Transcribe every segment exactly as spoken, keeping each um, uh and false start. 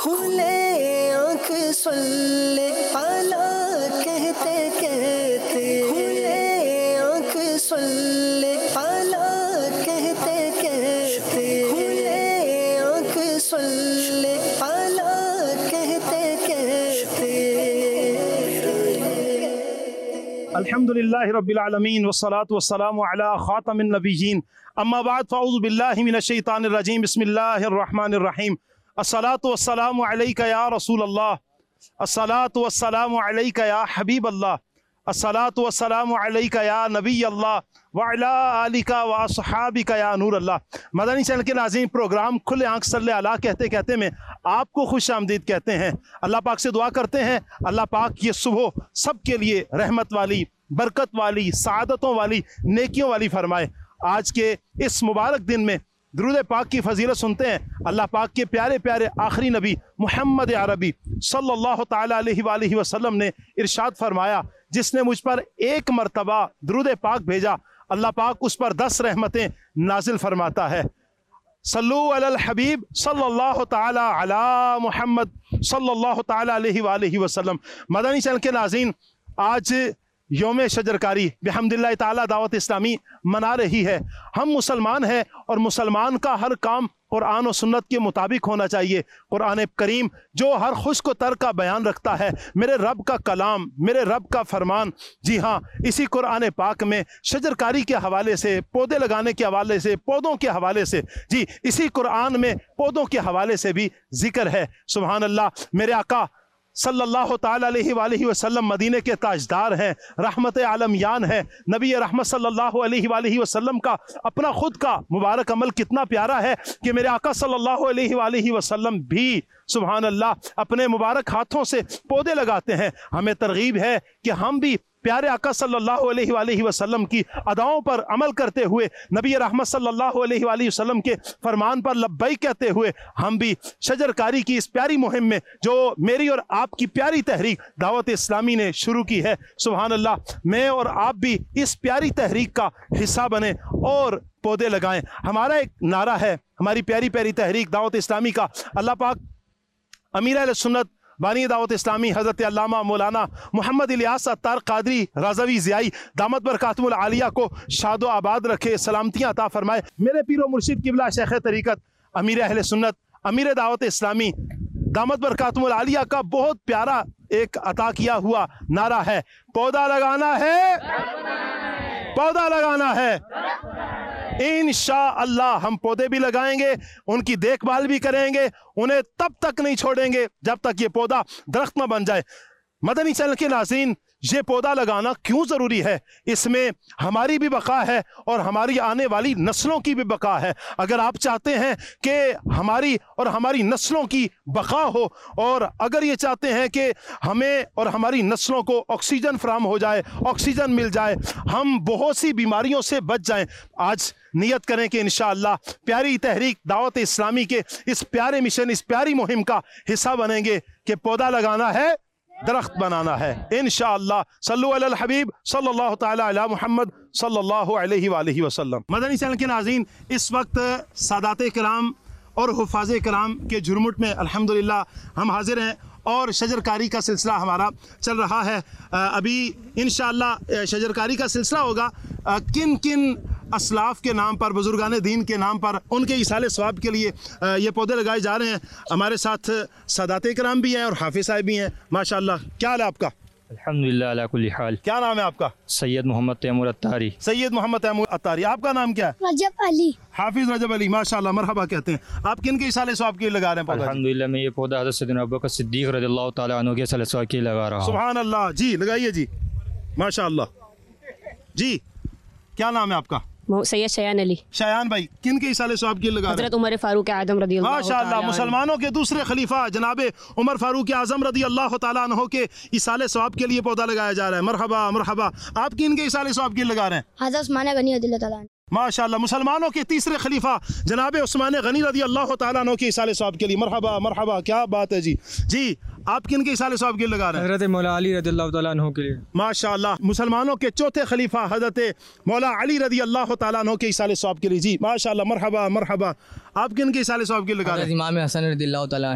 खुले आँख सुल्ले आला कहते कहते, खुले आँख सुल्ले आला कहते कहते, खुले आँख सुल्ले आला कहते कहते। अल्हम्दुलिल्लाहि रब्बिल आलमीन वस्सलातु वस्सलामु अला खातमिन नबिय्यीन अम्मा बाद फ़अऊज़ु बिल्लाहि मिनश शैतानिर रजीम बिस्मिल्लाहिर रहमानिर रहीम। अस्सलातु वस्सलामु अलैका या रसूल अल्लाह, अस्सलातु वस्सलामु अलैका या हबीब अल्लाह, अस्सलातु वस्सलामु अलैका या नबी अल्लाह व अला आलिका व अस्हाबिका या नूर अल्लाह। मदनी चैनल के नाज़रीन, प्रोग्राम खुले आँख सल्ले अला कहते कहते में आपको खुश आमदीद कहते हैं। अल्लाह पाक से दुआ करते हैं अल्लाह पाक ये सुबह सब के लिए रहमत वाली, बरकत वाली, सआदतों वाली, नेकियों वाली फरमाए। आज के इस मुबारक दिन में दुरूद पाक की फजीलत सुनते हैं। अल्लाह पाक के प्यारे प्यारे आखिरी नबी मोहम्मद अरबी सल्लल्लाहु ताला अलैहि वसल्लम ने इरशाद फरमाया, जिसने मुझ पर एक मरतबा दुरूद पाक भेजा अल्लाह पाक उस पर दस रहमतें नाजिल फरमाता है। सल्लु अलल हबीब सल्लल्लाहु ताला अला मुहम्मद सल्लल्लाहु ताला अलैहि वसल्लम। मदनी चैनल के नाज़रीन, आज योम शजरकारी बिहम्दिल्लाह ताला दावत इस्लामी मना रही है। हम मुसलमान हैं और मुसलमान का हर काम कुरान और सुन्नत के मुताबिक होना चाहिए। कुरान करीम जो हर खुश्क तर का बयान रखता है, मेरे रब का कलाम, मेरे रब का फरमान। जी हाँ, इसी कुरान पाक में शजरकारी के हवाले से, पौधे लगाने के हवाले से, पौधों के हवाले से, जी इसी कुरान में पौधों के हवाले से भी जिक्र है। सुभान अल्लाह। मेरे आका सल्लल्लाहु ताला अलैहि वसल्लम मदीने के ताजदार हैं, रहमत आलमयान है। नबी रहमत सल्लल्लाहु अलैहि वसल्लम का अपना खुद का मुबारक अमल कितना प्यारा है कि मेरे आका सल्लल्लाहु अलैहि वसल्लम भी सुभान अल्लाह अपने मुबारक हाथों से पौधे लगाते हैं। हमें तरगीब है कि हम भी प्यारे आका सल्लल्लाहु अलैहि वसल्लम की अदाओं पर अमल करते हुए, नबी रहमत सल्लल्लाहु अलैहि वसल्लम के फरमान पर लब्बैक कहते हुए, हम भी शजरकारी की इस प्यारी मुहिम में जो मेरी और आपकी प्यारी तहरीक दावत इस्लामी ने शुरू की है, सुभान अल्लाह, मैं और आप भी इस प्यारी तहरीक का हिस्सा बने और पौधे लगाएं। हमारा एक नारा है, हमारी प्यारी प्यारी तहरीक दावत इस्लामी का। अल्लाह पाक अमीर अहले सुन्नत बानी दावत इस्लामी हज़रत अल्लामा मौलाना मोहम्मद इलियास अत्तार क़ादरी रज़वी ज़ियाई दामत बरकातुहुल आलिया को शादो आबाद रखे, सलामतियाँ अता फरमाए। मेरे पीरो मुर्शिद किबला शेख तरीक़त अमीर अहले सुन्नत अमीर दावत इस्लामी दामत बरकातुहुल आलिया का बहुत प्यारा एक अता किया हुआ नारा है, पौधा लगाना है, पौधा लगाना है। इंशाअल्लाह हम पौधे भी लगाएंगे, उनकी देखभाल भी करेंगे, उन्हें तब तक नहीं छोड़ेंगे जब तक ये पौधा दरख्त न बन जाए। मदनी चैनल के नाज़रीन, ये पौधा लगाना क्यों ज़रूरी है? इसमें हमारी भी बका है और हमारी आने वाली नस्लों की भी बका है। अगर आप चाहते हैं कि हमारी और हमारी नस्लों की बका हो, और अगर ये चाहते हैं कि हमें और हमारी नस्लों को ऑक्सीजन फराहम हो जाए, ऑक्सीजन मिल जाए, हम बहुत सी बीमारियों से बच जाएं, आज नियत करें कि इंशाअल्लाह प्यारी तहरीक दावत इस्लामी के इस प्यारे मिशन, इस प्यारी मुहिम का हिस्सा बनेंगे कि पौधा लगाना है, दरख्त बनाना है। इंशाअल्लाह। सल्लु अलल हबीब सल्लल्लाहु ताला अला मुहम्मद सल्लल्लाहु अलैहि वसल्लम। मदनी चैनल के नाज़रीन, इस वक्त सादाते किराम और हुफ़ाज़े किराम के झुरमुट में अल्हम्दुलिल्लाह हम हाजिर हैं और शजरकारी का सिलसिला हमारा चल रहा है। अभी इंशाअल्लाह शजरकारी का सिलसिला होगा। किन किन असलाफ के नाम पर, बुजुर्गान दीन के नाम पर, उनके इसाले सवाब के लिए ये पौधे लगाए जा रहे हैं। हमारे साथ सादाते किराम भी हैं और हाफिज़ साहब भी हैं। माशाअल्लाह। क्या हाल है आपका? अल्हम्दुलिल्लाह अला कुल्ली हाल। क्या नाम है आपका? सैयद मोहम्मद तैमूर अत्तारी। सैयद मोहम्मद तैमूर अत्तारी। आपका नाम क्या है? रजब अली। हाफिज रजब अली। माशाअल्लाह, मरहबा कहते हैं। आप किन के इसाले सवाब के लिए लगा रहे हैं पौधा? अल्हम्दुलिल्लाह मैं ये पौधा हज़रत सैयदना अबू बकर सिद्दीक़ रज़ियल्लाहु ताला अन्हु के इसाले सवाब के लिए लगा रहा हूँ। सुभान अल्लाह। जी लगाइए जी, माशाअल्लाह। जी क्या नाम है आपका? सैयद शयान अली। शयान भाई, किन के इसाले सवाब के लिए लगा रहे हैं? हज़रत उमर फारूक आज़म रज़ी अल्लाह माशाअल्लाह, मुसलमानों के दूसरे खलीफा जनाबे उमर फारूक आज़म रज़ी अल्लाह ताला अन्हु के इसाले सवाब के लिए पौधा लगाया जा रहा है। मरहबा मरहबा। आप किन के इसाले सवाब के लिए लगा रहे हैं? हज़रत उस्मान गनी रज़ी अल्लाह ताला। माशाअल्लाह, मुसलमानों के तीसरे खलीफा जनाबे उस्मान गनी रज़ी अल्लाह ताला अन्हु के इसाले सवाब के लिए। मरहबा मरहबा, क्या बात है जी। जी आप किन के इसाले सवाब के लिए लगा रहे हैं? हज़रत मौला अली रज़ी अल्लाह ताला अन्हु के लिए। माशाअल्लाह, मुसलमानों के चौथे खलीफा हज़रत मौला अली रज़ी अल्लाह ताला अन्हु के इसाले सवाब के लिए। जी माशाअल्लाह, मरहबा मरहबा। आप किन के इसाले सवाब के लिए लगा रहे हैं? इमाम हसन रज़ी अल्लाह ताला अन्हु।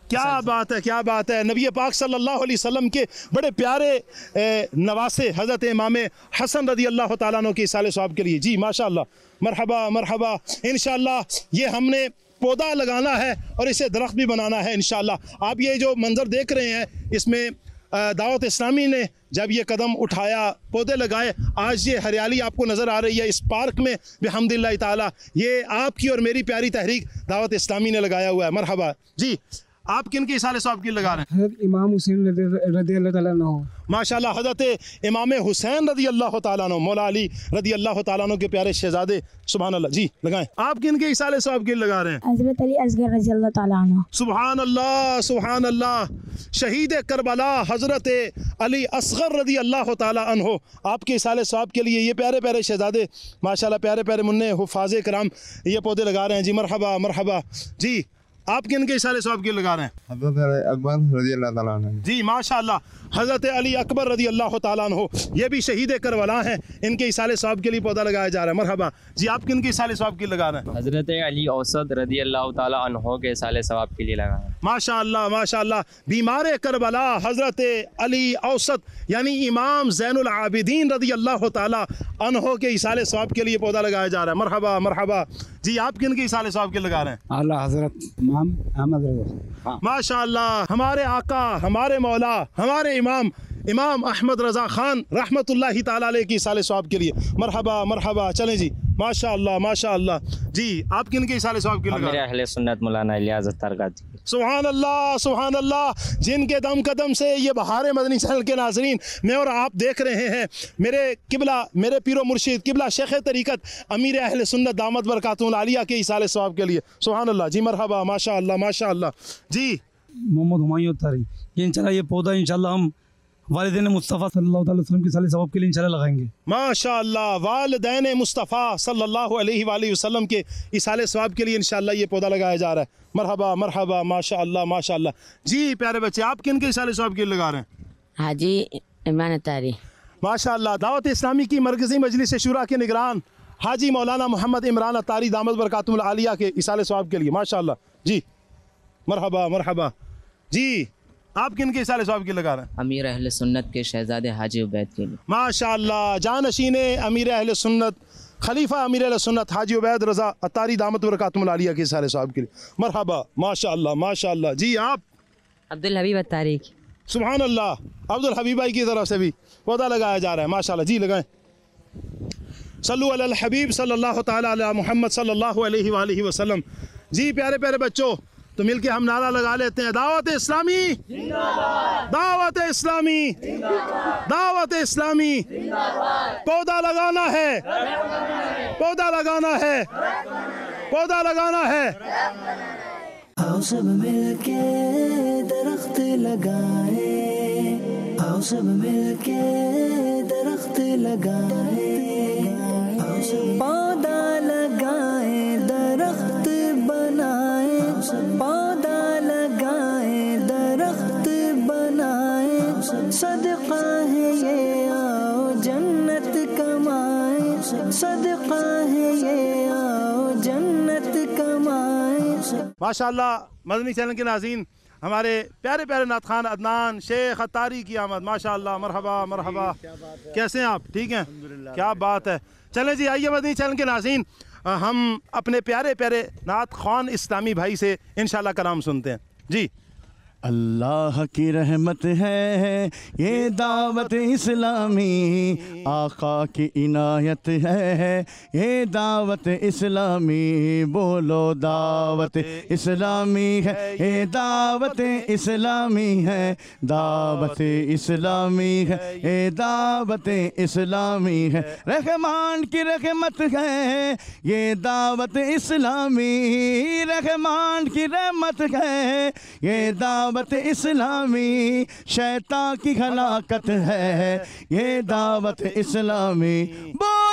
क्या बात है, क्या बात है। नबी पाक सल्लल्लाहु अलैहि वसल्लम के बड़े प्यारे ए, नवासे हज़रत इमाम हसन रदी अल्लाह ताला अन्हु के साले सवाब के लिए। जी माशाअल्लाह, मरहबा मरहबा। इंशाअल्लाह ये हमने पौधा लगाना है और इसे दरख्त भी बनाना है इंशाअल्लाह। आप ये जो मंज़र देख रहे हैं, इसमें दावत इस्लामी ने जब ये कदम उठाया, पौधे लगाए, आज ये हरियाली आपको नज़र आ रही है इस पार्क में बिहम्दिल्लाह ताला। ये आपकी और मेरी प्यारी तहरीक दावत इस्लामी ने लगाया हुआ है। मरहबा जी। आप किन के साले सवाब की लगा रहे हैं? हज़रत इमाम हुसैन रदी अल्लाह ताला अन्हु। माशाल्लाह, हज़रत इमाम हुसैन रदी अल्लाह ताला अन्हु, मौला अली रदी अल्लाह ताला अन्हु के प्यारे शहजादे। सुभान अल्लाह। जी लगाएं। आप किन के साले सवाब की लगा रहे हैं? हज़रत अली असगर रज़ी अल्लाह ताला अन्हु। सुभान अल्लाह, सुभान अल्लाह। शहीद करबला हज़रत अली असगर रदी अल्लाह ताला अन्हु, आपके साले सवाब के लिए ये प्यारे प्यारे शहजादे माशाल्लाह, प्यारे प्यारे मुन्ने हुफ़ाज़े कराम ये पौधे लगा रहे हैं। जी मरहबा मरहबा। जी आप किन के साले सवाब के लगा रहे हैं? हज़रत अकबर रज़ी अल्लाह ताला अन्हु। जी माशाअल्लाह, हज़रत अली अकबर रज़ी अल्लाह ताला अन्हु, ये भी शहीद करबला हैं, इनके साले सवाब के लिए पौधा लगाया जा रहा है। मरहबा जी। आप किन के साले सवाब के लगा रहे हैं? हज़रत अली औसत रदी अल्लाह ताला अन्हु के साले सवाब के लिए लगा है। माशाअल्लाह माशाअल्लाह। बीमार करबला हज़रत अली औसत यानी इमाम ज़ैनुल आबिदीन रज़ी अल्लाह ताला अन्हु के साले सवाब के लिए पौधा लगाया जा रहा है। मरहबा मरहबा। जी आप किन के साले सवाब के लगा रहे हैं? आला हज़रत इमाम अहमद रज़ा। माशाअल्लाह, हमारे आका, हमारे मौला, हमारे इमाम इमाम अहमद रज़ा खान रहमतुल्लाहि ताला अलैह की साले सवाब के लिए। मरहबा मरहबा। चलें जी माशाअल्लाह माशाअल्लाह। जी आप किन के साले सवाब के लिए? मेरे अहले सुन्नत मौलाना इलियास अत्तार गाजी। सुभान अल्लाह सुभान अल्लाह। जिनके दम कदम से ये बहार मदनी चैनल के नाजरीन मैं और आप देख रहे हैं, मेरे किबला, मेरे पीरो मुर्शिद किबला शेख तरीक़त अमीर अहले सुन्नत दामत बरकातुहुल आलिया के साले सवाब के लिए। सुभान अल्लाह। जी मरहबा माशाअल्लाह माशाअल्लाह। जी मोहम्मद हुमायूं अत्तारी, ये इंशाल्लाह ये पौधा इंशाल्लाह हम वालिदैन मुस्तफ़ा सल्लल्लाहु अलैहि वसल्लम के साले सवाब के लिए इंशाल्लाह लगाएंगे। माशाअल्लाह, वालिदैन मुस्तफ़ा सल्लल्लाहु अलैहि वसल्लम के इसाले सवाब के लिए इंशाल्लाह ये पौधा लगाया जा रहा है। मरहबा मरहबा। माशाअल्लाह माशाअल्लाह। जी प्यारे बच्चे, आप किन के इसाले सवाब के लिए लगा रहे हैं? हाजी इमरान अत्तारी। माशाअल्लाह, दावत इस्लामी की मरकज़ी मजलिस शूरा के निगरान हाजी मौलाना मोहम्मद इमरान अत्तारी दामत बरकातुहुल आलिया के इसाले सवाब के लिए। माशाअल्लाह। जी मरहबा मरहबा। जी आप किन के साले सवाब के लगा रहे हैं? अमीर अहले सुन्नत के शहजादे हाजी उबैद के लिए। माशाअल्लाह, जानशीन अमीर अहले सुन्नत खलीफा अमीर अहले सुन्नत हाजी उबैद रज़ा अत्तारी दामत बरकातुहुल आलिया के साले सवाब के लिए। मरहबा माशाअल्लाह माशाअल्लाह। जी आप? अब्दुल हबीब अत्तारी। सुभान अल्लाह, अब्दुल हबीब भाई की तरफ से भी पौधा लगाया जा रहा है। माशाअल्लाह। जी लगाएं। सल्लु अलल हबीब सल्लल्लाहु ताला अला मुहम्मद सल्लल्लाहु अलैहि वालिहि वसल्लम। जी प्यारे प्यारे बच्चों, तो मिलके हम नारा लगा लेते हैं, दावत इस्लामी जिंदाबाद, दावत इस्लामी जिंदाबाद, दावत इस्लामी जिंदाबाद। पौधा लगाना है, पौधा लगाना है, पौधा लगाना है। आओ सब मिलके दरख्त लगाए, आओ सब मिलके दरख्त लगाए, आओ सब पौधा लगाए, दरख्त बनाए, पौधा लगाए, दरख्त बनाए, सदका है ये आओ जन्नत कमाए, सदका है ये आओ जन्नत कमाए। माशाअल्लाह, मदनी चैनल के नाज़रीन, हमारे प्यारे प्यारे नात खान अदनान शेख अत्तारी की आमद। माशाअल्लाह, मरहबा मरहबा। कैसे हैं आप? ठीक हैं, क्या बात है। चलें जी, आइए मदनी चैनल के नाज़रीन, हम अपने प्यारे प्यारे नात खान इस्लामी भाई से इंशाल्लाह कलाम सुनते हैं। जी। अल्लाह की रहमत है ये दावत इस्लामी, आका की इनायत है ये दावत इस्लामी, बोलो दावत इस्लामी है ये दावत इस्लामी है, दावत इस्लामी है ये दावत इस्लामी है, रहमान की रहमत है ये दावत इस्लामी, रहमान की रहमत है ये दावत इस्लामी, शैतान की हलाकत है ये दावत इस्लामी। बोल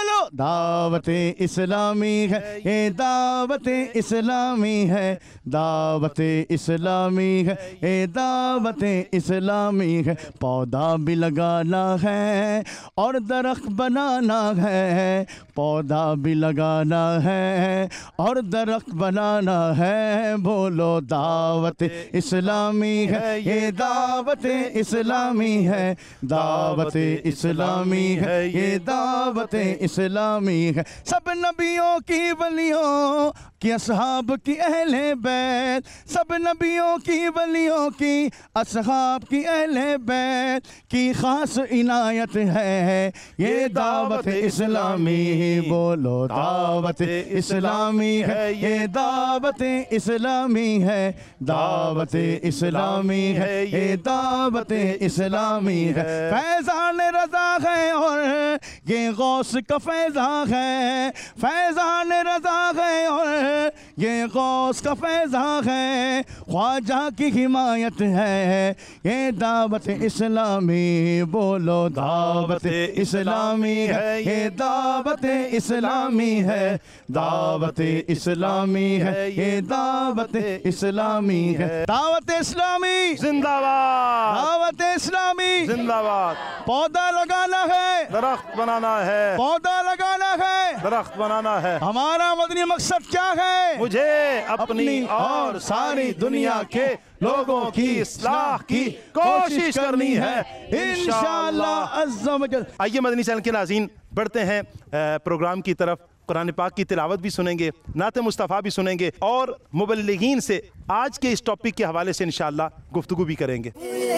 बोलो दावत इस्लामी है, ये दावत इस्लामी है, दावत इस्लामी है, ये दावत इस्लामी है। पौधा भी लगाना है और दरख्त बनाना है, पौधा भी लगाना है और दरख्त बनाना है। बोलो दावत इस्लामी है, ये दावत इस्लामी है, दावत इस्लामी है, ये दावत इस्लामी है। सब नबियों की वलियों कि असहाब की अहले बैत, सब नबियों की वलियों की असहाब की अहले बैत की खास इनायत है ये दावत इस्लामी। बोलो दावत इस्लामी है, ये दावत इस्लामी है, दावत इस्लामी है, ये दावत इस्लामी है। फैज़ान रज़ा है और ये गौस का फैज़ा है, फैज़ान रज़ा है और ये गौस का फैज़ा है, ख्वाजा की हिमायत है ये दावत इस्लामी। बोलो दावत इस्लामी है, ये दावत इस्लामी है, दावत इस्लामी है, ये दावत इस्लामी है। दावत इस्लामी जिंदाबाद, दावत इस्लामी जिंदाबाद। पौधा लगाना है, दरख्त बनाना है, पौधा लगाना है, दरख्त बनाना है। हमारा मदनी मकसद क्या है? मुझे अपनी और सारी दुनिया के लोगों की इस्लाह की कोशिश करनी है इंशाअल्लाह अज़्ज़ा वजल। आइए मदनी चैनल के नाज़रीन बढ़ते हैं प्रोग्राम की तरफ। कुरान पाक की तिलावत भी सुनेंगे, नात मुस्तफ़ा भी सुनेंगे और मुबल्लिगीन से आज के इस टॉपिक के हवाले से इंशाअल्लाह गुफ्तगू भी करेंगे।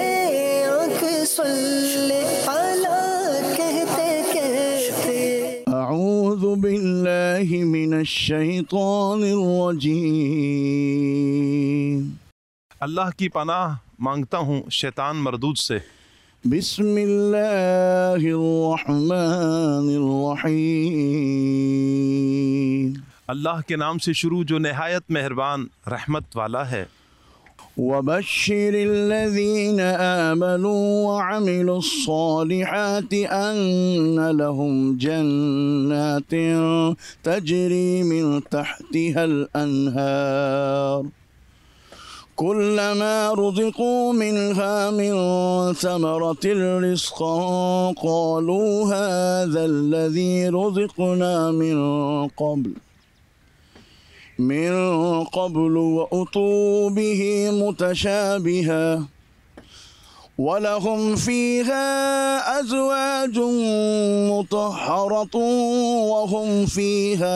अऊज़ु बिल्लाहि मिनश शैतानिर रजीम। अल्लाह की पनाह मांगता हूँ शैतान मरदूद से। बिस्मिल्लाहिर्रहमानिर्रहीम। अल्लाह के नाम से शुरू जो नहायत मेहरबान रहमत वाला है। वबश्शिरिल्लज़ीन आमनू वअमिलुस्सालिहाति अन्न लहुम जन्नातिन तजरी मिन तहतिहल अन्हार कुल्लमा रुज़िक़ू मिन्हा मिन समरतिर रिज़्क़न क़ालू हाज़ाल्लज़ी रुज़िक़ना मिन क़ब्ल मिन क़ब्ल व उतू बिही मुतशाबिहा वलहुम फ़ीहा अज़वाजुन मुतहहरतुन वहुम फ़ीहा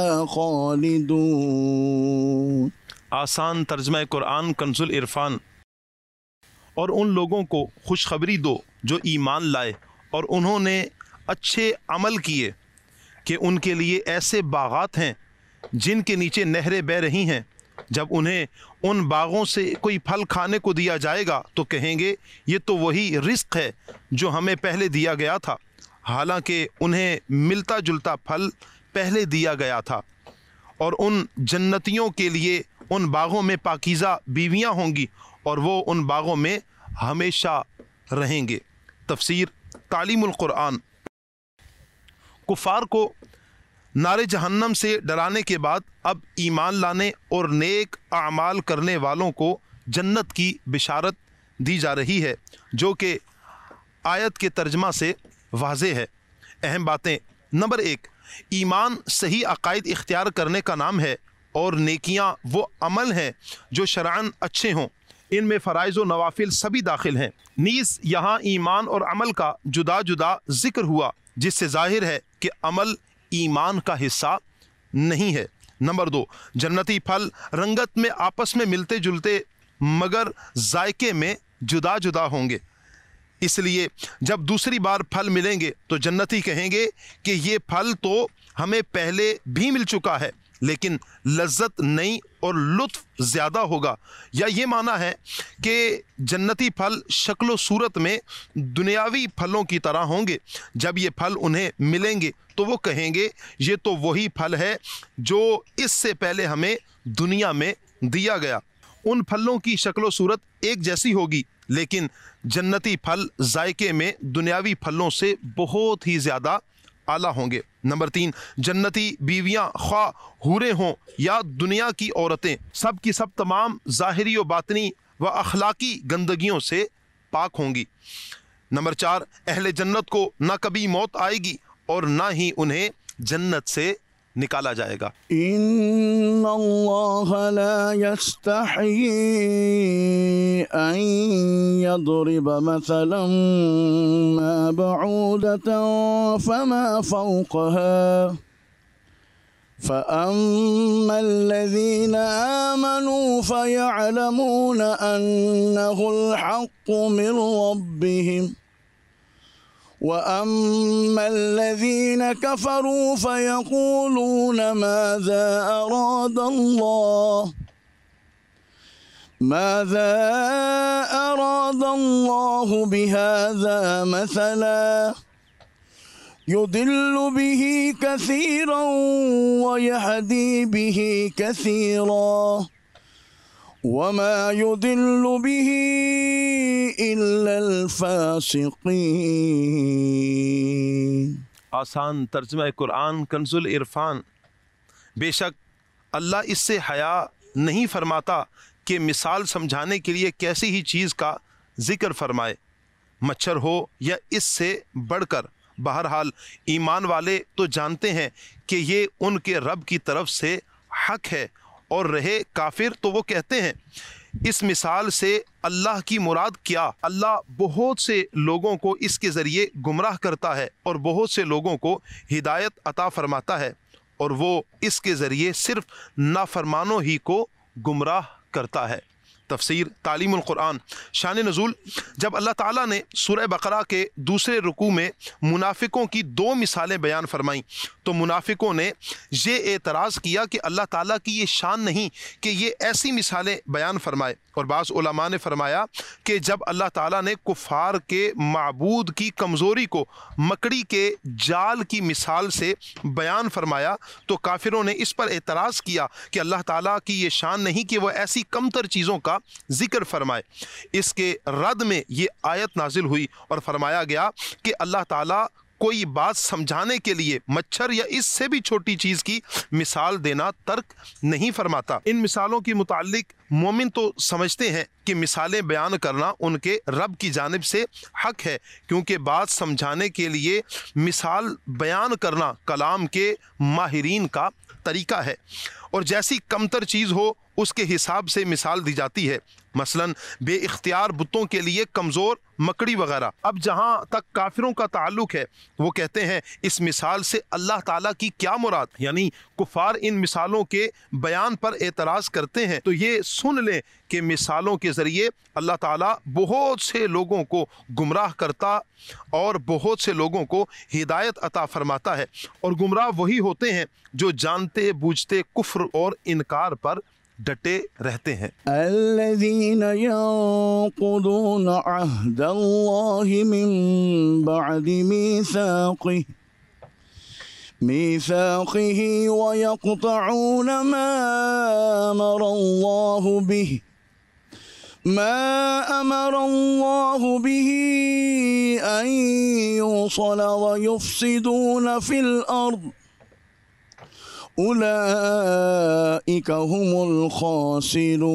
ख़ालिदून। आसान तर्जमा कुरान कंजुल इरफान। और उन लोगों को खुशखबरी दो जो ईमान लाए और उन्होंने अच्छे अमल किए कि उनके लिए ऐसे बागात हैं जिनके नीचे नहरें बह रही हैं। जब उन्हें उन बागों से कोई फल खाने को दिया जाएगा तो कहेंगे ये तो वही रिस्क है जो हमें पहले दिया गया था, हालांकि उन्हें मिलता जुलता फल पहले दिया गया था। और उन जन्नतियों के लिए उन बागों में पाकीज़ा बीवियां होंगी और वो उन बागों में हमेशा रहेंगे। तफसीर तालीमुल कुरान। कुफ़ार को नारे जहन्नम से डराने के बाद अब ईमान लाने और नेक आमाल करने वालों को जन्नत की बिशारत दी जा रही है जो कि आयत के तर्जमा से वाज़े है। अहम बातें। नंबर एक, ईमान सही अकायद इख्तियार करने का नाम है और नेकियां वो अमल हैं जो शरअन अच्छे हों। इनमें फ़राइज़ व नवाफिल सभी दाखिल हैं। नीज़ यहाँ ईमान और अमल का जुदा जुदा ज़िक्र हुआ जिससे ज़ाहिर है कि अमल ईमान का हिस्सा नहीं है। नंबर दो, जन्नती फल रंगत में आपस में मिलते जुलते मगर जायके में जुदा जुदा होंगे। इसलिए जब दूसरी बार फल मिलेंगे तो जन्नती कहेंगे कि ये फल तो हमें पहले भी मिल चुका है लेकिन लज्जत नई और लुत्फ ज़्यादा होगा। या ये माना है कि जन्नती फल शक्ल सूरत में दुनियावी फलों की तरह होंगे। जब ये फल उन्हें मिलेंगे तो वो कहेंगे ये तो वही फल है जो इससे पहले हमें दुनिया में दिया गया। उन फलों की शक्ल सूरत एक जैसी होगी लेकिन जन्नती फल जायके में दुनियावी फलों से बहुत ही ज़्यादा आला होंगे। नंबर तीन, जन्नती बीवियां ख्वा हूरें हों या दुनिया की औरतें, सब की सब तमाम ज़ाहिरी व बातनी व अखलाकी गंदगियों से पाक होंगी। नंबर चार, अहले जन्नत को ना कभी मौत आएगी और ना ही उन्हें जन्नत से निकाला जाएगा। इन्नल्लाह ला यस्तही अन यदरिब मसलन मा बऊदतन फमा फौक़हा फ़अम्मा अल्लज़ीना आमनू फ़यअलमून अन्नहुल हक़्क़ु मिन रब्बिहिम वअम्मा अल्लज़ीना कफ़रू फ़यक़ूलून माज़ा अरादल्लाह माज़ा अरादल्लाहु बिहाज़ा मसला युदिल्लु बिही कसीरन व यहदी बिही कसीरा वमा युदिल्लु बिही इल्लल फासिकीन। आसान तर्जुमा कुरान कंजुल इरफान। बेशक अल्लाह इससे हया नहीं फरमाता कि मिसाल समझाने के लिए कैसी ही चीज़ का जिक्र फरमाए, मच्छर हो या इससे बढ़कर। बहरहाल ईमान वाले तो जानते हैं कि ये उनके रब की तरफ से हक है, और रहे काफिर तो वो कहते हैं इस मिसाल से अल्लाह की मुराद क्या। अल्लाह बहुत से लोगों को इसके ज़रिए गुमराह करता है और बहुत से लोगों को हिदायत अता फरमाता है, और वो इसके ज़रिए सिर्फ नाफरमानों ही को गुमराह करता है। तफसीर तालीमुल कुरान। शान नज़ूल। जब अल्लाह ताला ने सूरह बकरा के दूसरे रुकू में मुनाफिकों की दो मिसालें बयान फरमाईं तो मुनाफिकों ने ये एतराज़ किया कि अल्लाह ताला की ये शान नहीं कि ये ऐसी मिसालें बयान फरमाए। और बाज़ उलमा ने फरमाया कि जब अल्लाह ताला ने कुफ़ार के माबूद की कमज़ोरी को मकड़ी के जाल की मिसाल से बयान फरमाया तो काफिरों ने इस पर एतराज़ किया कि अल्लाह ताला की ये शान नहीं कि वह ऐसी कमतर चीज़ों का जिक्र फरमाए। इसके रद में ये आयत नाजिल हुई और फरमाया गया कि अल्लाह ताला कोई बात समझाने के लिए मच्छर या इससे भी छोटी चीज़ की मिसाल देना तर्क नहीं फरमाता। इन मिसालों के मुताल्लिक मोमिन तो समझते हैं कि मिसालें बयान करना उनके रब की जानिब से हक है, क्योंकि बात समझाने के लिए मिसाल बयान करना कलाम के माहिरीन का तरीका है, और जैसी कमतर चीज़ हो उसके हिसाब से मिसाल दी जाती है। मसलन बे इख्तियार बुतों के लिए कमज़ोर मकड़ी वगैरह। अब जहाँ तक काफिरों का ताल्लुक है वो कहते हैं इस मिसाल से अल्लाह ताला की क्या मुराद, यानी कुफार इन मिसालों के बयान पर एतराज़ करते हैं तो ये सुन लें कि मिसालों के ज़रिए अल्लाह ताला बहुत से लोगों को गुमराह करता और बहुत से लोगों को हिदायत अता फरमाता है, और गुमराह वही होते हैं जो जानते बूझते कुफ्र और इनकार पर डटे रहते हैं। अल्लज़ीना यंक़ुदून अहदल्लाहि मिन बअदि मीसाक़िहि मीसाक़िहि व यक़तऊन मा अमरल्लाहु बिहि मा अमरल्लाहु बिहि अन युसल व युफ़सिदून फ़िल अर्द उलाइका हुमुल खासिरून।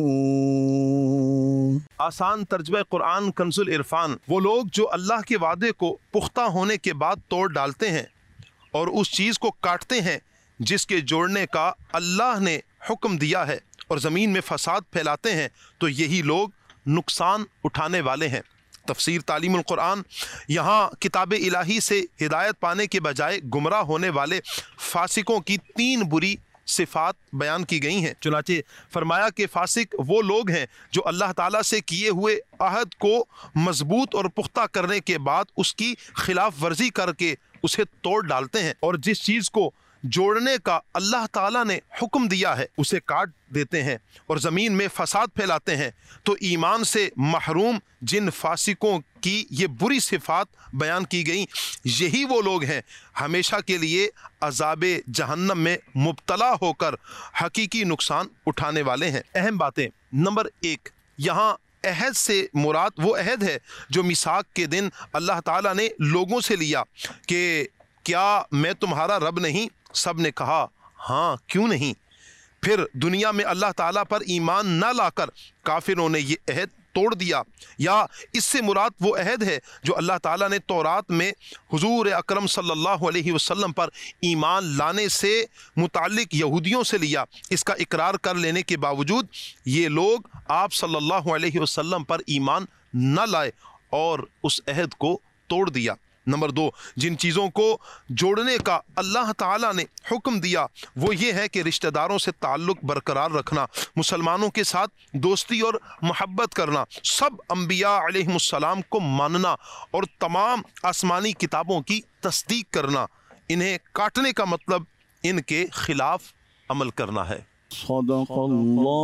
आसान तर्जुमा कुरान कंजुल इरफान। वो लोग जो अल्लाह के वादे को पुख्ता होने के बाद तोड़ डालते हैं और उस चीज़ को काटते हैं जिसके जोड़ने का अल्लाह ने हुक्म दिया है और ज़मीन में फसाद फैलाते हैं, तो यही लोग नुकसान उठाने वाले हैं। तफसीर तालीमुल कुरान। यहाँ किताब इलाही से हिदायत पाने के बजाय गुमराह होने वाले फासिकों की तीन बुरी सिफात बयान की गई हैं। चुनाचे फरमाया कि फासिक वो लोग हैं जो अल्लाह ताला से किए हुए अहद को मजबूत और पुख्ता करने के बाद उसकी खिलाफ वर्जी करके उसे तोड़ डालते हैं, और जिस चीज़ को जोड़ने का अल्लाह ताला ने हुक्म दिया है उसे काट देते हैं और ज़मीन में फसाद फैलाते हैं। तो ईमान से महरूम जिन फासिकों की ये बुरी सिफात बयान की गई, यही वो लोग हैं हमेशा के लिए अज़ाबे जहन्नम में मुब्तला होकर हकीकी नुकसान उठाने वाले हैं। अहम बातें। नंबर एक, यहाँ अहद से मुराद वो अहद है जो मिसाक के दिन अल्लाह ताला ने लोगों से लिया कि क्या मैं तुम्हारा रब नहीं? सब ने कहा हाँ क्यों नहीं। फिर दुनिया में अल्लाह ताला पर ईमान न लाकर काफिरों ने ये अहद तोड़ दिया, या इससे मुराद वो अहद है जो अल्लाह ताला ने तौरात में हुजूर अकरम सल्लल्लाहु अलैहि वसल्लम पर ईमान लाने से मुताल्लिक यहूदियों से लिया। इसका इकरार कर लेने के बावजूद ये लोग आप सल्लल्लाहु अलैहि वसल्लम पर ईमान न लाए और उस अहद को तोड़ दिया। नंबर दो, जिन चीज़ों को जोड़ने का अल्लाह ताला ने हुक्म दिया वो ये है कि रिश्तेदारों से ताल्लुक़ बरकरार रखना, मुसलमानों के साथ दोस्ती और मोहब्बत करना, सब अम्बिया अलैहिमुस्सलाम को मानना और तमाम आसमानी किताबों की तस्दीक करना। इन्हें काटने का मतलब इनके खिलाफ अमल करना है। सदक़ल्लाहुल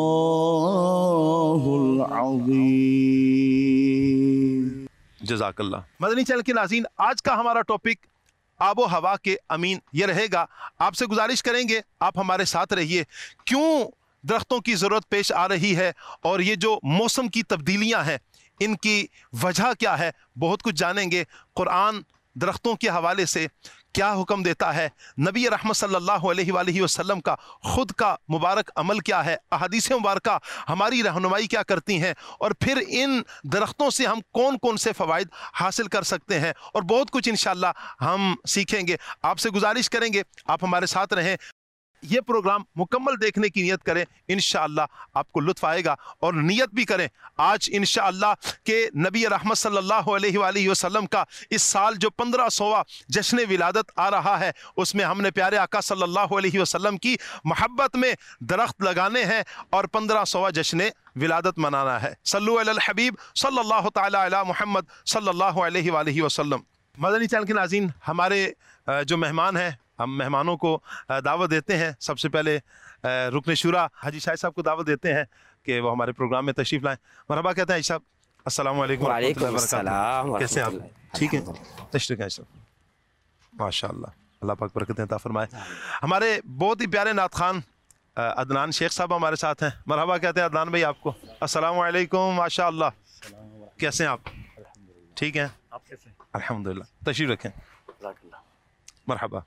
अज़ीम। जज़ाकल्लाह। मदनी चैनल के नाज़रीन, आज का हमारा टॉपिक आबो हवा के अमीन ये रहेगा। आपसे गुजारिश करेंगे आप हमारे साथ रहिए। क्यों दरख्तों की ज़रूरत पेश आ रही है और ये जो मौसम की तब्दीलियां हैं इनकी वजह क्या है, बहुत कुछ जानेंगे। कुरान दरख्तों के हवाले से क्या हुक्म देता है, नबी रहमत सल्लल्लाहु अलैहि वसल्लम का ख़ुद का मुबारक अमल क्या है, अहादीस मुबारक हमारी रहनुमाई क्या करती हैं, और फिर इन दरख्तों से हम कौन कौन से फ़वाइद हासिल कर सकते हैं, और बहुत कुछ इंशाअल्लाह हम सीखेंगे। आपसे गुजारिश करेंगे आप हमारे साथ रहें, ये प्रोग्राम मुकम्मल देखने की नियत करें, इंशाअल्लाह आपको लुत्फ़ आएगा। और नियत भी करें आज इंशाअल्लाह के नबी रहमत सल्लल्लाहु अलैहि वसल्लम का इस साल जो पंद्रह सौवा जश्न विलादत आ रहा है उसमें हमने प्यारे आका सल्लल्लाहु अलैहि वसल्लम की मोहब्बत में दरख्त लगाने हैं और पंद्रह सौवा जश्न विलादत मनाना है। सल्लु अलल हबीब सल्लल्लाहु तआला अला मुहम्मद सल्लल्लाहु अलैहि वसल्लम। मदनी चैनल के नाज़रीन, हमारे जो मेहमान हैं हम मेहमानों को दावत देते हैं। सबसे पहले रुकन शुरा हाजी शाहिद साहब को दावत देते हैं कि वो हमारे प्रोग्राम में तशरीफ़ लाएं। मरहबा कहते हैं हाजी साहब। अस्सलाम वालेकुम रहमतुल्लाहि व बरकातहू। कैसे हैं आप? ठीक है, तशरीफ़ लाएं साहब। माशाअल्लाह, अल्लाह पाक बरकतें अता फरमाए। हमारे बहुत ही प्यारे नात खान अदनान शेख साहब हमारे साथ हैं। मरहबा कहते हैं अदनान भाई आपको। अस्सलाम वालेकुम। माशाअल्लाह, कैसे हैं आप? ठीक हैं, आप कैसे हैं? अल्हम्दुलिल्लाह, तशरीफ़ रखें। मरहबा।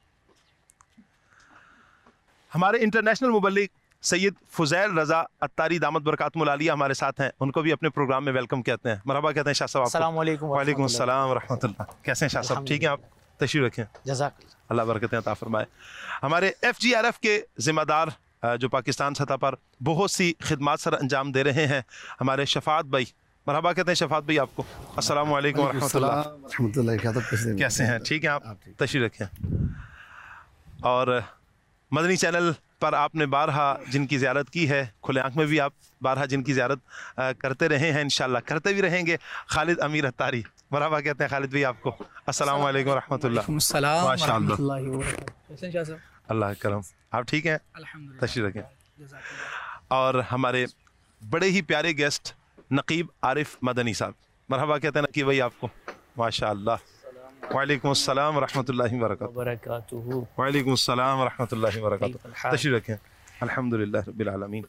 हमारे इंटरनेशनल मुबल्लिग सैयद फुज़ैल रज़ा अत्तारी दामत बरकातुहुल आलिया हमारे साथ हैं, उनको भी अपने प्रोग्राम में वेलकम कहते हैं। मरहबा कहते हैं शाह साहब। अस्सलाम वालेकुम। वालेकुम अस्सलाम व रहमतुल्लाह। कैसे हैं शाह साहब? ठीक हैं आप? तशरीफ़ रखें। जज़ाकल्लाह, अल्लाह बरकतें अता फरमाए। हमारे एफ जी आर एफ के ज़िम्मेदार जो पाकिस्तान सतह पर बहुत सी खिदमात सर अंजाम दे रहे हैं, हमारे शफ़ात भाई। मरहबा कहते हैं शफ़ात भाई आपको। अस्सलाम वालेकुम रहमतुल्लाह। कैसे हैं? ठीक हैं आप? तशरीफ़ रखें। और मदनी चैनल पर आपने बारहा जिनकी ज़ियारत की है, खुले आँख में भी आप बारहा जिनकी ज़ियारत करते रहे हैं, इंशाअल्लाह करते भी रहेंगे। खालिद अमीर अत्तारी। मरहबा कहते हैं खालिद भाई आपको। अस्सलाम वालेकुम रहमतुल्लाह। माशाअल्लाह, अल्लाह करम। आप ठीक हैं? तशरीफ़ रखें। और हमारे बड़े ही प्यारे गेस्ट नकीब आरिफ मदनी साहब। मरहबा कहते हैं नकीब भाई आपको। माशाअल्लाह। वालेकुम अस्सलाम रहमतुल्लाहि व बरकातहू। वालेकुम अस्सलाम रहमतुल्लाहि व बरकातहू। तशरीफ़ रखें। अल्हम्दुलिल्लाह रब्बिल आलमीन।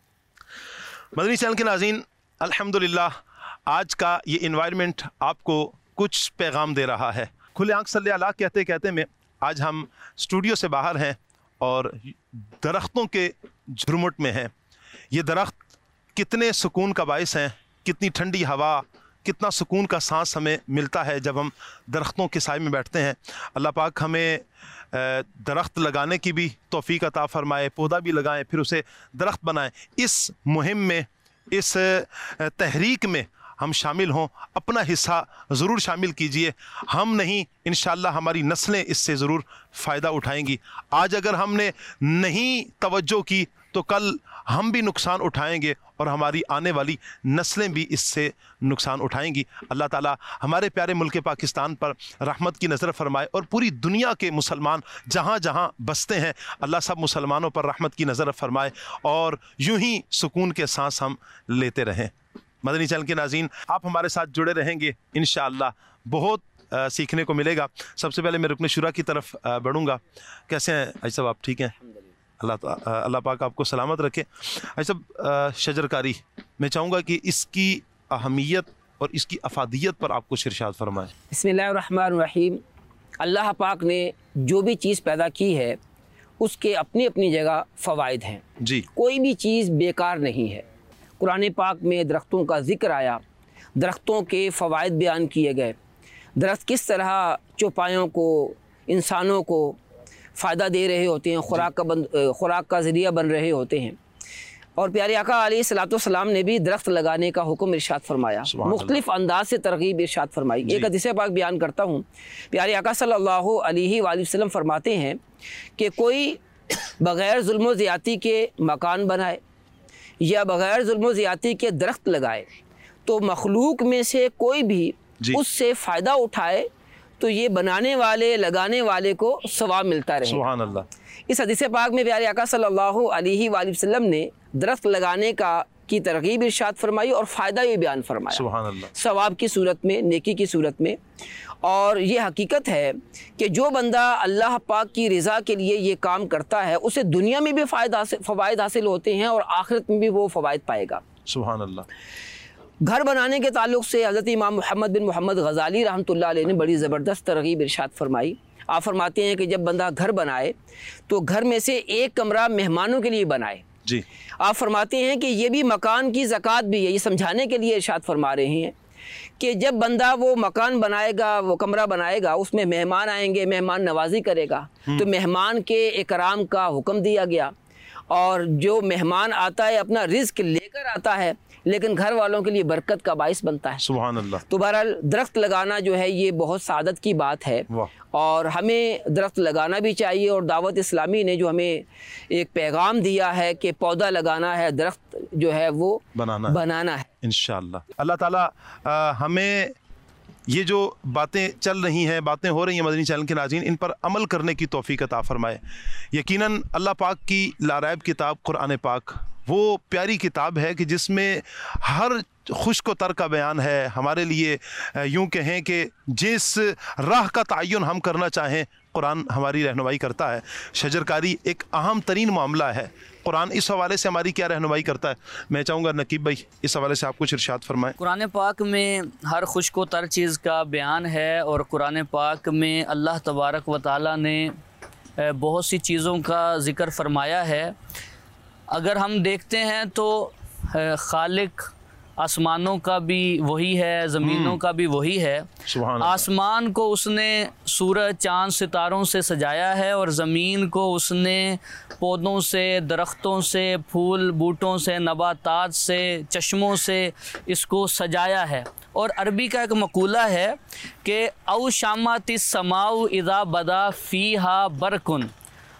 मदनी चैनल के नाज़रीन, अल्हम्दुलिल्लाह आज का ये इन्वायरमेंट आपको कुछ पैगाम दे रहा है। खुले आँख सल्ले अला कहते कहते में आज हम स्टूडियो से बाहर हैं और दरख्तों के झुरमुट में हैं। ये दरख्त कितने सुकून का बाइस हैं, कितनी ठंडी हवा, कितना सुकून का सांस हमें मिलता है जब हम दरख्तों के साए में बैठते हैं। अल्लाह पाक हमें दरख्त लगाने की भी तौफीक अता फ़रमाए, पौधा भी लगाएं फिर उसे दरख्त बनाएं। इस मुहिम में, इस तहरीक में हम शामिल हों, अपना हिस्सा ज़रूर शामिल कीजिए। हम नहीं, इंशाअल्लाह हमारी नस्लें इससे ज़रूर फ़ायदा उठाएंगी। आज अगर हमने नहीं तवज्जो की तो कल हम भी नुकसान उठाएंगे और हमारी आने वाली नस्लें भी इससे नुकसान उठाएंगी। अल्लाह ताला हमारे प्यारे मुल्क पाकिस्तान पर रहमत की नज़र फरमाए और पूरी दुनिया के मुसलमान जहाँ जहाँ बसते हैं अल्लाह सब मुसलमानों पर रहमत की नज़र फरमाए और यूं ही सुकून के सांस हम लेते रहें। मदनी चैनल के नाज़रीन, आप हमारे साथ जुड़े रहेंगे, इंशाअल्लाह बहुत आ, सीखने को मिलेगा। सबसे पहले मैं रुकन शुरा की तरफ आ, बढ़ूँगा। कैसे हैं भाई साहब? आप ठीक हैं? अल्लाह अल्लाह पाक आपको सलामत रखे। भाई साहब, शजरकारी मैं चाहूँगा कि इसकी अहमियत और इसकी अफादियत पर आप कुछ इरशाद फरमाएं। बिस्मिल्लाहिर्रहमानिर्रहीम। अल्लाह पाक ने जो भी चीज़ पैदा की है उसके अपनी अपनी जगह फ़वाइद हैं जी। कोई भी चीज़ बेकार नहीं है। कुरान पाक में दरख्तों का ज़िक्र आया, दरख्तों के फ़वाइद बयान किए गए, दरख्त किस तरह चौपायों को, इंसानों को फ़ायदा दे रहे होते हैं, खुराक का बन खुराक का ज़रिया बन रहे होते हैं। और प्यारे आका अलैहिस्सलाम ने भी दरख्त लगाने का हुक्म इरशाद फरमाया, मुख्तलिफ़ अंदाज से तरगीब इरशाद फरमाई। एक हदीस पाक बयान करता हूँ। प्यारे आका सल्लल्लाहु अलैहि वसल्लम फरमाते हैं कि कोई बग़ैर जुल्म ज़्यादती के मकान बनाए या बग़ैर जुल्म ज़्यादती के दरख्त लगाए तो मखलूक में से कोई भी उससे फ़ायदा उठाए तो ये बनाने वाले लगाने वाले को सवाब मिलता रहे। सुभान अल्लाह। इस हदीस पाक में प्यारे आका सल्लल्लाहु अलैहि वसल्लम ने दरख्त लगाने का की तरगीब इरशाद फरमाई और फ़ायदा भी बयान फरमाया, सुभान अल्लाह, सवाब की सूरत में, नेकी की सूरत में। और ये हकीकत है कि जो बंदा अल्लाह पाक की रज़ा के लिए ये काम करता है उसे दुनिया में भी फ़ायदा फ़वाइद हासिल होते हैं और आखिरत में भी वो फ़वाइद पाएगा। सुभान अल्लाह। घर बनाने के ताल्लुक़ से हज़रत इमाम मोहम्मद बिन मोहम्मद गज़ाली रहमतुल्लाह अलैह ने बड़ी ज़बरदस्त तरगीब इरशाद फरमाई। आप फरमाते हैं कि जब बंदा घर बनाए तो घर में से एक कमरा मेहमानों के लिए बनाए जी। आप फरमाते हैं कि ये भी मकान की ज़कात भी है। ये समझाने के लिए इरशाद फरमा रहे हैं कि जब बंदा वो मकान बनाएगा, वो कमरा बनाएगा, उसमें मेहमान आएंगे, मेहमान नवाजी करेगा, तो मेहमान के इकराम का हुक्म दिया गया। और जो मेहमान आता है अपना रिज़्क लेकर आता है, लेकिन घर वालों के लिए बरकत का बाइस बनता है। सुभान अल्लाह। तो बहरहाल दरख्त लगाना जो है ये बहुत सादत की बात है और हमें दरख्त लगाना भी चाहिए। और दावत इस्लामी ने जो हमें एक पैगाम दिया है कि पौधा लगाना है, दरख्त जो है वो बनाना बनाना है इंशाअल्लाह। अल्लाह ताला आ, हमें ये जो बातें चल रही हैं, बातें हो रही हैं मदनी चैनल के नाज़रीन, इन पर अमल करने की तौफीक अता फरमाए। यकीनन अल्लाह पाक की लारैब किताब कुरान पाक वो प्यारी किताब है कि जिसमें हर खुश्क तर का बयान है। हमारे लिए यूँ कहें कि जिस राह का तयन हम करना चाहें कुरान हमारी रहनुमाई करता है। शजरकारी एक अहम तरीन मामला है। कुरान इस हवाले से हमारी क्या रहनुमाई करता है, मैं चाहूँगा नकीब भाई इस हवाले से आप कुछ इरशाद फरमाएं। कुरान पाक में हर खुश्क तर चीज़ का बयान है और कुरान पाक में अल्लाह तबारक व तआला ने बहुत सी चीज़ों का ज़िक्र फरमाया है। अगर हम देखते हैं तो खालिक आसमानों का भी वही है, ज़मीनों का भी वही है। आसमान को उसने सूरज चाँद सितारों से सजाया है और ज़मीन को उसने पौधों से, दरख्तों से, फूल बूटों से, नबातात से, चश्मों से इसको सजाया है। और अरबी का एक मकूला है कि औ शामातिस समाउ इज़ा बदा फ़ीहा बरकुन,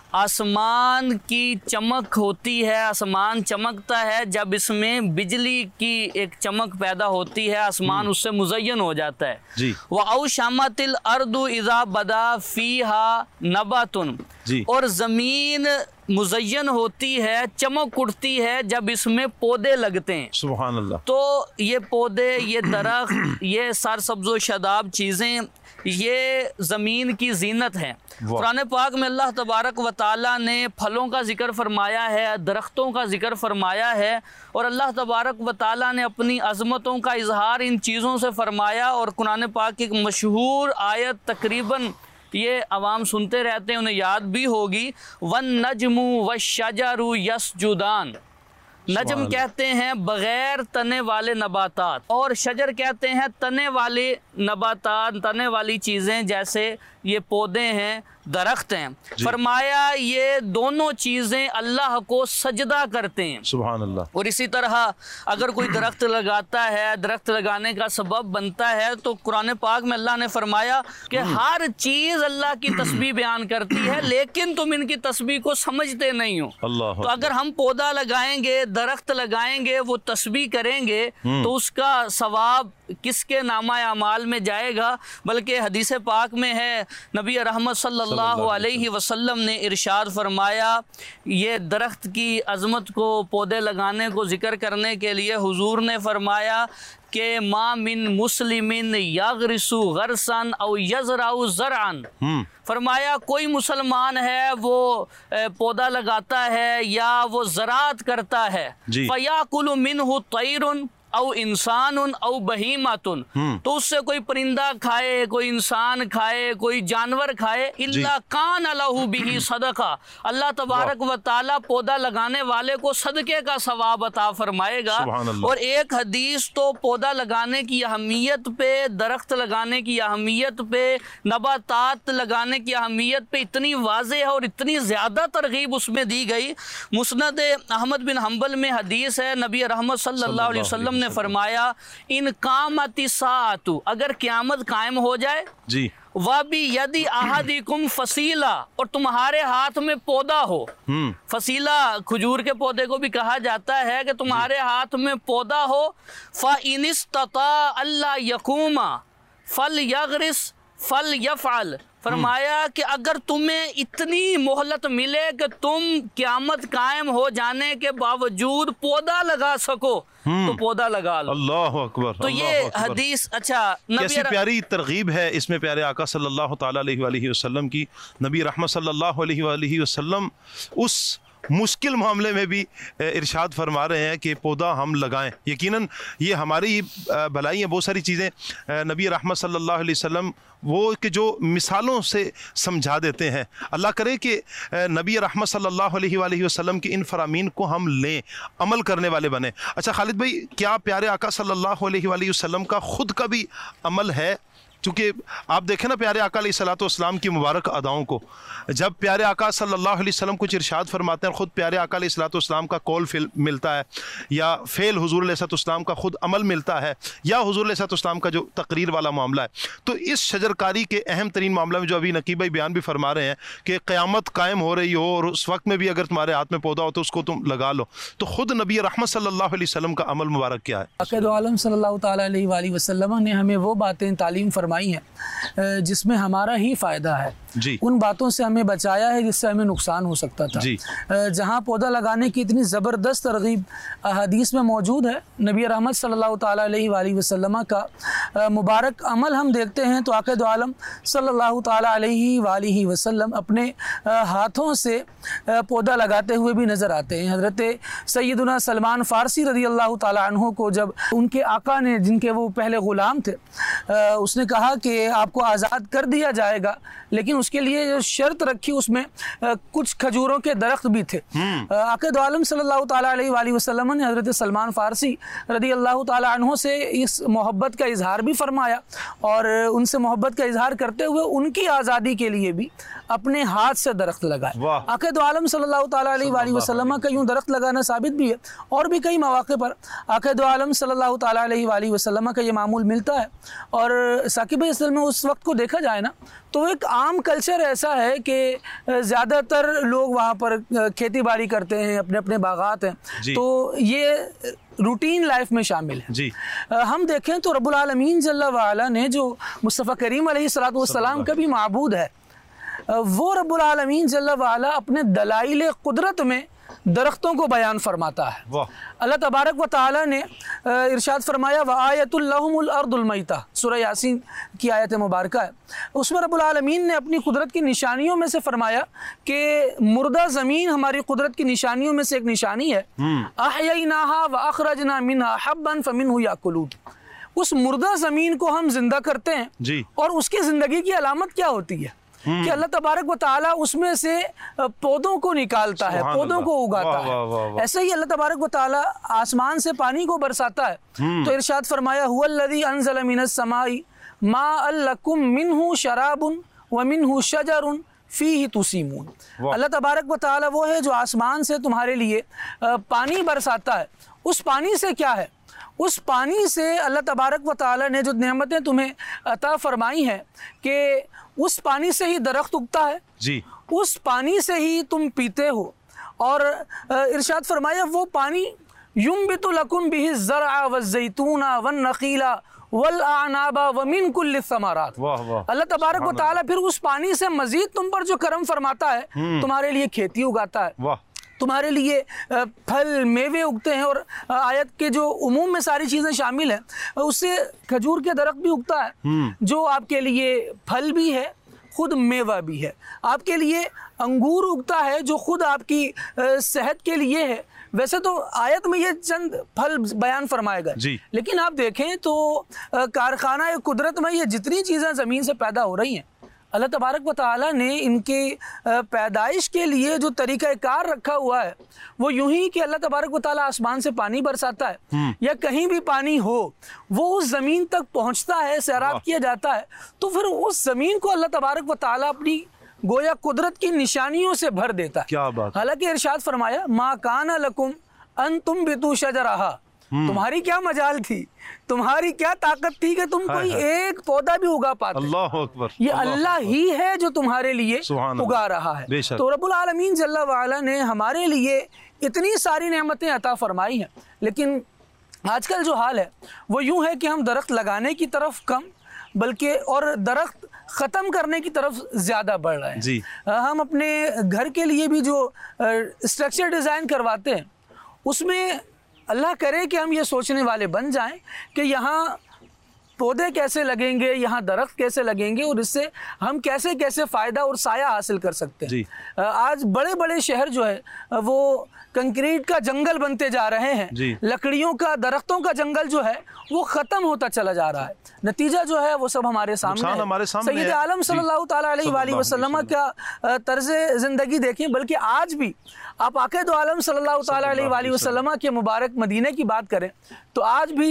आसमान की चमक होती है, आसमान चमकता है जब इसमें बिजली की एक चमक पैदा होती है, आसमान उससे मुज़य्यन हो जाता है जी। व औ शामातिल अर्दु इज़ा बदा फ़ीहा नबातुन, और ज़मीन मुज़य्यन होती है, चमक उठती है जब इसमें पौधे लगते हैं। सुभान अल्लाह। तो ये पौधे, ये दरख्त, ये सरसब्ज़ व शादाब चीज़ें ये ज़मीन की जीनत है। कुरान पाक में अल्लाह तबारक व तआला ने फलों का ज़िक्र फरमाया है, दरख्तों का ज़िक्र फरमाया है और अल्लाह तबारक व तआला ने अपनी अज़मतों का इजहार इन चीज़ों से फरमाया। और कुरान पाक की एक मशहूर आयत तकरीबन ये अवाम सुनते रहते हैं, उन्हें याद भी होगी, वन नजमु व शजरु यसजुदान। नजम कहते हैं बग़ैर तने वाले नबातात और शजर कहते हैं तने वाले नबातात, तने वाली चीज़ें, जैसे ये पौधे हैं, दरख्त हैं। फरमाया ये दोनों चीज़ें अल्लाह को सजदा करते हैं। सुभान अल्लाह। और इसी तरह अगर कोई दरख्त लगाता है, दरख्त लगाने का सबब बनता है, तो कुरान पाक में अल्लाह ने फरमाया कि हर चीज़ अल्लाह की तस्बीह बयान करती है, लेकिन तुम इनकी तस्बीह को समझते नहीं हो। अल्लाह। तो अगर हम पौधा लगाएंगे, दरख्त लगाएंगे, वो तस्बीह करेंगे तो उसका सवाब किसके नामा अमाल में जाएगा? बल्कि हदीस पाक में है, नबी रहमत सल्लल्लाहु अलैहि वसल्लम ने इरशाद फरमाया, ये दरख्त की अज़मत को, पौधे लगाने को ज़िक्र करने के लिए हुजूर ने फरमाया कि मा मिन मुस्लिमिन यगरिसु गरसन औ यज़राउ ज़रअन। फरमाया कोई मुसलमान है वो पौधा लगाता है या वो ज़राअत करता है, फ़याकुलु मिन्हु तैरुन, औ इंसान औ बहीमातुन, तो उससे कोई परिंदा खाए, कोई इंसान खाए, कोई जानवर खाए, इल्ला कान अलहु बिही सदका, अल्लाह तबारक व ताला पौधा लगाने वाले को सदके का सवाब अता फरमाएगा। और एक हदीस तो पौधा लगाने की अहमियत पे, दरख्त लगाने की अहमियत पे, नबातात लगाने की अहमियत पे इतनी वाज़ेह और इतनी ज़्यादा तरगीब उसमें दी गई। मुस्नद अहमद बिन हम्बल में हदीस है, नबी रहमत सल्लल्लाहु अलैहि वसल्लम ने फरमाया, इन कामति साअतु, अगर क़यामत कायम हो जाए जी, वाबी यदि अहदिकुम फसीला, और तुम्हारे हाथ में पौधा हो, फसीला खजूर के पौधे को भी कहा जाता है कि तुम्हारे हाथ में पौधा हो, फ़ा इनिस्तता अल्ला यकूमा फल यगरिस फल यफ़अल, फरमाया कि अगर तुम्हें इतनी मोहलत मिले कि तुम क़यामत कायम हो जाने के बावजूद पौधा लगा सको तो पौधा लगा लो। अल्लाह अकबर। तो ये हदीस, अच्छा कैसी प्यारी तरगीब है इसमें प्यारे आका सल्लल्लाहु ताला अलैहि वसल्लम की। नबी रहमत सल्लल्लाहु अलैहि वसल्लम उस मुश्किल मामले में भी इरशाद फरमा रहे हैं कि पौधा हम लगाएं। यकीनन ये हमारी भलाई है। बहुत सारी चीज़ें नबी रहमत सल्लल्लाहु अलैहि वसल्लम वो कि जो मिसालों से समझा देते हैं। अल्लाह करे कि नबी रहमत सल्लल्लाहु अलैहि वसल्लम की इन फरामीन को हम लें, अमल करने वाले बने। अच्छा खालिद भाई, क्या प्यारे आका सल्लल्लाहु अलैहि वसल्लम का ख़ुद का भी अमल है? क्योंकि आप देखें ना प्यारे आका अलैहिस्सलातु वस्सलाम की मुबारक अदाओं को, जब प्यारे आका सल्लल्लाहु अलैहि वसल्लम कुछ इरशाद फरमाते हैं, ख़ुद प्यारे आका अलैहिस्सलातु वस्सलाम का कौल मिलता है या फ़ेल हुज़ूर अलैहिस्सलातु वस्सलाम का ख़ुद अमल मिलता है या हुज़ूर अलैहिस्सलातु वस्सलाम का जो तकरीर वाला मामला है, तो इस शजरकारी के अहम तरीन मामला में जो अभी नकीब भाई बयान भी फरमा रहे हैं कि क़यामत कायम हो रही हो और उस वक्त में भी अगर तुम्हारे हाथ में पौधा हो तो उसको तुम लगा लो, तो ख़ुद नबी रहमत सल्लल्लाहु अलैहि वसल्लम का अमल मुबारक क्या है? आक़िद आलम सल्लल्लाहु ताला अलैहि वसल्लम ने हमें वो बातें तालीम फरमाई हैं जिसमें हमारा ही फ़ायदा है जी। उन बातों से हमें बचाया है जिससे हमें नुकसान हो सकता था जी। जहाँ पौधा लगाने की इतनी ज़बरदस्त तरगीब हदीस में मौजूद है, नबी रहमत सल्लल्लाहु ताला अलैहि वसल्लम का मुबारक अमल हम देखते हैं तो आक़िद आलम सल्लल्लाहु ताला अलैहि वसल्लम अपने हाथों से पौधा लगाते हुए भी नज़र आते हैं। हज़रत सैयदुना सलमान फ़ारसी रज़ी अल्लाह ताला अन्हु को जब उनके आका ने, जिनके वो पहले ग़ुलाम थे, उसने कहा कि आपको आज़ाद कर दिया जाएगा, लेकिन उसके लिए जो शर्त रखी उसमें कुछ खजूरों के दरख्त भी थे। आक़िद आलम सल्लल्लाहु ताला अलैहि वसल्लम ने हज़रत सलमान फ़ारसी रज़ी अल्लाह ताला अन्हु से इस मोहब्बत का इजहार भी फरमाया और उनसे मोहब्बत का इजहार करते हुए उनकी आज़ादी के लिए भी अपने हाथ से दरख्त लगाए। आक़िद आलम सल्लल्लाहु ताला अलैहि वसल्लम का यूँ दरख्त लगाना साबित भी है और भी कई मौक़े पर आक़िद आलम सल्लल्लाहु ताला अलैहि वसल्लम का ये मामूल मिलता है। और साकिब असल में उस वक्त को देखा जाए ना तो एक आम कल्चर ऐसा है कि ज़्यादातर लोग वहाँ पर खेती बाड़ी करते हैं, अपने अपने बागात हैं, तो ये रूटीन लाइफ में शामिल है जी। हम देखें तो रब्बुल आलमीन जल्ला वाला ने जो मुस्तफ़ा करीम अलैहिस्सलातु वस्सलाम का भी माबूद है, वो रब्बुल आलमीन जल्ला वाला अपने दलाइल कुदरत में दरख्तों को बयान फरमाता है। अल्लाह तबारक व तआला ने इरशाद फरमाया व आयतुल लहुमुल अर्दुल मैता, सूरह यासीन की आयत मुबारक है। उसमें रब्बुल आलमीन ने अपनी कुदरत की निशानियों में से फरमाया कि मुर्दा ज़मीन हमारी कुदरत की निशानियों में से एक निशानी है। अहयैनाहा व अखरजना मिनहा हब्बन फमिनहु याकुलून, उस मुर्दा ज़मीन को हम जिंदा करते हैं जी। और उसकी ज़िंदगी की अलामत क्या होती है कि अल्लाह तबारक व तआला उसमें से पौधों को निकालता है, पौधों को उगाता है। ऐसे ही अल्लाह तबारक व तआला आसमान से पानी को बरसाता है। तो इरशाद फरमाया हुवल्लज़ी अंज़ल मिनस समाई माअन लकुम मिन्हु शराबुन व मिन्हु शजरुन फीही तुसीमून। अल्लाह तबारक व तआला वो है जो आसमान से तुम्हारे लिए पानी बरसाता है। उस पानी से क्या है, उस पानी से अल्लाह तबारक व तआला ने जो नेमतें तुम्हें अता फरमाई हैं कि उस पानी से ही दरख्त उगता है जी, उस पानी से ही तुम पीते हो। और इरशाद फरमाया वो पानी युम्बितु लकुम बिहि ज़रअ वज़्ज़ैतूना वन्नख़ीला वल अनाबा व मिन कुल्लि समारात। अल्लाह तबारक व तआला फिर उस पानी से मजीद तुम पर जो करम फरमाता है, तुम्हारे लिए खेती उगाता है, तुम्हारे लिए फल मेवे उगते हैं। और आयत के जो उमूम में सारी चीज़ें शामिल हैं, उससे खजूर के दरख्त भी उगता है जो आपके लिए फल भी है, खुद मेवा भी है। आपके लिए अंगूर उगता है जो खुद आपकी सेहत के लिए है, वैसे तो आयत में ये चंद फल बयान फरमाए गए, लेकिन आप देखें तो कारखाना कुदरत में ये जितनी चीज़ें ज़मीन से पैदा हो रही हैं, अल्लाह तबारक व तआला ने इनके पैदाइश के लिए जो तरीक़ाकार रखा हुआ है वो यूं ही कि अल्लाह तबारक व तआला आसमान से पानी बरसाता है या कहीं भी पानी हो वो उस ज़मीन तक पहुंचता है, सैराब किया जाता है, तो फिर उस ज़मीन को अल्लाह तबारक व तआला अपनी गोया कुदरत की निशानियों से भर देता है। क्या बात। हालांकि इरशाद फरमाया मा काना लकुम अन तुम बितु शजरहा, तुम्हारी क्या मजाल थी, तुम्हारी क्या ताकत थी कि तुम कोई एक पौधा भी उगा पाते। अल्लाह अकबर। ये अल्लाह ही है जो तुम्हारे लिए उगा रहा है। तो रब्बुल आलमीन जल्ला वाला ने हमारे लिए इतनी सारी नेमतें अता फरमाई हैं, लेकिन आजकल जो हाल है वो यूं है कि हम दरख्त लगाने की तरफ कम बल्कि और दरख्त ख़त्म करने की तरफ ज़्यादा बढ़ रहे हैं। जी। हम अपने घर के लिए भी जो स्ट्रक्चर डिज़ाइन करवाते हैं उसमें अल्लाह करे कि हम ये सोचने वाले बन जाएं कि यहाँ पौधे कैसे लगेंगे, यहाँ दरख्त कैसे लगेंगे और इससे हम कैसे कैसे फ़ायदा और साया हासिल कर सकते हैं। जी। आज बड़े बड़े शहर जो है वो कंक्रीट का जंगल बनते जा रहे हैं, लकड़ियों का दरख्तों का जंगल जो है वो ख़त्म होता चला जा रहा है। नतीजा जो है वो सब हमारे सामने है। हमारे सामने सैयद आलम सल्लल्लाहु ताला अलैहि वसल्लम का तर्ज ज़िंदगी देखें, बल्कि आज भी आप आक़िद दो आलम सल्लल्लाहु ताला अलैहि वसल्लम के मुबारक मदीने की बात करें तो आज भी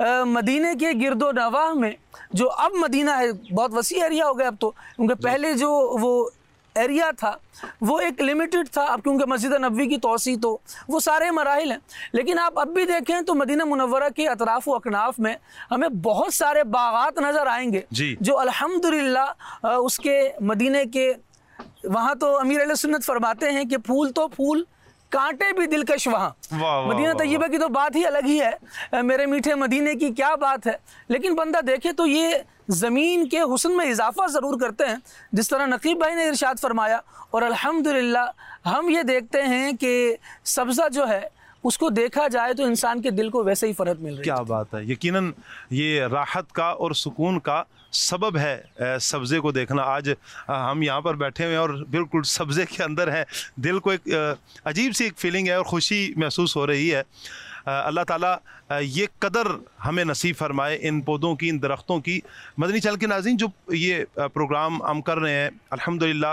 मदीने के गिरदो नवाह में जो अब मदीना है बहुत वसी एरिया हो गया अब तो, क्योंकि पहले जो वो एरिया था वो एक लिमिटेड था, अब क्योंकि मस्जिद नबवी की तोसी तो वो सारे मराहिल हैं, लेकिन आप अब भी देखें तो मदीना मुनव्वरा के अतराफ़ व अकनाफ में हमें बहुत सारे बागात नज़र आएंगे जो अल्हम्दुलिल्लाह उसके मदीने के वहाँ तो अमीर अहले सुन्नत फरमाते हैं कि फूल तो फूल कांटे भी दिलकश वहाँ। मदीना तय्यबा की तो बात ही अलग ही है, मेरे मीठे मदीने की क्या बात है, लेकिन बंदा देखे तो ये ज़मीन के हुस्न में इजाफा ज़रूर करते हैं जिस तरह नकीब भाई ने इरशाद फरमाया। और अल्हम्दुलिल्लाह हम ये देखते हैं कि सब्ज़ा जो है उसको देखा जाए तो इंसान के दिल को वैसे ही फ़रहत मिल रही है। क्या बात है। यकीनन ये राहत का और सुकून का सबब है सब्ज़े को देखना। आज हम यहाँ पर बैठे हुए हैं और बिल्कुल सब्ज़े के अंदर हैं, दिल को एक अजीब सी एक फीलिंग है और ख़ुशी महसूस हो रही है। अल्लाह ताला ये कदर हमें नसीब फरमाए इन पौधों की, इन दरख्तों की। मदनी चैनल के नाज़रीन, जो ये प्रोग्राम हम कर रहे हैं अल्हम्दुलिल्लाह,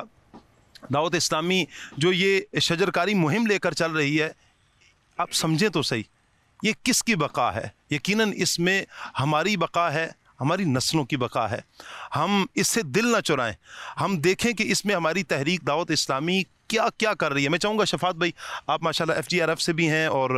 दावत इस्लामी जो ये शजरकारी मुहिम लेकर चल रही है, आप समझें तो सही ये किसकी बका है। यकीनन इसमें हमारी बका है, हमारी नस्लों की बका है। हम इससे दिल ना चुराएं, हम देखें कि इसमें हमारी तहरीक दावत इस्लामी क्या क्या कर रही है। मैं चाहूँगा शफात भाई, आप माशाल्लाह एफ जी आर एफ से भी हैं और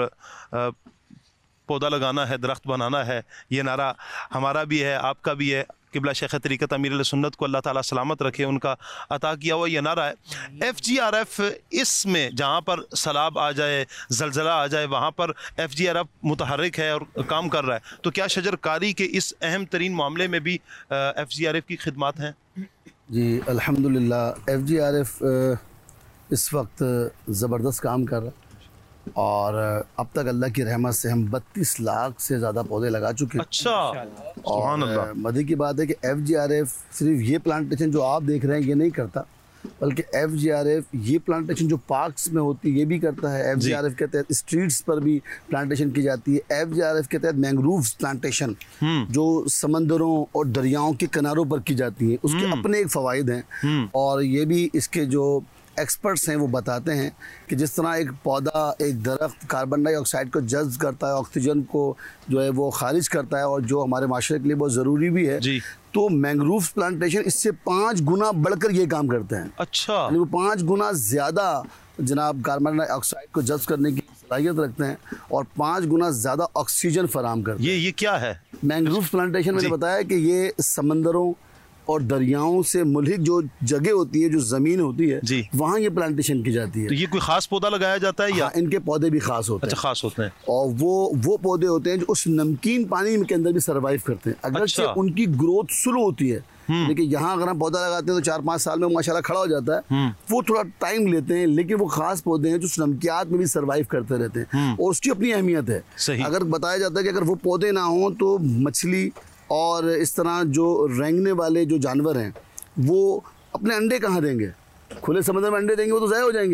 पौधा लगाना है, दरख्त बनाना है, ये नारा हमारा भी है, आपका भी है। किबला शेख तरीक़त अमीर अहले सुन्नत को अल्लाह ताला सलामत रखे, उनका अता किया हुआ ये नारा है। एफ जी आर एफ इसमें जहाँ पर सैलाब आ जाए, जलजला आ जाए, वहाँ पर एफ जी आर एफ मुतहर्रिक है और काम कर रहा है। तो क्या शजरकारी के इस अहम तरीन मामले में भी एफ जी आर एफ की खिदमत हैं? जी अल्हम्दुलिल्लाह, एफ जी आर एफ इस वक्त ज़बरदस्त काम कर रहा है और अब तक अल्लाह की रहमत से हम बत्तीस लाख से ज़्यादा पौधे लगा चुके हैं। अच्छा। और मज़े की बात है कि एफ जी आर एफ सिर्फ ये प्लांटेशन जो आप देख रहे हैं ये नहीं करता, बल्कि एफ जी आर एफ ये प्लांटेशन जो पार्क्स में होती है ये भी करता है। एफ जी आर एफ के तहत स्ट्रीट्स पर भी प्लांटेशन की जाती है। एफ जी आर एफ के तहत मैंग्रोव्स प्लांटेशन जो समंदरों और दरियाओं के किनारों पर की जाती है, उसके अपने एक फ़वाइद हैं और ये भी इसके जो एक्सपर्ट्स हैं वो बताते हैं कि जिस तरह एक पौधा, एक दरख्त कार्बन डाइऑक्साइड को जज्ब करता है, ऑक्सीजन को जो है वो खारिज करता है और जो हमारे माशरे के लिए बहुत ज़रूरी भी है, तो मैंग्रोव्स प्लांटेशन इससे पाँच गुना बढ़कर ये काम करते हैं। अच्छा। यानी वो पाँच गुना ज़्यादा जनाब कार्बन डाइऑक्साइड को जज्ब करने की सलाहियत रखते हैं और पाँच गुना ज़्यादा ऑक्सीजन फराहम करते हैं। ये ये क्या है मैंग्रोव्स प्लांटेशन? मैंने बताया कि ये समंदरों और दरियाओं से मुल्हिक जो जगह होती है, जो ज़मीन होती है, वहाँ ये प्लांटेशन की जाती है। तो ये कोई ख़ास पौधा लगाया जाता है या? हाँ, इनके पौधे भी ख़ास होते हैं। अच्छा, ख़ास होते हैं। और वो वो पौधे होते हैं जो उस नमकीन पानी के अंदर भी सर्वाइव करते हैं। अगर अच्छा। उनकी ग्रोथ स्लो होती है, लेकिन यहाँ अगर हम पौधा लगाते हैं तो चार पाँच साल में माशाल्लाह खड़ा हो जाता है। वो थोड़ा टाइम लेते हैं, लेकिन वो ख़ास पौधे हैं जो उस नमकियात में भी सर्वाइव करते रहते हैं और उसकी अपनी अहमियत है। अगर बताया जाता है कि अगर वो पौधे ना हों तो मछली और इस तरह जो रेंगने वाले जो जानवर हैं वो अपने अंडे कहाँ देंगे? खुले समुद्र में अंडे देंगे वो तो ज़ाया हो जाएंगे।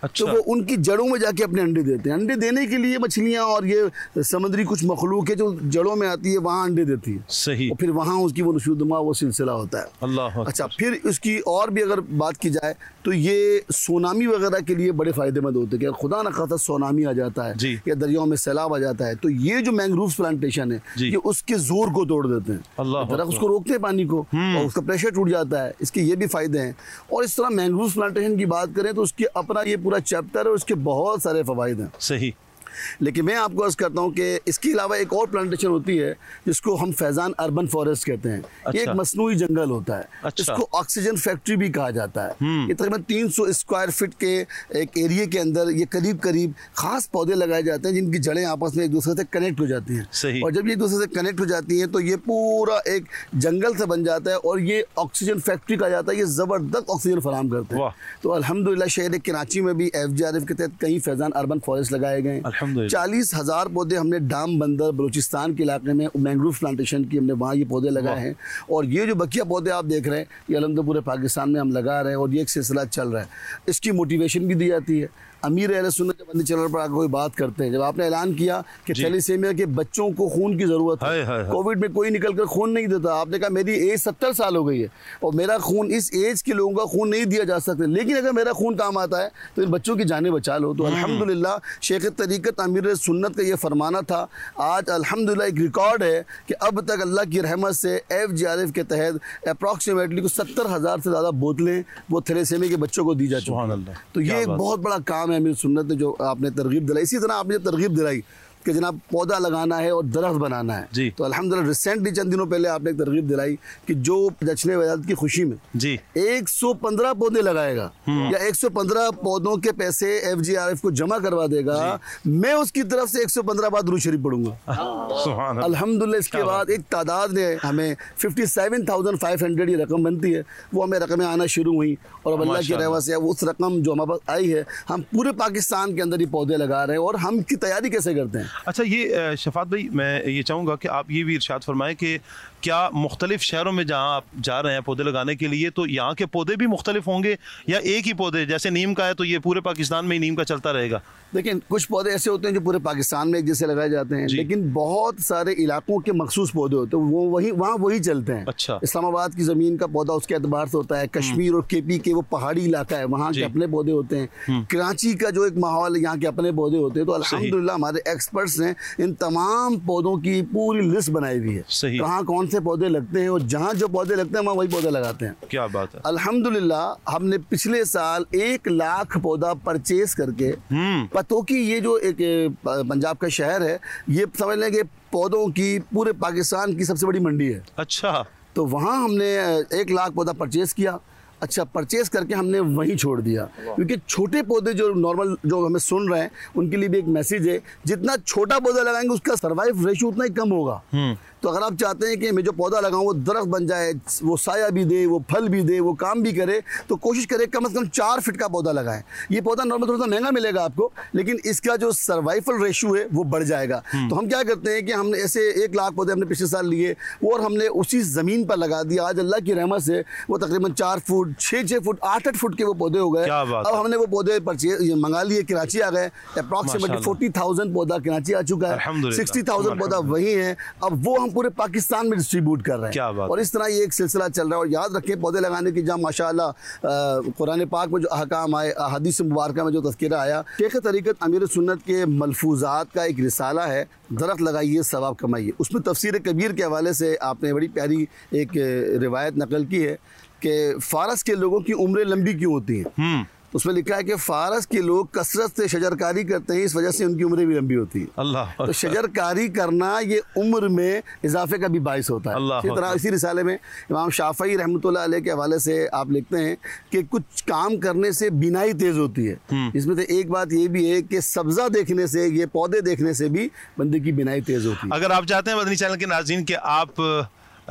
तो वो उनकी जड़ों में जाके अपने अंडे देते हैं। अंडे देने के लिए मछलियाँ और ये समुद्री कुछ मखलूक है जो जड़ों में आती है, वहाँ अंडे देती है। सही। और फिर वहाँ उसकी वो नशोदमा वो सिलसिला होता है। अल्लाह। अच्छा, फिर उसकी और भी अगर बात की जाए तो ये सुनामी वगैरह के लिए बड़े फ़ायदेमंद होते हैं कि खुदा न खासा सुनामी आ जाता है या दरियाओं में सैलाब आ जाता है, तो ये जो मैंग्रोव प्लांटेशन है ये उसके जोर को तोड़ देते हैं। दरख्त उसको रोकते हैं पानी को और उसका प्रेशर टूट जाता है। इसके ये भी फ़ायदे हैं। और इस तरह मैंग्रोव प्लांटेशन की बात करें तो उसके अपना ये पूरा चैप्टर है, उसके बहुत सारे फ़वाइद हैं। सही। लेकिन मैं आपको अर्ज़ करता हूँ कि इसके अलावा एक और प्लांटेशन होती है जिसको हम फैज़ान अर्बन फॉरेस्ट कहते हैं। अच्छा। ये एक मसनूई जंगल होता है। अच्छा। इसको ऑक्सीजन फैक्ट्री भी कहा जाता है। ये तकरीबन तीन सौ स्क्वायर फीट के एक एरिया के अंदर ये करीब करीब खास पौधे लगाए जाते हैं जिनकी जड़ें आपस में एक दूसरे से कनेक्ट हो जाती हैं। सही। और जब ये एक दूसरे से कनेक्ट हो जाती हैं तो ये पूरा एक जंगल से बन जाता है और ये ऑक्सीजन फैक्ट्री कहा जाता है। ये ज़बरदस्त ऑक्सीजन फराहम करते हैं। तो अल्हम्दुलिल्लाह शहर कराची में भी एफ जे आर एफ के तहत कई फैज़ान अर्बन फॉरेस्ट लगाए गए हैं। चालीस हजार पौधे हमने डाम बंदर बलूचिस्तान के इलाके में मैंग्रोव प्लांटेशन की हमने वहाँ ये पौधे लगाए हैं। और ये जो बकिया पौधे आप देख रहे हैं ये अलहमदुलिल्लाह पूरे पाकिस्तान में हम लगा रहे हैं और ये एक सिलसिला चल रहा है। इसकी मोटिवेशन भी दी जाती है। अमीर अहले सुन्नत जब बंदी चैनल पर आकर कोई बात करते हैं, जब आपने ऐलान किया कि थैलेसीमिया के बच्चों को खून की ज़रूरत है, कोविड में कोई निकल कर खून नहीं देता, आपने कहा मेरी एज सत्तर साल हो गई है और मेरा खून, इस एज के लोगों का खून नहीं दिया जा सकता, लेकिन अगर मेरा खून काम आता है तो इन बच्चों की जानें बचा लो। तो अल्हम्दुलिल्लाह शेख तरीक़त अमीर सुन्नत का ये फरमाना था। आज अल्हम्दुलिल्लाह एक रिकॉर्ड है कि अब तक अल्लाह की रहमत से एफ जे आर एफ के तहत अप्रॉक्सीमेटली को सत्तर हज़ार से ज़्यादा बोतलें वो थैलेसीमिया के बच्चों को दी जा चुकी हैं। तो ये एक बहुत बड़ा काम है अमीर सुन्नत ने जो आपने तरगीब दिलाई। इसी तरह आपने तरगीब दिलाई कि जनाब पौधा लगाना है और दरख्त बनाना है जी। तो अल्हम्दुलिल्लाह रिसेंटली चंद दिनों पहले आपने एक तरगीब दिलाई कि जो जश्न वलादत की खुशी में जी एक सौ पंद्रह पौधे लगाएगा या एक सौ पंद्रह पौधों के पैसे एफ जे आर एफ को जमा करवा देगा, मैं उसकी तरफ से एक सौ पंद्रह बार दुरूद शरीफ पढ़ूंगा। अल्हम्दुलिल्लाह इसके बाद एक तादाद ने हमें fifty seven thousand five hundred ये रकम बनती है, वो हमें रकमें आना शुरू हुई और अब अल्लाह की रहमत से उस रकम जो हमारे पास आई है हम पूरे पाकिस्तान के अंदर ये पौधे लगा रहे हैं। और हम की तैयारी कैसे करते हैं? अच्छा, ये शफात भाई मैं ये चाहूँगा कि आप ये भी इरशाद फरमाएं कि क्या मुख्तलिफ शहरों में जहाँ आप जा रहे हैं पौधे लगाने के लिए तो यहाँ के पौधे भी मुख्तलिफ होंगे या एक ही पौधे, जैसे नीम का है तो ये पूरे पाकिस्तान में ही नीम का चलता रहेगा? लेकिन कुछ पौधे ऐसे होते हैं जो पूरे पाकिस्तान में एक जैसे लगाए जाते हैं, लेकिन बहुत सारे इलाकों के मखसूस पौधे होते हैं वो वही वहाँ वही चलते हैं। अच्छा। इस्लामाबाद की ज़मीन का पौधा उसके एतबार से होता है, कश्मीर और के पी के वो पहाड़ी इलाका है वहाँ के अपने पौधे होते हैं, कराची का जो एक माहौल है यहाँ के अपने पौधे होते हैं। तो अल्हम्दुलिल्लाह हमारे एक्सपर्ट्स ने इन तमाम पौधों की पूरी लिस्ट बनाई हुई है, कहाँ कौन से पौधे लगते हैं और जहाँ जो पौधे लगते हैं वहाँ वही पौधे लगाते हैं। क्या बात है। अल्हम्दुलिल्लाह हमने पिछले साल एक लाख पौधा परचेज करके, पतों की ये जो एक पंजाब का शहर है ये समझ लें कि पौधों की पूरे पाकिस्तान की सबसे बड़ी मंडी है। अच्छा। तो वहाँ हमने एक लाख पौधा परचेज किया। अच्छा, परचेज करके हमने वहीं छोड़ दिया, क्योंकि छोटे पौधे जो नॉर्मल जो हमें सुन रहे हैं उनके लिए भी एक मैसेज है, जितना छोटा पौधा लगाएंगे उसका सर्वाइव रेशियो उतना ही कम होगा। तो अगर आप चाहते हैं कि मैं जो पौधा लगाऊं वो दरख्त बन जाए, वो साया भी दे, वो फल भी दे, वो काम भी करे, तो कोशिश करें कम से कम चार फीट का पौधा लगाएं। ये पौधा नॉर्मल थोड़ा सा महंगा मिलेगा आपको, लेकिन इसका जो सर्वाइवल रेशियो है वो बढ़ जाएगा। तो हम क्या करते हैं कि हमने ऐसे एक लाख पौधे हमने पिछले साल लिए और हमने उसी ज़मीन पर लगा दिया। आज अल्लाह की रहमत से वो तकरीबन चार फुट छः छः फुट आठ आठ फुट के वो पौधे हो गए। अब हमने वो पौधे परचेज मंगा लिए, कराची आ गए। अप्रॉक्सीमेटली फोर्टी थाउजेंड पौधा कराची आ चुका है, सिक्सटी थाउजेंड पौधा वही है। अब वो हम पूरे पाकिस्तान डिस्ट्रीब्यूट कर रहे हैं और इस तरह ये एक सिलसिला चल रहा है। और याद रखें पौधे लगाने की जहाँ माशाअल्लाह कुरान पाक में जो अहकाम आए, हदीस मुबारक में जो तज़किरा आया, शेख तरीक़त अमीर सुन्नत के मलफूज़ात का एक रिसाला है, दरख्त लगाइए सवाब कमाइए। उसमें तफसीर कबीर के हवाले से आपने बड़ी प्यारी एक रिवायत नकल की है कि फ़ारस के लोगों की उम्रें लंबी क्यों होती हैं। उसमें लिखा है कि फ़ारस के लोग कसरत से शजरकारी करते हैं, इस वजह से उनकी उम्रें भी लंबी होती है। अल्लाह। तो शजरकारी करना ये उम्र में इजाफे का भी बाइस होता है। इसी तरह इसी रिसाले में इमाम शाफ़ई रहमतुल्लाह अलैह के हवाले से आप लिखते हैं कि कुछ काम करने से बीनाई तेज़ होती है। इसमें से एक बात ये भी है कि सब्ज़ा देखने से, ये पौधे देखने से भी बंदे की बीनाई तेज़ होती है। अगर आप चाहते हैं मदनी चैनल के नाज़रीन कि आप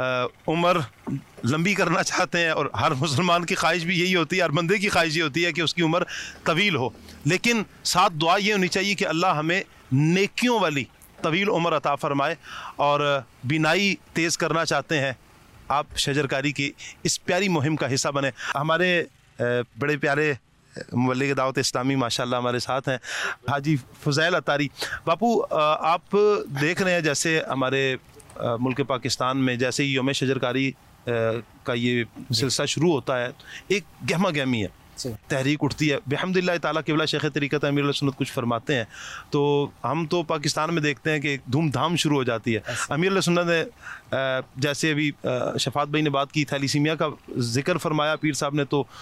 उम्र लंबी करना चाहते हैं, और हर मुसलमान की ख्वाहिश भी यही होती है, हर बंदे की ख्वाहिश ये होती है कि उसकी उम्र तवील हो, लेकिन साथ दुआ ये होनी चाहिए कि अल्लाह हमें नेकियों वाली तवील उम्र अता फ़रमाए। और बीनाई तेज़ करना चाहते हैं आप, शजरकारी की इस प्यारी मुहिम का हिस्सा बने। हमारे बड़े प्यारे मुबल्लिग दावत इस्लामी माशाल्लाह हमारे साथ हैं, हाजी फुज़ैल अतारी। बापू आप देख रहे हैं जैसे हमारे मुल्क पाकिस्तान में जैसे ही यौम शजरकारी का ये सिलसिला शुरू होता है, एक गहमा गहमी है, तहरीक उठती है। बिहम्दिल्लाह ताला क़िबला शेख तरीक़त अमीरुल सुन्नत कुछ फरमाते हैं तो हम तो पाकिस्तान में देखते हैं कि धूमधाम शुरू हो जाती है। अमीरुल सुन्नत ने जैसे अभी शफात भाई ने बात की, थैलीसीमिया का जिक्र फरमाया पीर साहब ने, तो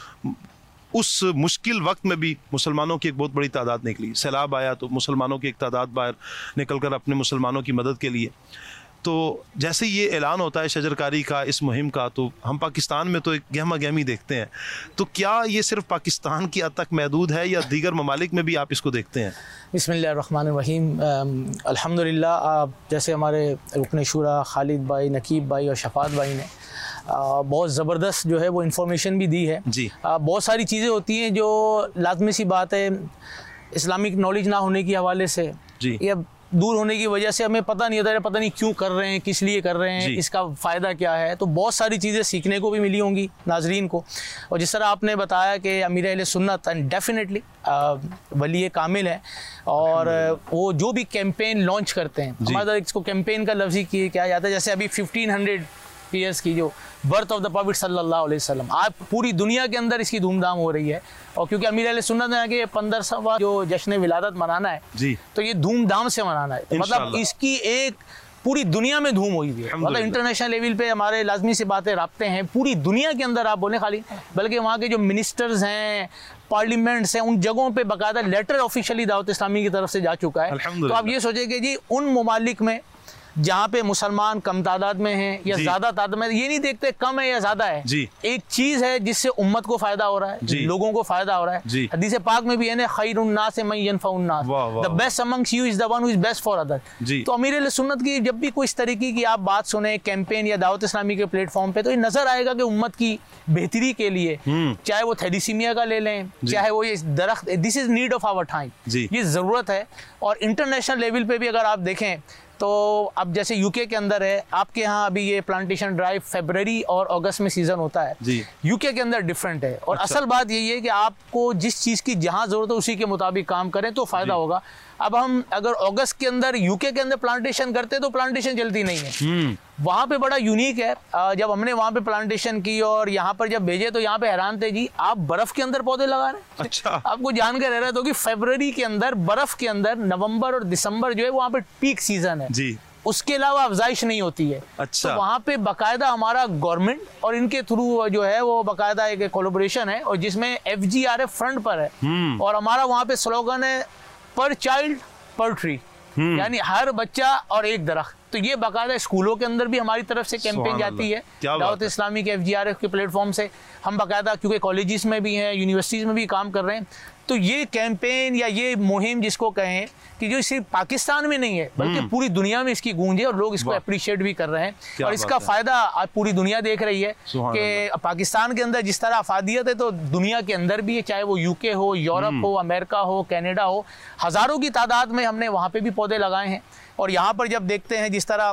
उस मुश्किल वक्त में भी मुसलमानों की एक बहुत बड़ी तादाद निकली। सैलाब आया तो मुसलमानों की एक तादाद बाहर निकल कर अपने मुसलमानों की मदद के लिए, तो जैसे ये ऐलान होता है शजरकारी का, इस मुहिम का, तो हम पाकिस्तान में तो एक गहमा गहमी देखते हैं। तो क्या ये सिर्फ पाकिस्तान की हद तक महदूद है या दीगर ममालिक में भी आप इसको देखते हैं? बिस्मिल्लाहिर्रहमानिर्रहीम। अल्हम्दुलिल्लाह, जैसे हमारे रुकन शुरा खालिद भाई, नकीब भाई और शफात भाई ने बहुत ज़बरदस्त जो है वो इन्फॉर्मेशन भी दी है जी। बहुत सारी चीज़ें होती हैं जो लाजमी सी बात है, इस्लामिक नॉलेज ना होने के हवाले से जी, या दूर होने की वजह से हमें पता नहीं होता है, पता नहीं क्यों कर रहे हैं, किस लिए कर रहे हैं, इसका फ़ायदा क्या है। तो बहुत सारी चीज़ें सीखने को भी मिली होंगी नाजरीन को। और जिस तरह आपने बताया कि अमीर अहले सुन्नत डेफिनेटली वली कामिल है, और वो जो भी कैंपेन लॉन्च करते हैं, हमारा इसको कैंपेन का लफ्ज़ ही किया जाता है। जैसे अभी फिफ्टीन हंड्रेड ईयर्स की जो बर्थ ऑफ द प्रॉफिट सल्लल्लाहु अलैहि वसल्लम, आज पूरी दुनिया के अंदर इसकी धूमधाम हो रही है। और क्योंकि अमीर अहले सुन्नत ने कि पंद्रहवां जो जश्न विलादत मनाना है जी, तो ये धूमधाम से मनाना है, मतलब इसकी एक पूरी दुनिया में धूम हुई है। मतलब इंटरनेशनल लेवल पे हमारे लाजमी से बातें राब्ते हैं पूरी दुनिया के अंदर, आप बोले खाली, बल्कि वहाँ के जो मिनिस्टर्स हैं, पार्लियामेंट्स हैं, उन जगहों पे बाकायदा लेटर ऑफिशियली दावत इस्लामी की तरफ से जा चुका है। तो आप ये सोचे कि जी उन ममालिक में जहाँ पे मुसलमान कम तादाद में हैं या ज़्यादा तादाद में, ये नहीं देखते कम है या ज़्यादा है जी, एक चीज़ है जिससे उम्मत को फ़ायदा हो रहा है, लोगों को फ़ायदा हो रहा है। हदीस पाक में भी है ना, खैरुन नास मन यनफउन नास, the best amongst you is the one who is best for other. तो अमीर अहले सुन्नत की जब भी कोई इस तरीके की आप बात सुने कैंपेन या दावत इस्लामी के प्लेटफॉर्म पे, तो ये नज़र आएगा कि उम्मत की बेहतरी के लिए, चाहे वो थैलीसीमिया का ले लें, चाहे वो ये दरख्त, this is need of our time, ये ज़रूरत है। और इंटरनेशनल लेवल पे भी अगर आप देखें तो अब जैसे यूके के अंदर है, आपके यहाँ अभी ये प्लांटेशन ड्राइव फरवरी और अगस्त में सीजन होता है जी। यूके के अंदर डिफरेंट है। और अच्छा। असल बात यही है कि आपको जिस चीज़ की जहाँ ज़रूरत है उसी के मुताबिक काम करें तो फ़ायदा होगा। अब हम अगर अगस्त के अंदर यूके के अंदर प्लांटेशन करते तो प्लांटेशन चलती नहीं है। वहाँ पे बड़ा यूनिक है, जब हमने वहाँ पे प्लांटेशन की और यहाँ पर जब भेजे तो यहाँ पे हैरान थे जी, आप बर्फ़ के अंदर पौधे लगा रहे हैं। अच्छा। आपको जानकर रह रहा था कि फरवरी के अंदर बर्फ़ के अंदर नवंबर और दिसंबर जो है वहाँ पे पीक सीजन है जी, उसके अलावा अफजाइश नहीं होती है। अच्छा। तो वहाँ पे बाकायदा हमारा गवर्नमेंट और इनके थ्रू जो है वो बाकायदा एक कोलैबोरेशन है, और जिसमें F G R F front पर है, और हमारा वहाँ पे स्लोगन है पर चाइल्ड पर ट्री, यानी हर बच्चा और एक दरख्त। तो ये बाकायदा स्कूलों के अंदर भी हमारी तरफ से कैंपेन जाती है दावत इस्लामी के एफ जी आर एफ के प्लेटफॉर्म से। हम बाकायदा क्योंकि कॉलेजेस में भी हैं, यूनिवर्सिटीज़ में भी काम कर रहे हैं, तो ये कैंपेन या ये मुहिम जिसको कहें कि जो सिर्फ पाकिस्तान में नहीं है बल्कि पूरी दुनिया में इसकी गूंज है, और लोग इसको अप्रिशिएट भी कर रहे हैं, और इसका फ़ायदा आज पूरी दुनिया देख रही है कि पाकिस्तान के अंदर जिस तरह अफादियत है तो दुनिया के अंदर भी है, चाहे वो यूके हो, यूरोप हो, अमेरिका हो, कनाडा हो, हज़ारों की तादाद में हमने वहाँ पर भी पौधे लगाए हैं। और यहाँ पर जब देखते हैं जिस तरह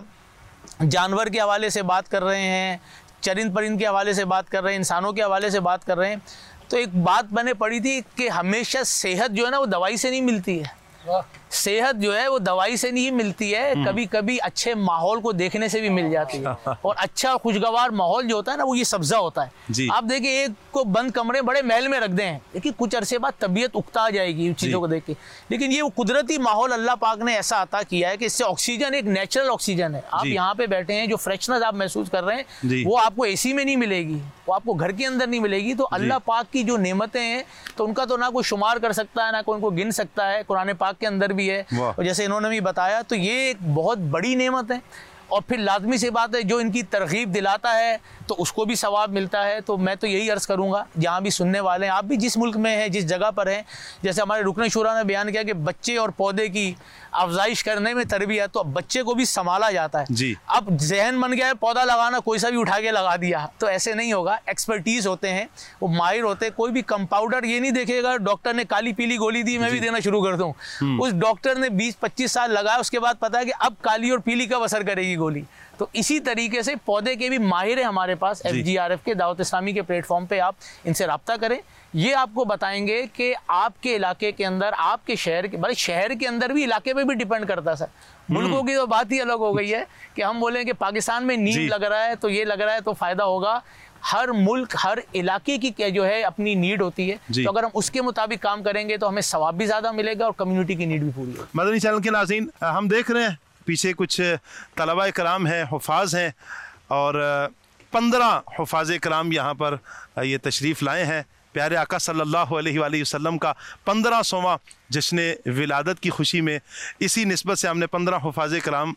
जानवर के हवाले से बात कर रहे हैं, चरिंद परिंद के हवाले से बात कर रहे हैं, इंसानों के हवाले से बात कर रहे हैं, तो एक बात मैंने पढ़ी थी कि हमेशा सेहत जो है ना वो दवाई से नहीं मिलती है, सेहत जो है वो दवाई से नहीं मिलती है, कभी कभी अच्छे माहौल को देखने से भी मिल जाती है। और अच्छा खुशगवार माहौल जो होता है ना वो ये सब्जा होता है। आप देखिए एक को बंद कमरे बड़े महल में रख दें, लेकिन कुछ अरसे बाद तबीयत उकता आ जाएगी उन चीज़ों को देख के। लेकिन ये कुदरती माहौल अल्लाह पाक ने ऐसा अता किया है कि इससे ऑक्सीजन एक नेचुरल ऑक्सीजन है। आप यहाँ पे बैठे हैं, जो फ्रेशनेस आप महसूस कर रहे हैं वो आपको एसी में नहीं मिलेगी, वो आपको घर के अंदर नहीं मिलेगी। तो अल्लाह पाक की जो नेमतें हैं तो उनका तो ना कोई शुमार कर सकता है, ना कोई उनको गिन सकता है। कुरान पाक के अंदर भी है, और जैसे इन्होंने भी बताया, तो ये एक बहुत बड़ी नेमत है। और फिर लाजमी सी बात है जो इनकी तरगीब दिलाता है तो उसको भी सवाब मिलता है। तो मैं तो यही अर्ज़ करूँगा जहाँ भी सुनने वाले हैं, आप भी जिस मुल्क में हैं, जिस जगह पर हैं, जैसे हमारे रुकन शुरा ने बयान किया कि बच्चे और पौधे की अफजाइश करने में तरबियत, तो अब बच्चे को भी संभाला जाता है जी। अब जहन बन गया है पौधा लगाना, कोई सा भी उठा के लगा दिया, तो ऐसे नहीं होगा। एक्सपर्टीज़ होते हैं, वो माहिर होते हैं। कोई भी कंपाउंडर ये नहीं देखेगा डॉक्टर ने काली पीली गोली दी मैं भी देना शुरू कर दूँ। उस डॉक्टर ने बीस पच्चीस साल लगाया, उसके बाद पता है कि अब काली और पीली कब असर करेगी गोली। तो इसी तरीके से पौधे के भी माहिर है हमारे पास एफ जी आर एफ के, दावत इस्लामी के प्लेटफॉर्म पे आप इनसे रब्ता करें। ये आपको बताएंगे कि आपके इलाके के अंदर, आपके शहर के, भाई शहर के अंदर भी इलाके पे भी डिपेंड करता है सर। मुल्कों की तो बात ही अलग हो गई है कि हम बोलें कि पाकिस्तान में नीड लग रहा है तो ये लग रहा है तो फ़ायदा होगा। हर मुल्क, हर इलाके की जो है अपनी नीड होती है, तो अगर हम उसके मुताबिक काम करेंगे तो हमें सवाब भी ज़्यादा मिलेगा और कम्युनिटी की नीड भी पूरी होगी। मदनी चैनल के नाज़रीन, हम देख रहे हैं पीछे कुछ तलबा कराम हैं, हुफ़ाज़ हैं, और पंद्रह हुफ़ाज़ कराम यहाँ पर ये तशरीफ़ लाए हैं। प्यारे आका सल्लल्लाहु अलैहि वसल्लम का पंद्रह सौवां जश्न विलादत की खुशी में इसी निस्बत से हमने पंद्रह हुफ़ाज़ कराम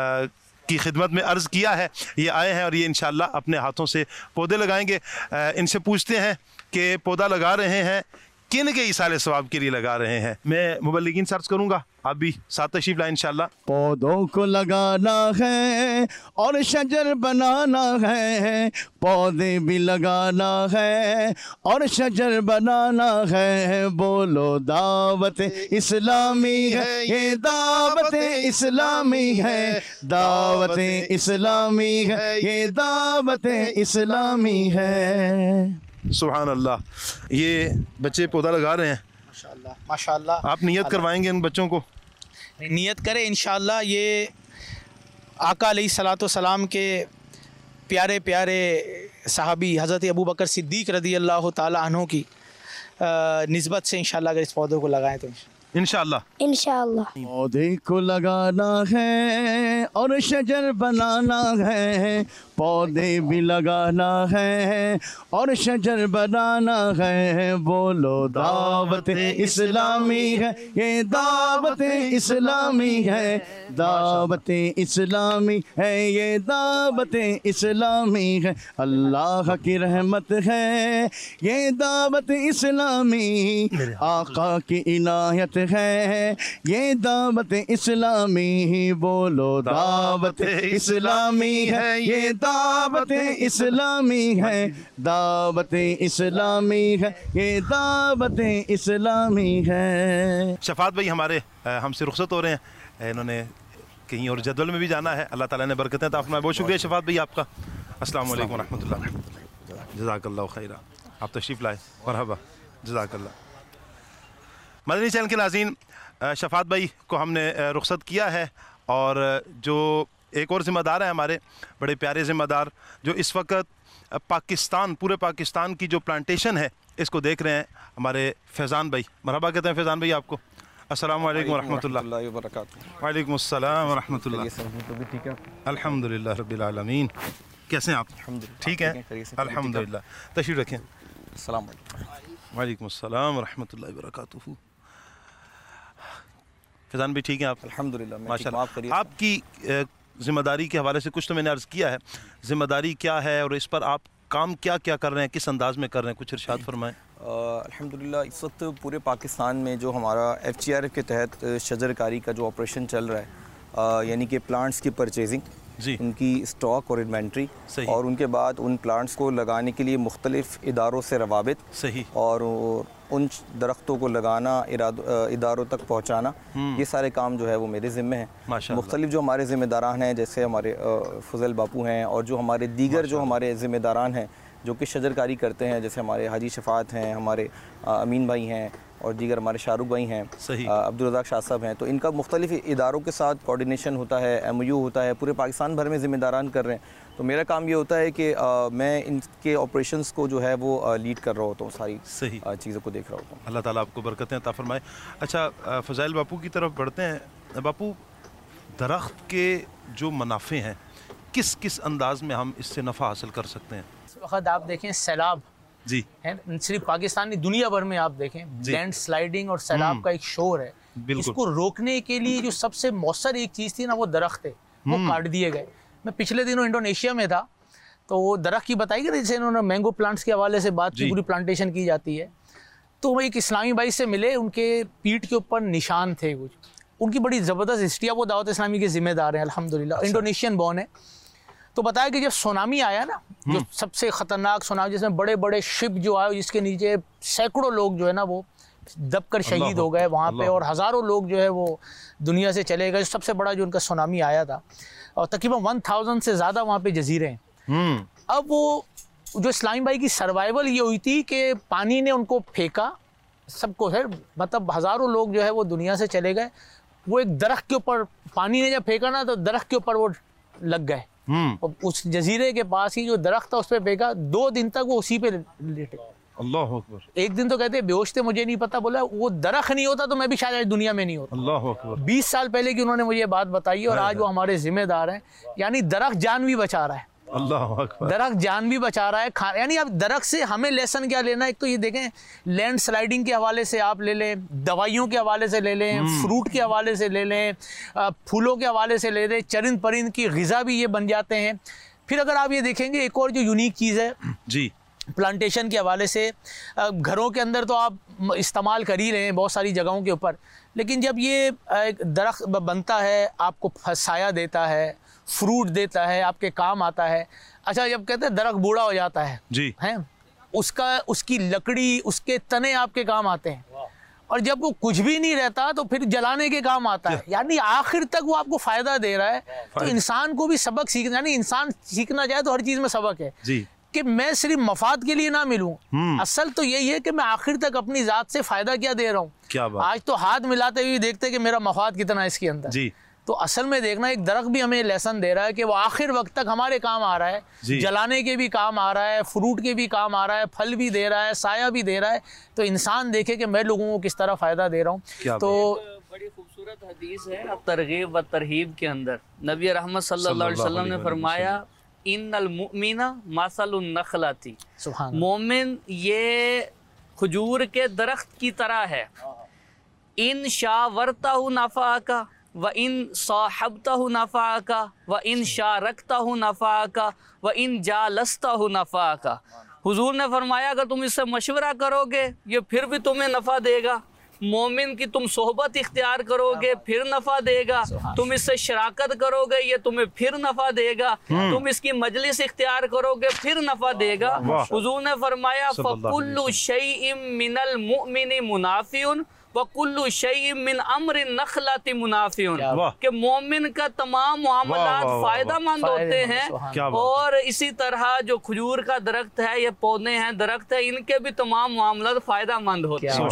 की खिदमत में अर्ज़ किया है। ये आए हैं और ये इंशाअल्लाह अपने हाथों से पौधे लगाएंगे। इनसे पूछते हैं कि पौधा लगा रहे हैं किन के इसाले सवाब के लिए लगा रहे हैं। मैं मुबल्लिगीन सर्च करूँगा, आप भी साथ तशरीफ लाएं इंशाअल्लाह। पौधों को लगाना है और शजर बनाना है, पौधे भी लगाना है और शजर बनाना है। बोलो दावत इस्लामी है, ये दावत इस्लामी है, दावत इस्लामी है, ये दावत इस्लामी है। सुभान अल्लाह। ये बच्चे पौधा लगा रहे हैं माशाल्लाह माशाल्लाह। आप नियत करवाएंगे इन बच्चों को? नियत करें इंशाअल्लाह। ये आका अलैहिस्सलातु वस्सलाम के प्यारे प्यारे सहाबी हज़रत अबू बकर सिद्दीक़ रज़ी अल्लाह ताला अन्हु की निस्बत से इंशाअल्लाह अगर इस पौधों को लगाएं तो इंशाअल्लाह इंशाअल्लाह। पौधे को लगाना है और शजर बनाना है, पौधे भी लगाना है और शजर बनाना है। बोलो दावत इस्लामी है, ये दावत इस्लामी है, दावत इस्लामी है, ये दावत इस्लामी है। अल्लाह की रहमत है ये दावत इस्लामी, आका की इनायत है ये दावत इस्लामी। बोलो दावत इस्लामी है, ये दावत इस्लामी है, दावत इस्लामी है, ये दावत इस्लामी है। शफात भाई हमारे हमसे रुखसत हो रहे हैं, इन्होंने कहीं और जदवल में भी जाना है। अल्लाह ताला ने बरकतें अता फरमाए। बहुत शुक्रिया शफात भाई आपका। अस्सलाम वालेकुम रहमतुल्लाह, जज़ाकल्लाहु खैरा। आप तशरीफ़ लाए, मरहबा, जज़ाकल्लाह। मदनी चैनल के नाज़रीन, शफात भाई को हमने रुखसत किया है और जो एक और ज़िम्मेदार है हमारे बड़े प्यारे ज़िम्मेदार, जो इस वक्त पाकिस्तान, पूरे पाकिस्तान की जो प्लांटेशन है इसको देख रहे हैं, हमारे फैज़ान भाई। मरहबा कहते हैं फैज़ान भाई आपको। अस्सलाम वालेकुम रहमतुल्लाह व बरकातुहू। वालेकुम अस्सलाम व रहमतुल्लाह। अल्हम्दुलिल्लाह रब्बिल आलमीन। कैसे हैं आप? ठीक हैं अल्हम्दुलिल्लाह। तशरीफ़ रखें। अस्सलाम वालेकुम। वालेकुम अस्सलाम व रहमतुल्लाहि व बरकातुहू। फैज़ान भाई ठीक हैं आप? अल्हम्दुलिल्लाह माशाअल्लाह। आपकी ज़िम्मेदारी के हवाले से कुछ तो मैंने अर्ज़ किया है, ज़िम्मेदारी क्या है और इस पर आप काम क्या क्या कर रहे हैं, किस अंदाज में कर रहे हैं, कुछ इरशाद फरमाएं। अल्हम्दुलिल्लाह इस वक्त पूरे पाकिस्तान में जो हमारा एफ जी आर एफ के तहत शजरकारी का जो ऑपरेशन चल रहा है, यानी कि प्लांट्स की परचेजिंग, उनकी स्टॉक और इन्वेंट्री, और उनके बाद उन प्लांट्स को लगाने के लिए मुख्तलिफ़ इदारों से रवाबित, सही, और उन दरख्तों को लगाना, इदारों तक पहुँचाना, ये सारे काम जो है वो मेरे ज़िम्मे हैं। मुख्तलिफ़ जो हमारे ज़िम्मेदारान हैं, जैसे हमारे फजल बापू हैं, और जो हमारे दीगर जो हमारे ज़िम्मेदारान हैं जो कि शजरकारी करते हैं, जैसे हमारे हाजी शफ़ात हैं, हमारे अमीन भाई हैं, और दीगर हमारे शाहरुख भाई हैं, अब्दुल रज़ाक शाह साहब हैं। तो इनका मुख्तलिफ़ इदारों के साथ कोऑर्डिनेशन होता है, एम यू होता है, पूरे पाकिस्तान भर में ज़िम्मेदारान कर रहे हैं। तो मेरा काम ये होता है कि आ, मैं इनके ऑपरेशंस को जो है वो लीड कर रहा होता हूँ, सारी सही चीज़ों को देख रहा होता हूँ। अल्लाह ताला आपको बरकतें अता फरमाए। अच्छा, फ़ज़ाइल बापू की तरफ बढ़ते हैं। बापू, दरख्त के जो मुनाफे हैं, किस किस अंदाज में हम इससे नफ़ा हासिल कर सकते हैं? इस वक्त आप देखें सैलाब जी है, सिर्फ पाकिस्तानी, दुनिया भर में आप देखें लैंड स्लाइडिंग और सैलाब का एक शोर है। इसको रोकने के लिए जो सबसे मौसर एक चीज़ थी ना, वो दरख्त है, वो काट दिए गए। मैं पिछले दिनों इंडोनेशिया में था, तो वो दरख्त की बताई गई, जैसे इन्होंने मैंगो प्लांट्स के हवाले से बात की, पूरी प्लांटेशन की जाती है। तो वो एक इस्लामी भाई से मिले, उनके पीठ के ऊपर निशान थे कुछ, उनकी बड़ी ज़बरदस्त हिस्ट्री है। वो दावत इस्लामी के ज़िम्मेदार हैं अल्हम्दुलिल्लाह, इंडोनेशियन बॉर्न है। तो बताया कि जब सुनामी आया ना, जो सबसे ख़तरनाक सुनामी, जिसमें बड़े बड़े शिप जो आए, जिसके नीचे सैकड़ों लोग जो है ना वो दबकर शहीद हो गए वहाँ पे, और हज़ारों लोग जो है वो दुनिया से चले गए। सबसे बड़ा जो उनका सुनामी आया था, और तकरीबन वन थाउजेंड से ज़्यादा वहाँ पे जजीरे हैं। अब वो जो इस्लामी भाई की सर्वाइवल ये हुई थी कि पानी ने उनको फेंका सबको है, मतलब हज़ारों लोग जो है वो दुनिया से चले गए। वो एक दरख्त के ऊपर पानी ने जब फेंका ना तो दरख्त के ऊपर वो लग गए। और उस जजीरे के पास ही जो दरख्त था उस पर फेंका, दो दिन तक वो उसी पे लेटे। अल्लाह अकबर। एक दिन तो कहते बेहोश थे, मुझे नहीं पता, बोला वो दरख्त नहीं होता तो मैं भी शायद दुनिया में नहीं होता। अल्लाह अकबर। बीस साल पहले की उन्होंने मुझे ये बात बताई और आज वो हमारे जिम्मेदार हैं। यानी दरख्त जान भी बचा रहा है। अल्लाह अकबर। दरख्त जान भी बचा रहा है। खा यानी अब दरख्त से हमें लेसन क्या लेना है? एक तो ये देखें, लैंड स्लाइडिंग के हवाले से आप ले लें, दवाइयों के हवाले से ले लें, फ्रूट के हवाले से ले लें, फूलों के हवाले से ले लें, चरिंद परिंद की ग़िज़ा भी ये बन जाते हैं। फिर अगर आप ये देखेंगे एक और जो यूनिक चीज़ है जी, प्लांटेशन के हवाले से, घरों के अंदर तो आप इस्तेमाल कर ही रहे हैं बहुत सारी जगहों के ऊपर, लेकिन जब ये एक दरख्त बनता है आपको साया देता है, फ्रूट देता है, आपके काम आता है। अच्छा, जब कहते हैं दरख्त बूढ़ा हो जाता है जी हैं, उसका उसकी लकड़ी, उसके तने आपके काम आते हैं, और जब वो कुछ भी नहीं रहता तो फिर जलाने के काम आता है। यानी आखिर तक वो आपको फ़ायदा दे रहा है। तो इंसान को भी सबक सीखना, यानी इंसान सीखना चाहे तो हर चीज़ में सबक है जी, कि मैं सिर्फ मफाद के लिए ना मिलूं। असल तो यही है कि मैं आखिर तक अपनी ज़ात से फ़ायदा क्या दे रहा हूँ। क्या बात। आज तो हाथ मिलाते हुए देखते कि मेरा मफाद कितना है इसके अंदर जी। तो असल में देखना, एक दरख्त भी हमें लेसन दे रहा है कि वो आखिर वक्त तक हमारे काम आ रहा है, जलाने के भी काम आ रहा है, फ्रूट के भी काम आ रहा है, फल भी दे रहा है, साया भी दे रहा है। तो इंसान देखे कि मैं लोगों को किस तरह फ़ायदा दे रहा हूँ। तो बड़ी खूबसूरत हदीस है तरगीब व तरहीब के अंदर नबी रहमत सल्लल्लाहु अलैहि वसल्लम ने फरमाया, इन्नल मुमिना मसलुन नखलती, मोमिन ये खजूर के दरख्त की तरह है। इन शावरताहु नफ़ाका व इन साहबताहु नफ़ाका व इन शारकताहु नफ़ाका व इन जालस्ताहु नफ़ाका। हुजूर ने फरमाया अगर तुम इससे मशवरा करोगे ये फिर भी तुम्हें नफ़ा देगा, मोमिन की तुम सोहबत इख्तियार करोगे फिर नफ़ा देगा, तुम इससे शराकत करोगे ये तुम्हें फिर नफ़ा देगा, तुम इसकी मजलिस इख्तियार करोगे फिर नफ़ा देगा। हुजूर ने फरमाया फ़कुल्लु शैइन मिनल मुमिनी मुनाफिउन व कुल्लु शैइन मिन अम्रि नखलति मुनाफिउन, कि मोमिन का तमाम मामलात फ़ायदामंद होते हैं। और इसी तरह जो खजूर का दरख्त है, ये पौधे हैं, दरख्त है, इनके भी तमाम मामलात फ़ायदामंद होते हैं।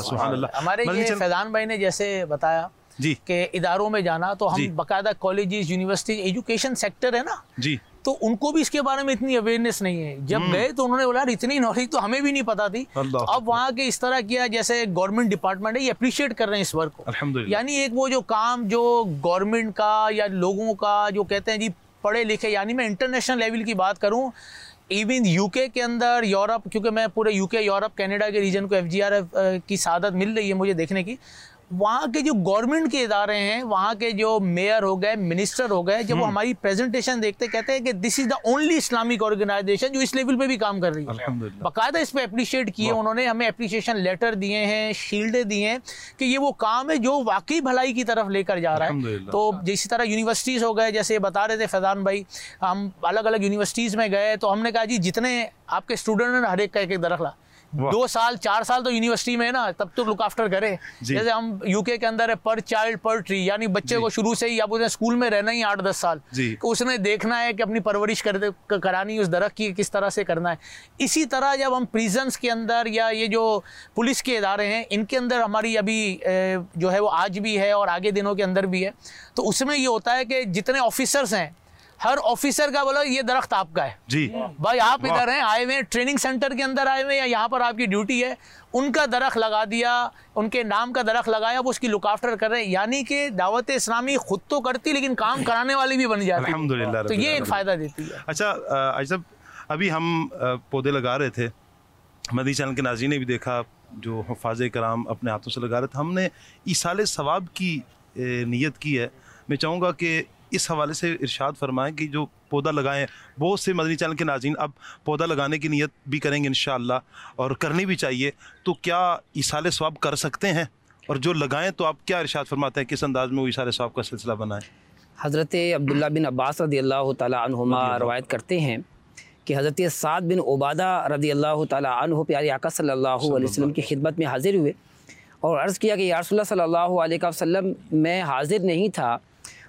हमारे ये फैज़ान भाई ने जैसे बताया जी कि इदारों में जाना, तो हम बाकायदा कॉलेजेस, यूनिवर्सिटी, एजुकेशन सेक्टर है ना जी, तो उनको भी इसके बारे में इतनी अवेयरनेस नहीं है। जब गए तो उन्होंने बोला इतनी नॉलेज तो हमें भी नहीं पता थी। अब वहाँ के इस तरह किया, जैसे गवर्नमेंट डिपार्टमेंट है ये अप्रिशिएट कर रहे हैं इस वर्क को। अल्हम्दुलिल्लाह। यानी एक वो जो काम जो गवर्नमेंट का या लोगों का जो कहते हैं जी पढ़े लिखे, यानी मैं इंटरनेशनल लेवल की बात करूँ, इवन यूके के अंदर, यूरोप, क्योंकि मैं पूरे यूके, यूरोप, कनाडा के रीजन को एफ जी आर एफ की सादत मिल रही है मुझे देखने की। वहाँ के जो गवर्नमेंट के इदारे हैं, वहाँ के जो मेयर हो गए, मिनिस्टर हो गए, जब वो हमारी प्रेजेंटेशन देखते कहते हैं कि this is the only Islamic organization जो इस लेवल पे भी काम कर रही है। बाकायदा इस पे अप्रिशिएट किए उन्होंने, हमें अप्रिशिएशन लेटर दिए हैं, शील्डें दिए हैं कि ये वो काम है जो वाकई भलाई की तरफ लेकर जा रहा है। तो जिस तरह यूनिवर्सिटीज़ हो गए, जैसे बता रहे थे फैज़ान भाई, हम अलग अलग यूनिवर्सिटीज़ में गए तो हमने कहा जी जितने आपके स्टूडेंट हैं हर एक का एक एक दरख्त ला, दो साल चार साल तो यूनिवर्सिटी में है ना, तब तो लुक आफ्टर करे। जैसे हम यूके के अंदर है पर चाइल्ड पर ट्री, यानी बच्चे को शुरू से ही आप उसने स्कूल में रहना ही आठ दस साल, तो उसने देखना है कि अपनी परवरिश कर करानी उस दरख्त की किस तरह से करना है। इसी तरह जब हम प्रिजन्स के अंदर या ये जो पुलिस के इदारे हैं इनके अंदर हमारी अभी जो है वो आज भी है और आगे दिनों के अंदर भी है, तो उसमें ये होता है कि जितने ऑफिसर्स हैं हर ऑफिसर का बोला ये दरख्त आपका है जी भाई, आप इधर हैं आए हुए ट्रेनिंग सेंटर के अंदर आए हुए या यहाँ पर आपकी ड्यूटी है, उनका दरख्त लगा दिया, उनके नाम का दरख्त लगाया, वो उसकी लुक आफ्टर कर रहे हैं। यानी कि दावत इस्लामी खुद तो करती लेकिन काम कराने वाली भी बन जाती है, अल्हम्दुलिल्लाह, तो ये एक फ़ायदा देती है। अच्छा आइज़, अभी हम पौधे लगा रहे थे, मदनी चैनल के नाज़रीन ने भी देखा, जो हफ़ाज़ कराम अपने हाथों से लगा रहे थे, हमने ईसाले सवाब की नीयत की है। मैं चाहूँगा कि इस हवाले से इरशाद फरमाएं कि जो पौधा लगाएं, बहुत से मदनी चैनल के नाज़रीन अब पौधा लगाने की नीयत भी करेंगे इंशाअल्लाह, और करनी भी चाहिए, तो क्या इसाले सवाब कर सकते हैं? और जो लगाएं तो आप क्या इरशाद फरमाते हैं, किस अंदाज में वो इसाले सवाब का सिलसिला बनाएं? हज़रत अब्दुल्ला बिन अब्बास रज़ी अल्लाह तआला अन्हुमा रवायत करते हैं कि हज़रत साद बिन उबादा रज़ी अल्लाह तआला अन्हु प्यारे आका सल्लल्लाहु अलैहि वसल्लम की खिदमत में हाजिर हुए और अर्ज़ किया कि या रसूलल्लाह सल्लल्लाहु अलैहि वसल्लम मैं हाजिर नहीं था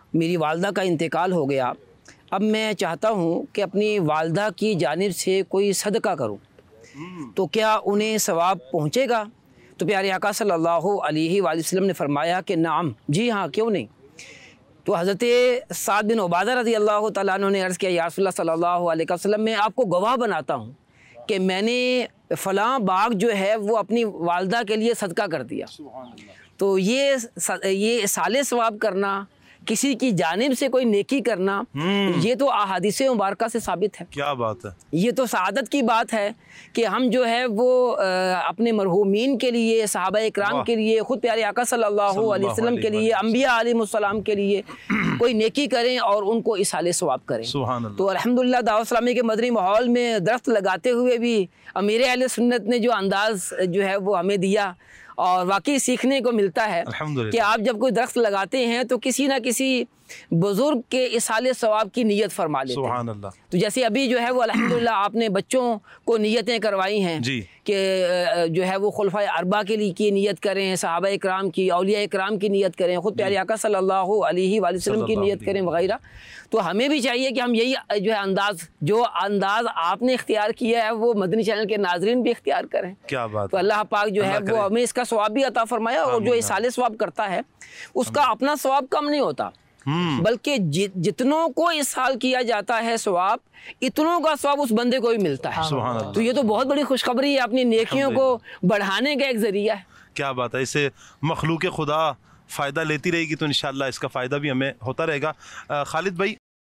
मेरी वालदा का इंतकाल हो गया, अब मैं चाहता हूँ कि अपनी वालदा की जानिब से कोई सदका करूँ, तो क्या उन्हें सवाब पहुँचेगा? तो प्यारे आका सल्लल्लाहु अलैहि वसल्लम ने फरमाया कि नाम, जी हाँ, क्यों नहीं। तो हज़रत साद बिन उबादा रज़ी अल्लाह तआला अन्हु ने अर्ज़ किया, या रसूलल्लाह सल्लल्लाहु अलैहि वसल्लम, मैं आपको गवाह बनाता हूँ कि मैंने फ़लाँ बाग जो है वो अपनी वालदा के लिए सदका कर दिया। तो ये ये साले सवाब करना, किसी की जानिब से कोई नेकी करना, ये तो अहादीस मुबारका से साबित है। क्या बात है। ये तो सआदत की बात है कि हम जो है वो अपने मरहूमीन के लिए, सहाबा इकराम के लिए, ख़ुद प्यारे आका सल्लल्लाहु अलैहि वसल्लम के लिए, अम्बिया अलैहिमुस्सलाम के लिए कोई नेकी करें और उनको इसाले सवाब करें। तो अल्हम्दुलिल्लाह दावत इस्लामी के मदनी माहौल में दरख्त लगाते हुए भी अमीर अहले सुन्नत ने जो अंदाज़ जो है वो हमें दिया, और वाकई सीखने को मिलता है कि आप जब कोई दरख्त लगाते हैं तो किसी ना किसी बुज़ुर्ग के इसाले सवाब की नीयत फरमा लेते हैं। तो जैसे अभी जो है वो अल्हम्दुलिल्लाह आपने बच्चों को नीयतें करवाई हैं कि जो है वो खुलफाए अरबा के लिए की नीयत करें, सहाबा इकराम की, औलिया इकराम की नीयत करें, ख़ुद प्यारे आका सल्लल्लाहु अलैहि वसल्लम की नीयत करें वगैरह। तो हमें भी चाहिए कि हम यही जो है अंदाज़, जो अंदाज़ आपने इख्तियार किया है वो मदनी चैनल के नाज़रीन भी इख्तियार करें। क्या बात। तो अल्लाह पाक जो है वो हमें इसका सवाब भी अता फरमाया, और जो इसाले सवाब करता है उसका अपना सवाब कम नहीं होता, बल्कि जि, जितनों को इस साल किया जाता है सवाब, इतनों का सवाब उस बंदे को भी मिलता है। तो ये तो बहुत बड़ी खुशखबरी है, अपनी नेकियों को बढ़ाने का एक जरिया है। क्या बात है। इससे मखलूक खुदा फ़ायदा लेती रहेगी तो इंशाअल्लाह इसका फ़ायदा भी हमें होता रहेगा। खालिद भाई,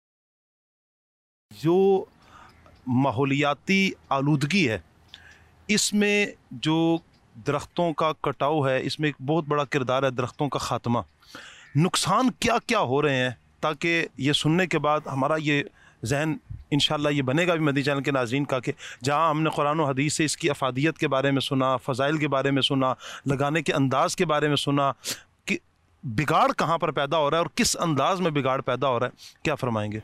जो माहौलियाती आलूदगी है, इसमें जो दरख्तों का कटाव है, इसमें एक बहुत बड़ा किरदार है दरख्तों का ख़ात्मा। नुकसान क्या क्या हो रहे हैं, ताकि ये सुनने के बाद हमारा ये जहन इंशाअल्लाह ये बनेगा भी मदनी चैनल के नाज़रीन का, कि जहाँ हमने कुरान और हदीस से इसकी अफादियत के बारे में सुना, फ़ज़ाइल के बारे में सुना, लगाने के अंदाज़ के बारे में सुना, कि बिगाड़ कहाँ पर पैदा हो रहा है और किस अंदाज में बिगाड़ पैदा हो रहा है, क्या फरमाएंगे?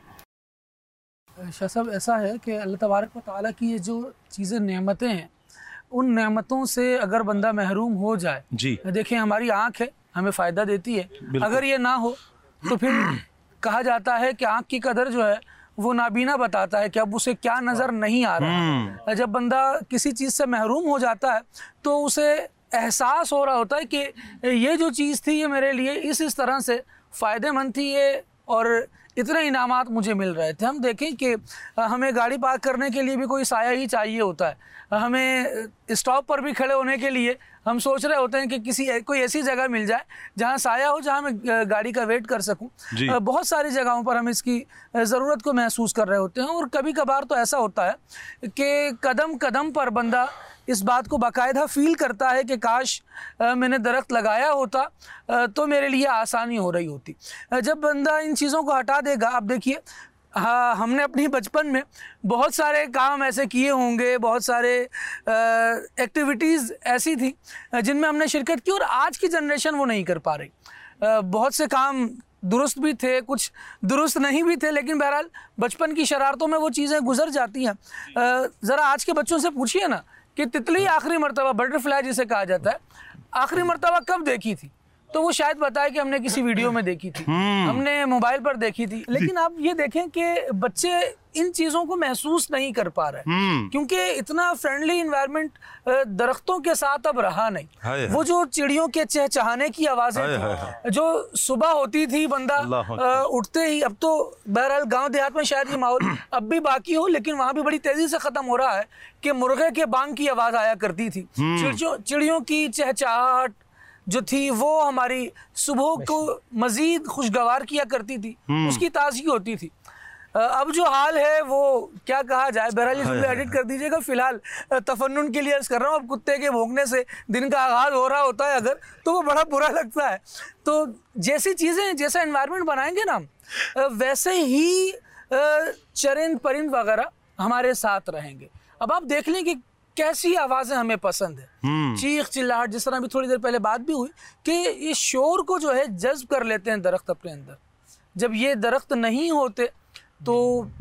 शाह साहब, ऐसा है कि अल्लाह तबारक व तआला की ये जो चीज़ें नेमतें हैं, उन नेमतों से अगर बंदा महरूम हो जाए, जी देखें हमारी आँख है, हमें फ़ायदा देती है, अगर ये ना हो तो फिर कहा जाता है कि आँख की कदर जो है वो नाबीना बताता है कि अब उसे क्या नज़र नहीं आ रहा है। जब बंदा किसी चीज़ से महरूम हो जाता है तो उसे एहसास हो रहा होता है कि ये जो चीज़ थी ये मेरे लिए इस इस तरह से फ़ायदेमंद थी, ये और इतने इनामात मुझे मिल रहे थे। हम देखें कि हमें गाड़ी पार्क करने के लिए भी कोई साया ही चाहिए होता है, हमें स्टॉप पर भी खड़े होने के लिए हम सोच रहे होते हैं कि किसी कोई ऐसी जगह मिल जाए जहां साया हो, जहां मैं गाड़ी का वेट कर सकूं। बहुत सारी जगहों पर हम इसकी ज़रूरत को महसूस कर रहे होते हैं, और कभी कभार तो ऐसा होता है कि कदम कदम पर बंदा इस बात को बाकायदा फ़ील करता है कि काश मैंने दरख्त लगाया होता तो मेरे लिए आसानी हो रही होती। जब बंदा इन चीज़ों को हटा देगा, आप देखिए, हाँ, हमने अपनी बचपन में बहुत सारे काम ऐसे किए होंगे, बहुत सारे एक्टिविटीज़ ऐसी थी जिनमें हमने शिरकत की, और आज की जनरेशन वो नहीं कर पा रही। आ, बहुत से काम दुरुस्त भी थे, कुछ दुरुस्त नहीं भी थे, लेकिन बहरहाल बचपन की शरारतों में वो चीज़ें गुजर जाती हैं। ज़रा आज के बच्चों से पूछिए ना कि तितली आखिरी मरतबा, बटरफ्लाई जिसे कहा जाता है, आखिरी मरतबा कब देखी थी, तो वो शायद बताए कि हमने किसी वीडियो में देखी थी, हमने मोबाइल पर देखी थी। लेकिन आप ये देखें कि बच्चे इन चीज़ों को महसूस नहीं कर पा रहे, क्योंकि इतना फ्रेंडली इन्वायरमेंट दरख्तों के साथ अब रहा नहीं। वो जो चिड़ियों के चहचहाने की आवाज़ें थी, जो सुबह होती थी, बंदा उठते ही, अब तो बहरहाल गांव देहात में शायद ये माहौल अब भी बाकी हो, लेकिन वहाँ भी बड़ी तेज़ी से ख़त्म हो रहा है कि मुर्गे के बांग की आवाज़ आया करती थी, चिड़ियों की चहचहाहट जो थी वो हमारी सुबह को मज़ीद खुशगवार किया करती थी, उसकी ताज़गी होती थी। अब जो हाल है वो क्या कहा जाए, बहरहाल इसमें एडिट कर दीजिएगा। फिलहाल तफन्नुन के लिए अर्ज़ कर रहा हूँ, अब कुत्ते के भौंकने से दिन का आगाज़ हो रहा होता है अगर, तो वो बड़ा बुरा लगता है। तो जैसी चीज़ें, जैसा एनवायरनमेंट बनाएंगे ना, वैसे ही चरिंद परिंद वगैरह हमारे साथ रहेंगे। अब आप देख लें कि कैसी आवाज़ें हमें पसंद है, चीख चिल्लाहट, जिस तरह भी थोड़ी देर पहले बात भी हुई कि ये शोर को जो है जज्ब कर लेते हैं दरख्त अपने अंदर। जब ये दरख्त नहीं होते तो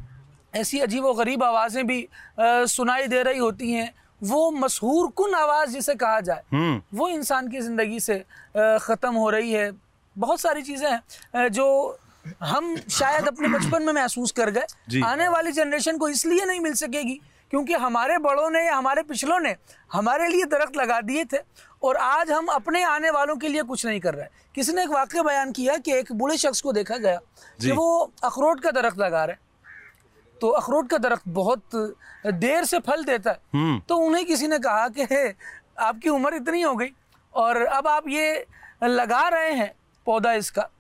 ऐसी अजीब व गरीब आवाज़ें भी आ, सुनाई दे रही होती हैं। वो मशहूर कुन आवाज़ जिसे कहा जाए, वो इंसान की ज़िंदगी से ख़त्म हो रही है। बहुत सारी चीज़ें हैं जो हम शायद अपने बचपन में महसूस कर गए, आने वाली जनरेशन को इसलिए नहीं मिल सकेगी क्योंकि हमारे बड़ों ने या हमारे पिछलों ने हमारे लिए दरख्त लगा दिए थे और आज हम अपने आने वालों के लिए कुछ नहीं कर रहे। किसी ने एक वाक़या बयान किया कि एक बूढ़े शख्स को देखा गया कि वो अखरोट का दरख्त लगा रहे, तो अखरोट का दरख्त बहुत देर से फल देता है, तो उन्हें किसी ने कहा कि आपकी उम्र इतनी हो गई और अब आप ये लगा रहे हैं पौधा, इसका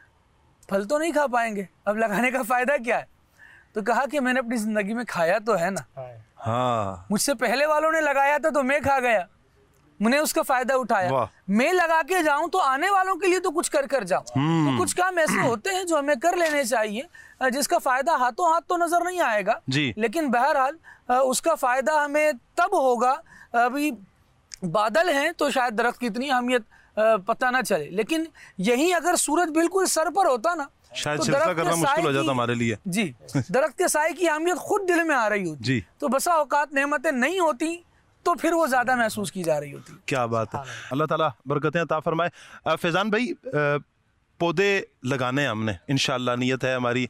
फल तो नहीं खा पाएंगे, अब लगाने का फ़ायदा क्या है? तो कहा कि मैंने अपनी ज़िंदगी में खाया तो है ना, हाँ। मुझसे पहले वालों ने लगाया था तो मैं खा गया, मैंने उसका फ़ायदा उठाया, मैं लगा के जाऊं तो आने वालों के लिए तो कुछ कर कर जाऊं। तो कुछ काम ऐसे होते हैं जो हमें कर लेने चाहिए, जिसका फ़ायदा हाथों हाथ तो नज़र नहीं आएगा, लेकिन बहरहाल उसका फ़ायदा हमें तब होगा, अभी बादल हैं तो शायद दरख्त की इतनी अहमियत पता ना चले, लेकिन यही अगर सूरज बिल्कुल सर पर होता ना शायद तो सिलसिला करना मुश्किल हो जाता हमारे लिए। जी, दरख्त के साए की अहमियत खुद दिल में आ रही होती जी। तो बसा औकात नेमतें नहीं होती तो फिर वो ज़्यादा महसूस की जा रही होती। क्या बात है, अल्लाह ताला बरकतें अता फरमाए। फैज़ान भाई, पौधे लगाने हमने इंशाअल्लाह, नीयत है हमारी,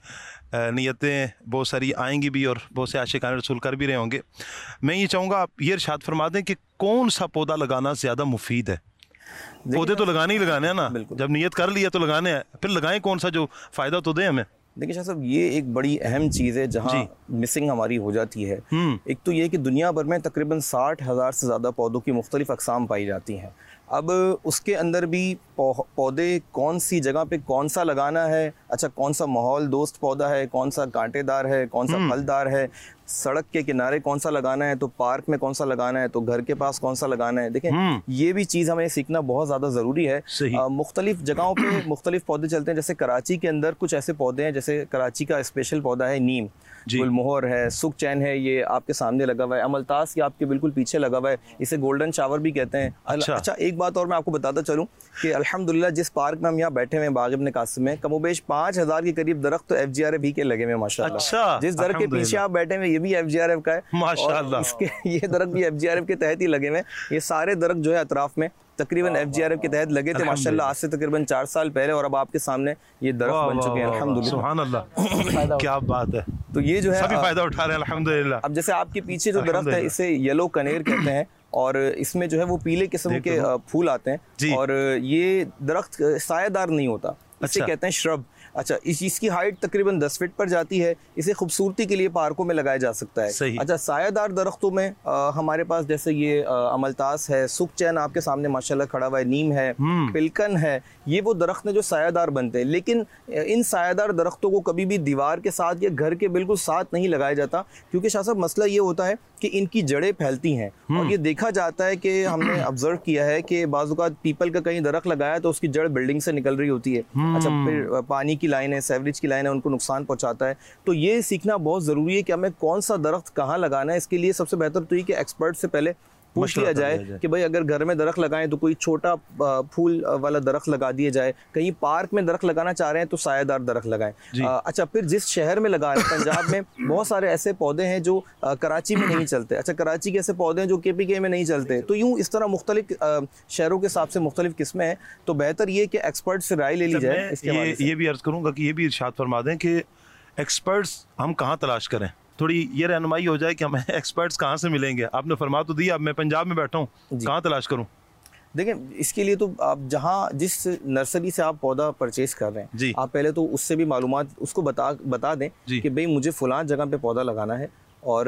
नीयतें बहुत सारी आएंगी भी और बहुत से आशिकान रसूल कर भी रहे होंगे। मैं ये चाहूँगा आप ये इरशाद फरमा दें कि कौन सा पौधा लगाना ज़्यादा मुफीद है? पौधे तो लगाने ही लगाने हैं ना, जब नीयत कर लिया तो लगाने हैं, फिर लगाएं कौन सा जो फ़ायदा तो दे हमें। देखिए शाह साहब, ये एक बड़ी अहम चीज़ है जहाँ मिसिंग हमारी हो जाती है। एक तो ये कि दुनिया भर में तकरीबन साठ हज़ार से ज़्यादा पौधों की मुख्तलिफ अक़साम पाई जाती हैं। अब उसके अंदर भी पौधे कौन सी जगह पे कौन सा लगाना है, अच्छा कौन सा माहौल दोस्त पौधा है, कौन सा कांटेदार है, कौन सा फलदार है, सड़क के किनारे कौन सा लगाना है, तो पार्क में कौन सा लगाना है, तो घर के पास कौन सा लगाना है। देखें, ये भी चीज़ हमें सीखना बहुत ज़्यादा ज़रूरी है। मुख्तलिफ जगहों पे मुख्तलिफ पौधे चलते हैं, जैसे कराची के अंदर कुछ ऐसे पौधे हैं, जैसे कराची का स्पेशल पौधा है नीम, गुलमोहर है, सुख चैन है, ये आपके सामने लगा हुआ है, अमलतास ये आपके बिल्कुल पीछे लगा हुआ है, इसे गोल्डन शावर भी कहते हैं। अच्छा, अच्छा एक बात और मैं आपको बताता चलूँ कि अल्हम्दुलिल्लाह जिस पार्क में हम यहाँ बैठे हुए हैं बाग़ इब्न कासिम में, कमोबेश पाँच हज़ार के करीब दरख्त तो एफ जी आर एफ ही के लगे हुए माशाअल्लाह। अच्छा, जिस दरख्त के पीछे आप बैठे हुए ये भी एफ जी आर एफ का है माशाअल्लाह, इसके ये दरख्त भी एफ जी आर एफ के तहत ही लगे हुए हैं। ये सारे दरख्त जो है अतराफ में तकरीबन एफ जी आर एफ के तहत लगे थे माशाअल्लाह, आज से तकरीबन चार साल पहले, और अब आपके सामने ये दरख्त बन चुके हैं अल्हम्दुलिल्लाह। सुभान अल्लाह, क्या बात है। तो ये जो है सभी फायदा उठा रहे हैं अल्हम्दुलिल्लाह। अब जैसे आपके पीछे जो दरख्त है इसे येलो कनेर कहते हैं, और इसमें जो है वो पीले किस्म के फूल आते हैं, और ये दरख्त सायादार नहीं होता, इसे कहते हैं श्रब। अच्छा, इस इसकी हाइट तकरीबन दस फीट पर जाती है, इसे खूबसूरती के लिए पार्कों में लगाया जा सकता है। सही। अच्छा, सायादार दरख्तों में आ, हमारे पास जैसे ये आ, अमलतास है, सुख चैन आपके सामने माशाल्लाह खड़ा हुआ है, नीम है, पिलकन है, ये वो दरख्त हैं जो सायादार बनते हैं। लेकिन इन सायादार दरख्तों को कभी भी दीवार के साथ या घर के बिल्कुल साथ नहीं लगाया जाता, क्योंकि शाह साहब मसला ये होता है कि इनकी जड़ें फैलती हैं, और ये देखा जाता है कि हमने ऑब्जर्व किया है कि बाज़-औक़ात पीपल का कहीं दरख्त लगाया तो उसकी जड़ बिल्डिंग से निकल रही होती है। अच्छा, फिर पानी की लाइन है, सेवरेज की लाइन है, उनको नुकसान पहुंचाता है। तो ये सीखना बहुत ज़रूरी है कि हमें कौन सा दरख्त कहाँ लगाना है। इसके लिए सबसे बेहतर तो ये कि एक्सपर्ट से पहले पूछ लिया जाए कि भाई अगर घर में दरख्त लगाएं तो कोई छोटा फूल वाला दरख्त लगा दिया जाए, कहीं पार्क में दरख्त लगाना चाह रहे हैं तो सायादार दरख्त लगाएं। अच्छा, फिर जिस शहर में लगा रहे हैं, पंजाब में बहुत सारे ऐसे पौधे हैं जो आ, कराची में नहीं चलते। अच्छा, कराची के ऐसे पौधे हैं जो के पी के में नहीं चलते। तो यूँ इस तरह मुख्तलिफ शहरों के हिसाब से मुख्तलिफ किस्में हैं, तो बेहतर ये कि एक्सपर्ट से राय ले ली जाए। ये, ये भी अर्ज़ करूँगा कि ये भी इरशाद फरमा दें कि एक्सपर्ट्स हम कहाँ तलाश करें, थोड़ी ये रहनुमाई हो जाए कि हमें एक्सपर्ट्स कहाँ से मिलेंगे। आपने फरमा तो दिया, अब मैं पंजाब में बैठा हूँ, कहाँ तलाश करूँ? देखें, इसके लिए तो आप जहाँ जिस नर्सरी से आप पौधा परचेज कर रहे हैं जी, आप पहले तो उससे भी मालूमात उसको बता बता दें कि भाई मुझे फ़लाँ जगह पे पौधा लगाना है और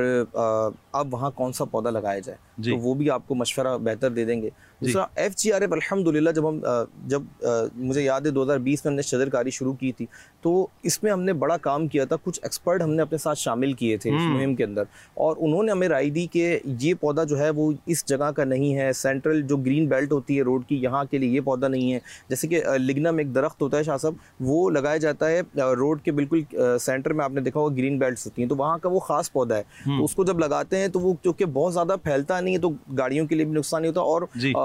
अब वहाँ कौन सा पौधा लगाया जाए, तो वो भी आपको मशवरा बेहतर दे देंगे। दूसरा, एफ जी आर एफ अल्हम्दुलिल्लाह जब हम जब आ, मुझे याद है दो हज़ार बीस में हमने शजरकारी शुरू की थी, तो इसमें हमने बड़ा काम किया था। कुछ एक्सपर्ट हमने अपने साथ शामिल किए थे इस मुहिम के अंदर, और उन्होंने हमें राय दी कि ये पौधा जो है वो इस जगह का नहीं है, सेंट्रल जो ग्रीन बेल्ट होती है रोड की, यहाँ के लिए ये पौधा नहीं है। जैसे कि लिग्नम एक दरख्त होता है शाह साहब, वो लगाया जाता है रोड के बिल्कुल सेंटर में, आपने देखा होगा ग्रीन बेल्ट होती हैं, तो वहाँ का वो खास पौधा है। तो उसको जब लगाते हैं तो वो क्योंकि बहुत ज़्यादा फैलता नहीं है तो गाड़ियों के लिए भी नुकसान नहीं होता, और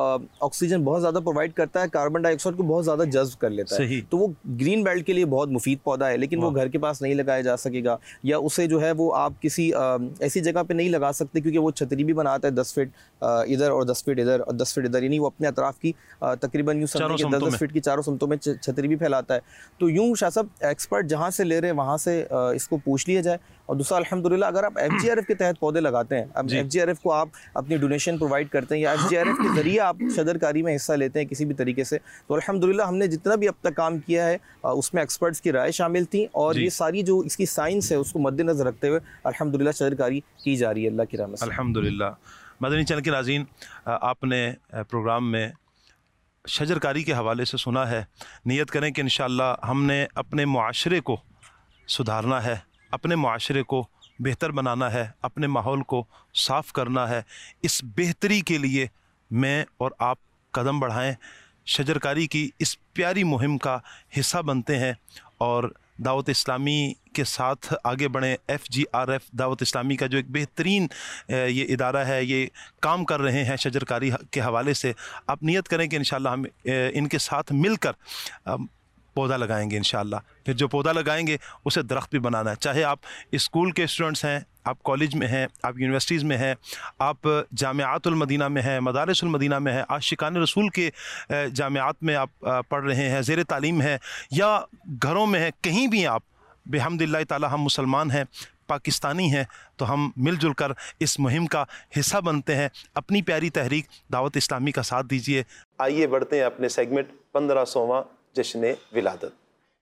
ऑक्सीजन बहुत ज़्यादा प्रोवाइड करता है, कार्बन डाइऑक्साइड को बहुत ज़्यादा जज्ब कर लेता है, तो वो ग्रीन बेल्ट के लिए बहुत मुफीद पौधा है, लेकिन वो घर के पास नहीं लगाया जा सकेगा, या उसे जो है वो आप किसी आ, ऐसी जगह पे नहीं लगा सकते क्योंकि वो छतरी भी बनाता है दस फीट इधर और दस फीट इधर और दस फीट इधर, यानी वो अपने अतराफ की तकरीबन यूँ समझें कि दस दस फीट की चारों समतों में छतरी भी फैलाता है। तो यूँ शाह साहब एक्सपर्ट जहाँ से ले रहे हैं वहाँ से इसको पूछ लिया जाए। और दूसरा अल्हम्दुलिल्लाह अगर आप एफ जी आर एफ के तहत पौधे लगाते हैं, अब एफ जी आर एफ को आप अपनी डोनेशन प्रोवाइड करते हैं या एफ जी आर एफ के ज़रिए आप शजरकारी में हिस्सा लेते हैं किसी भी तरीके से, तो अल्हम्दुलिल्लाह हमने जितना भी अब तक काम किया है उसमें एक्सपर्ट्स की राय शामिल थी और ये सारी जो इसकी साइंस है उसको मद्देनज़र रखते हुए अल्हम्दुलिल्लाह शजरकारी की जा रही है अल्लाह की रहमत से। अल्हम्दुलिल्लाह। मदनी चैनल के नाज़रीन, आपने प्रोग्राम में शजरकारी के हवाले से सुना है। नियत करें कि इंशाअल्लाह हमने अपने मुआशरे को सुधारना है, अपने मुआशरे को बेहतर बनाना है, अपने माहौल को साफ़ करना है। इस बेहतरी के लिए मैं और आप कदम बढ़ाएं, शजरकारी की इस प्यारी मुहिम का हिस्सा बनते हैं और दावत इस्लामी के साथ आगे बढ़ें। F G R F Dawat Islami का जो एक बेहतरीन ये इदारा है, ये काम कर रहे हैं शजरकारी के हवाले से। आप नियत करें कि इंशाअल्लाह हम इनके साथ मिलकर पौधा लगाएंगे इंशाअल्लाह। फिर जो पौधा लगाएंगे उसे दरख्त भी बनाना है, चाहे आप स्कूल के स्टूडेंट्स हैं, आप कॉलेज में हैं, आप यूनिवर्सिटीज़ में हैं, आप जामियातुल मदीना में हैं, मदारिसुल मदीना में हैं, आशिकान रसूल के जामियात में आप पढ़ रहे हैं, ज़ेर तालीम है, या घरों में हैं, कहीं भी आप, बिहम्दिल्लाह ताला हम मुसलमान हैं, पाकिस्तानी हैं, तो हम मिलजुल कर इस मुहिम का हिस्सा बनते हैं। अपनी प्यारी तहरीक दावत इस्लामी का साथ दीजिए। आइए बढ़ते हैं अपने सेगमेंट पंद्रह सौवां जश्न विलादत।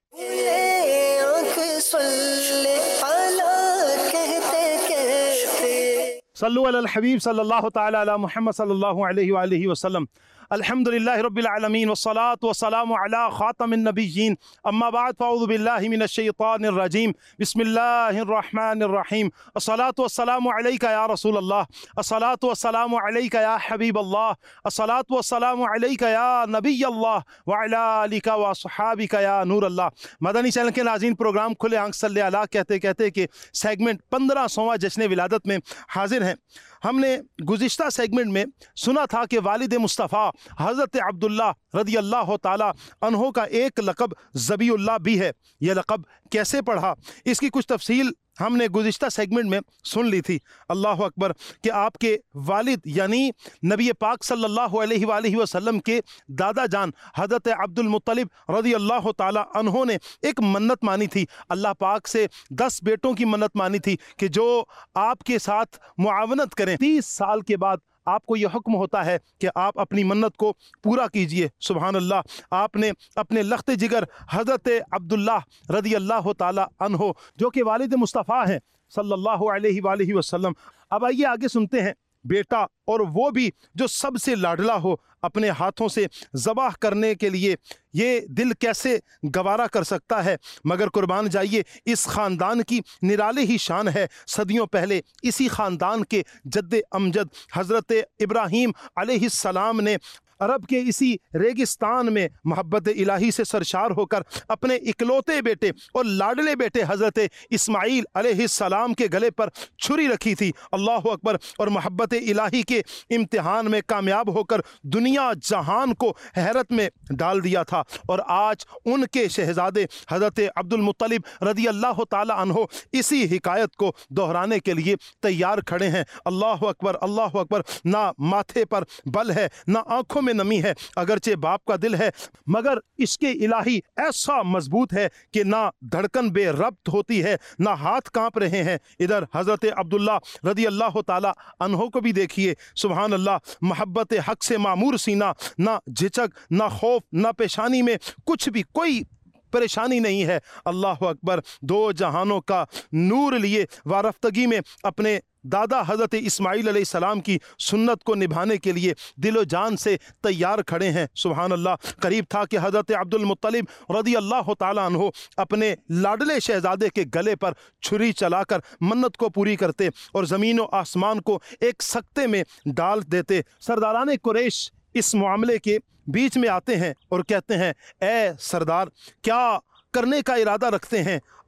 सल्लु अलल हबीब सल्लल्लाहु तआला अला मुहम्मद सल्लल्लाहु अलैहि वआलिहि वसल्लम। अल्हम्दुलिल्लाहि रब्बिल आलमीन वस्सलातु वस्सलामु अला खातमिन नबिय्यीन, अम्मा बाद फ़अऊज़ु बिल्लाहि मिनश शैतानिर रजीम, बिस्मिल्लाहिर रहमानिर रहीम। अस्सलातु वस्सलामु अलैका या रसूल अल्लाह, अस्सलातु वस्सलामु अलैका या हबीब अल्लाह, अस्सलातु वस्सलामु अलैका या नबी अल्लाह व अला आलिका व अस्हाबिका या नूर अल्लाह। मदनी चैनल के नाज़रीन, प्रोग्राम खुले आंख सल्ले अला कहते कहते कि सेगमेंट पंद्रह सौवां जश्न विलादत में हाजिर हैं। हमने गुज़िश्ता सेगमेंट में सुना था कि वालिद मुस्तफ़ा हज़रत अब्दुल्ला रदी अल्लाह ताला अन्हो का एक लक़ब ज़बीउल्लाह भी है। यह लक़ब कैसे पढ़ा, इसकी कुछ तफसील हमने गुज़िश्ता सेगमेंट में सुन ली थी। अल्लाह अकबर कि आपके वालिद यानी नबी पाक सल्लल्लाहु अलैहि वालैहि वसल्लम के दादा जान हज़रत अब्दुल मुत्तलिब रज़ी अल्लाह ताला अन्हो ने एक मन्नत मानी थी, अल्लाह पाक से दस बेटों की मन्नत मानी थी कि जो आपके साथ मुआवनत करें। तीस साल के बाद आपको यह हुक्म होता है कि आप अपनी मन्नत को पूरा कीजिए। सुभान अल्लाह, आपने अपने लख्त जिगर हज़रत अब्दुल्ला रज़ी अल्लाह ताला अन्हो जो कि वालिद मुस्तफ़ा हैं सल्लल्लाहु अलैहि वालैहि वसल्लम। अब आइए आगे सुनते हैं। बेटा और वो भी जो सबसे लाडला हो, अपने हाथों से ज़बाह करने के लिए ये दिल कैसे गवारा कर सकता है। मगर कुर्बान जाइए, इस ख़ानदान की निराले ही शान है। सदियों पहले इसी ख़ानदान के जद्दे अमजद हज़रत इब्राहीम अलैहिस्सलाम ने अरब के इसी रेगिस्तान में मोहब्बत इलाही से सरशार होकर अपने इकलौते बेटे और लाडले बेटे हज़रत इस्माईल अलैहिस्सलाम के गले पर छुरी रखी थी। अल्लाह अकबर। और मोहब्बत इलाही के इम्तिहान में कामयाब होकर दुनिया जहान को हैरत में डाल दिया था। और आज उनके शहज़ादे हज़रत अब्दुल मुत्तलिब रज़ी अल्लाह ताला अन्हो इसी हिकायत को दोहराने के लिए तैयार खड़े हैं। अल्लाह अकबर, अल्लाह अकबर। ना माथे पर बल है, ना आँखों में नमी है, अगरचे बाप का दिल है मगर इसके इलाही ऐसा मजबूत है कि ना धड़कन बेरब्त होती है, ना हाथ कांप रहे हैं। इधर हज़रत अब्दुल्ला रज़ी अल्लाह ताला अन्हो को भी देखिए, सुभान अल्लाह, मोहब्बत हक से मामूर सीना, ना झिझक, ना खौफ, ना पेशानी में कुछ भी कोई परेशानी नहीं है। अल्लाह अकबर। दो जहानों का नूर लिए वारफ्तगी में अपने दादा हज़रत इस्माईल अलैहिस्सलाम की सुन्नत को निभाने के लिए दिलो जान से तैयार खड़े हैं। सुभान अल्लाह। करीब था कि हज़रत अब्दुल मुत्तलिब रज़ी अल्लाह ताला अन्हो अपने लाडले शहज़ादे के गले पर छुरी चलाकर मन्नत को पूरी करते और ज़मीन व आसमान को एक सकते में डाल देते। सरदारान कुरैश इस मामले के बीच में आते हैं और कहते हैं, ए सरदार, क्या करने का इरादा रखते हैं?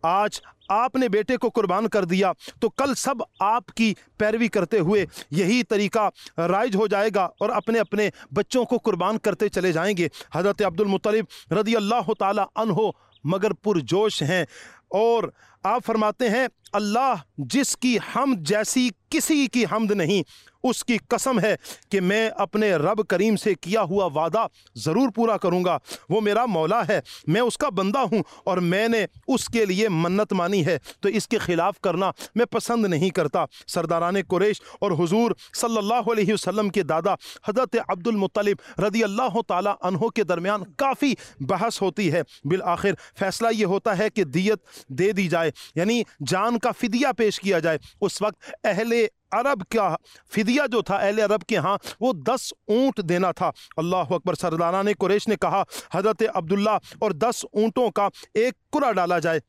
आज आपने बेटे को कुर्बान कर दिया तो कल सब आपकी पैरवी करते हुए यही तरीका राइज हो जाएगा और अपने अपने बच्चों को कुर्बान करते चले जाएंगे। हज़रत अब्दुल मुत्तलिब रज़ी अल्लाह ताला अन्हो मगर पुरजोश हैं और आप फरमाते हैं अल्लाह जिसकी हमद जैसी किसी की हमद नहीं, उसकी कसम है कि मैं अपने रब करीम से किया हुआ वादा ज़रूर पूरा करूँगा। वो मेरा मौला है, मैं उसका बंदा हूँ और मैंने उसके लिए मन्नत मानी है, तो इसके ख़िलाफ़ करना मैं पसंद नहीं करता। सरदारान कुरैश और हुजूर सल्लल्लाहु अलैहि वसल्लम के दादा हज़रत अब्दुल मुत्तलिब रज़ी अल्लाह ताला अन्हो के दरमियान काफ़ी बहस होती है। बिल आखिर फ़ैसला ये होता है कि दियत दे दी जाए, यानी जान का फ़िदिया पेश किया जाए। उस वक्त अहले अरब का फिदिया जो था अहले अरब के यहाँ वो दस ऊँट देना था। अल्लाह अकबर। सरदारान कुरैश ने कहा हज़रत अब्दुल्ला और दस ऊँटों का एक कुरा डाला जाए।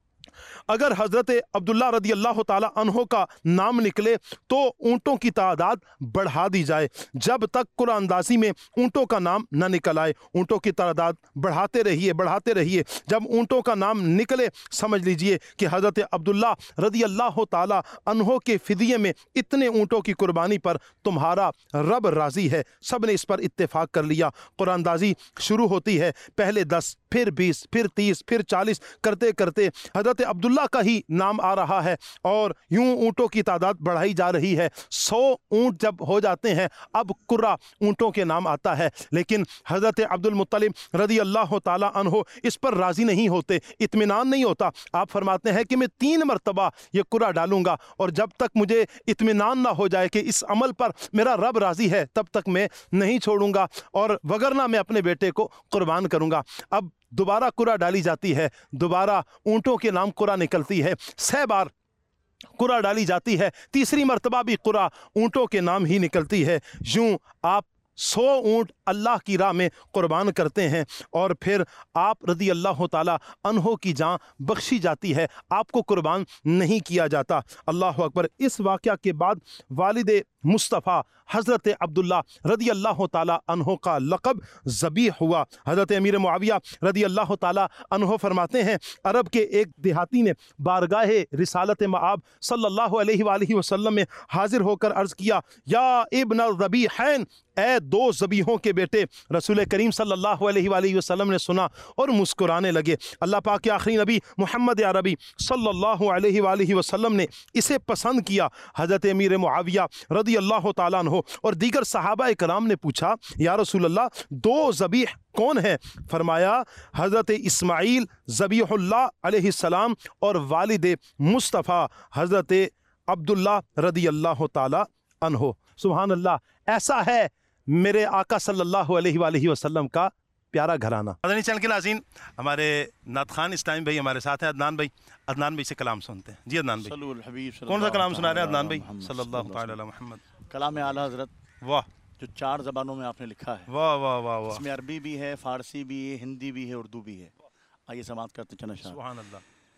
अगर हज़रत अब्दुल्ला रदी अल्लाह ताला अन्हो का नाम निकले तो ऊँटों की तादाद बढ़ा दी जाए, जब तक कुरानंदाजी में ऊँटों का नाम न निकल आए। ऊँटों की तादाद बढ़ाते रहिए बढ़ाते रहिए, जब ऊँटों का नाम निकले समझ लीजिए कि हज़रत अब्दुल्ला रदी अल्लाह ताला अन्हो के फिदिये में इतने ऊँटों की कुर्बानी पर तुम्हारा रब राज़ी है। सब ने इस पर इत्तेफाक कर लिया। कुरानंदाजी शुरू होती है, पहले दस, फिर बीस, फिर तीस, फिर चालीस करते करते हज़रत अब्दुल्ला का ही नाम आ रहा है और यूं ऊँटों की तादाद बढ़ाई जा रही है। सौ ऊँट जब हो जाते हैं अब कुर्रा ऊँटों के नाम आता है। लेकिन हज़रत अब्दुल मुत्तलिब रज़ी अल्लाह ताला अन्हो इस पर राज़ी नहीं होते, इत्मीनान नहीं होता। आप फरमाते हैं कि मैं तीन मरतबा ये कुर्रा डालूंगा और जब तक मुझे इत्मीनान ना हो जाए कि इस अमल पर मेरा रब राज़ी है तब तक मैं नहीं छोड़ूंगा और वगरना मैं अपने बेटे को कुर्बान करूंगा। अब दोबारा कुरा डाली जाती है, दोबारा ऊँटों के नाम कुरा निकलती है। छह बार कुरा डाली जाती है, तीसरी मर्तबा भी कुरा ऊँटों के नाम ही निकलती है। यूं आप सौ ऊँट अल्लाह की राह में कुर्बान करते हैं और फिर आप रज़ी अल्लाह ताला अन्हो की जान बख्शी जाती है, आपको कुर्बान नहीं किया जाता। अल्लाह अकबर। इस वाक़या के बाद वालिद मुस्तफ़ा हज़रत अब्दुल्ला रज़ी अल्लाह ताला अन्हो का लक़ब ज़बीह हुआ। हज़रत अमीर मुआविया रज़ी अल्लाह ताला अन्हो फरमाते हैं अरब के एक देहाती ने बारगाह रिसालत मआब सल्लल्लाहु अलैहि वसल्लम में हाजिर होकर अर्ज़ किया, या इब्न ज़बीहैन, ए दो ज़बीहों के बेटे। रसूल करीम सल्लल्लाहु अलैहि वसल्लम ने सुना और मुस्कुराने लगे। अल्लाह पाक के आखिरी नबी मोहम्मद अरबी सल्लल्लाहु अलैहि वसल्लम ने इसे पसंद किया। हज़रत अमीर मुआविया रज़ी अल्लाह ताला अन्हो और दीगर सहाबा कराम ने पूछा, या रसूल अल्लाह दो ज़बीह कौन है? फरमाया हज़रत इस्माईल ज़बीहुल्लाह अलैहिस्सलाम और वालिद मुस्तफ़ा हज़रत अब्दुल्ला रज़ी अल्लाह ताला अन्हो। सुभान अल्लाह। ऐसा है मेरे आका सल्लल्लाहु अलैहि वसल्लम का प्यारा घराना। मदनी चैनल के नाज़रीन, हमारे नात खान इस्लामी भाई हमारे साथ हैं, अदनान भाई। अदनान भाई से कलाम सुनते हैं। जी अदनान भाई, कौन सा कलाम सुना रहे हैं अदनान भाई? सल्लल्लाहु अलैहि मुहम्मद। कलाम आला हज़रत। वाह। जो चार ज़बानों में आपने लिखा है। वाह वाह वाह वाह। इसमें अरबी भी है, फ़ारसी भी है, हिंदी भी है, उर्दू भी है। आइए समाअत करते चलें। सुभान अल्लाह।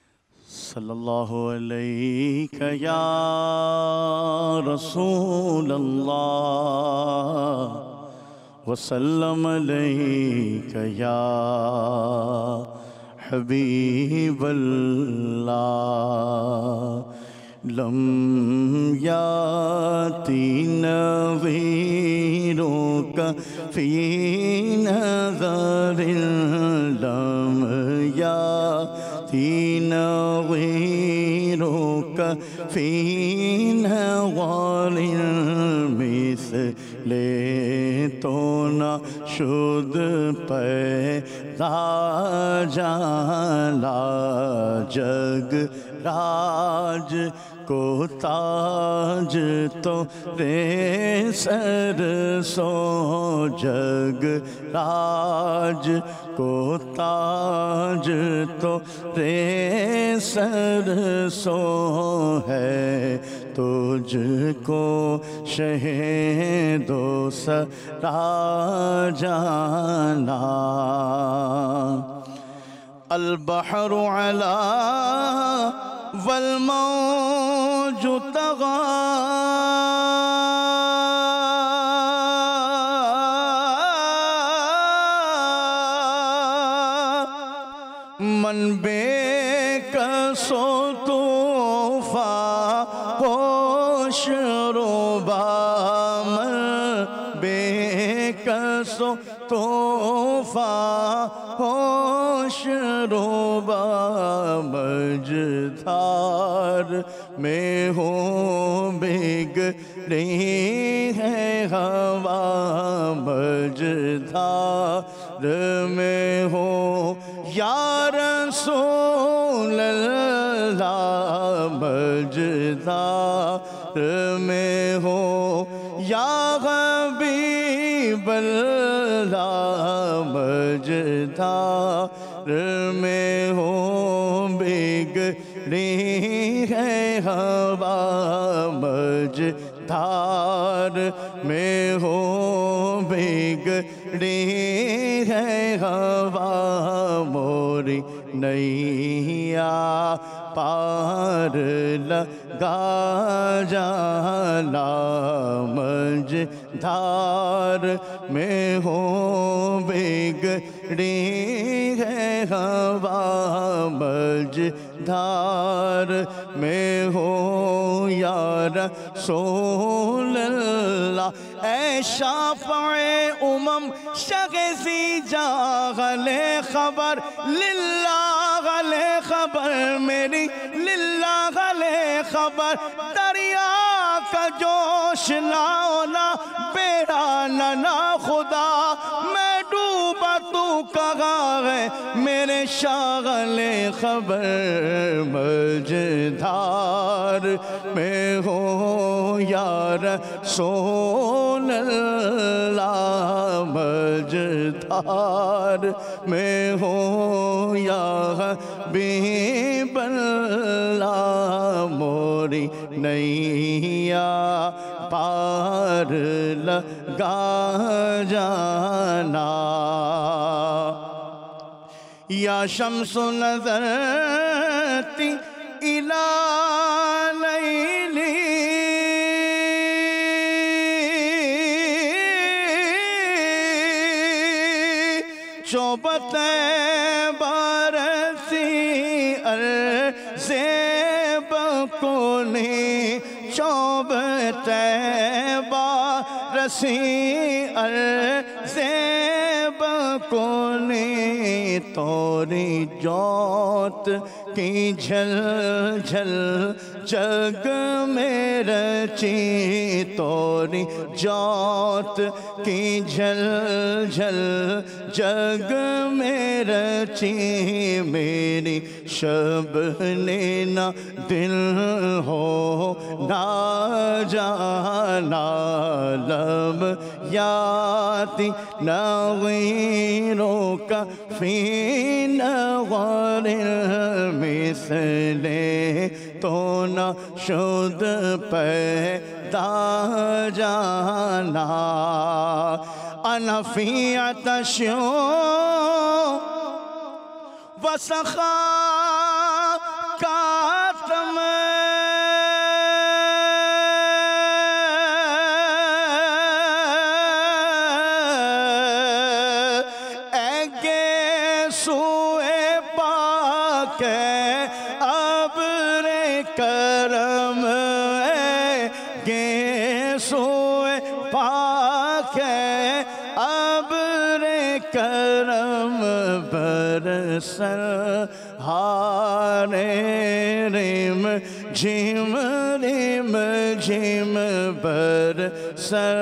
सल्लल्लाहु अलैका या रसूल अल्लाह वसल्लम अलैका या हबीब अल्लाह। लम याती नज़ीरों का फी नज़रिन, लम याती नज़ीरों का फी नज़रिन, मिसले तो न शुद पैदा जाला, जग राज को ताज तो रे सर सो, जग राज को ताज तो रे सर सो है, तुझको शहीदो सरा जाना। अल बहरु अला वल मौजु तगा, मन बेकस बामर बेकसो तोहफा होश रोबा मझधार में हो बिगड़ी है हवा मझधार में हो या रसूल अल्लाह मझधार में हो या हबीब अल्लाह मझधार में हो बिगड़ी है हवा मझधार में हो बिगड़ी है हवा मोरी नैया पार लगा जाना मझधार में हो बिगड़ी है हवा मझधार में हो यार रसूलल्लाह ऐ शाफ़ए उमम शग़ज़ी जागले खबर लिल्लाह गले खबर मेरी लिल्लाह गले खबर दरिया का जोश लाओ ना बेड़ा ना खुदा मैं डूबा तू कहाँ है मेरे शागले खबर मझधार में हो यार रसूलल्लाह मझधार में हो या हबीबल्लाह मोरी नैया पार लगा जाना या शम्सु नज़रती इला लैली चौबते बारसी अर्ज़े बकुनी चौबते बारसी अर्ज़े बकुनी तोरी जोत की झल झल जग में रची तोरी जोत की झल झल जग में रची मेरी शबने ना दिल हो ना जाना लब याती नगीरों का फी नगरिल मिसले तो न शुद्ध पैदा जाना अनफियतशो वसखा कातम एगे सुए पाके अब्रे करम एगे सुए पाके अब्रे करम बरसल हारे रिम झिम रिम झिम बरसल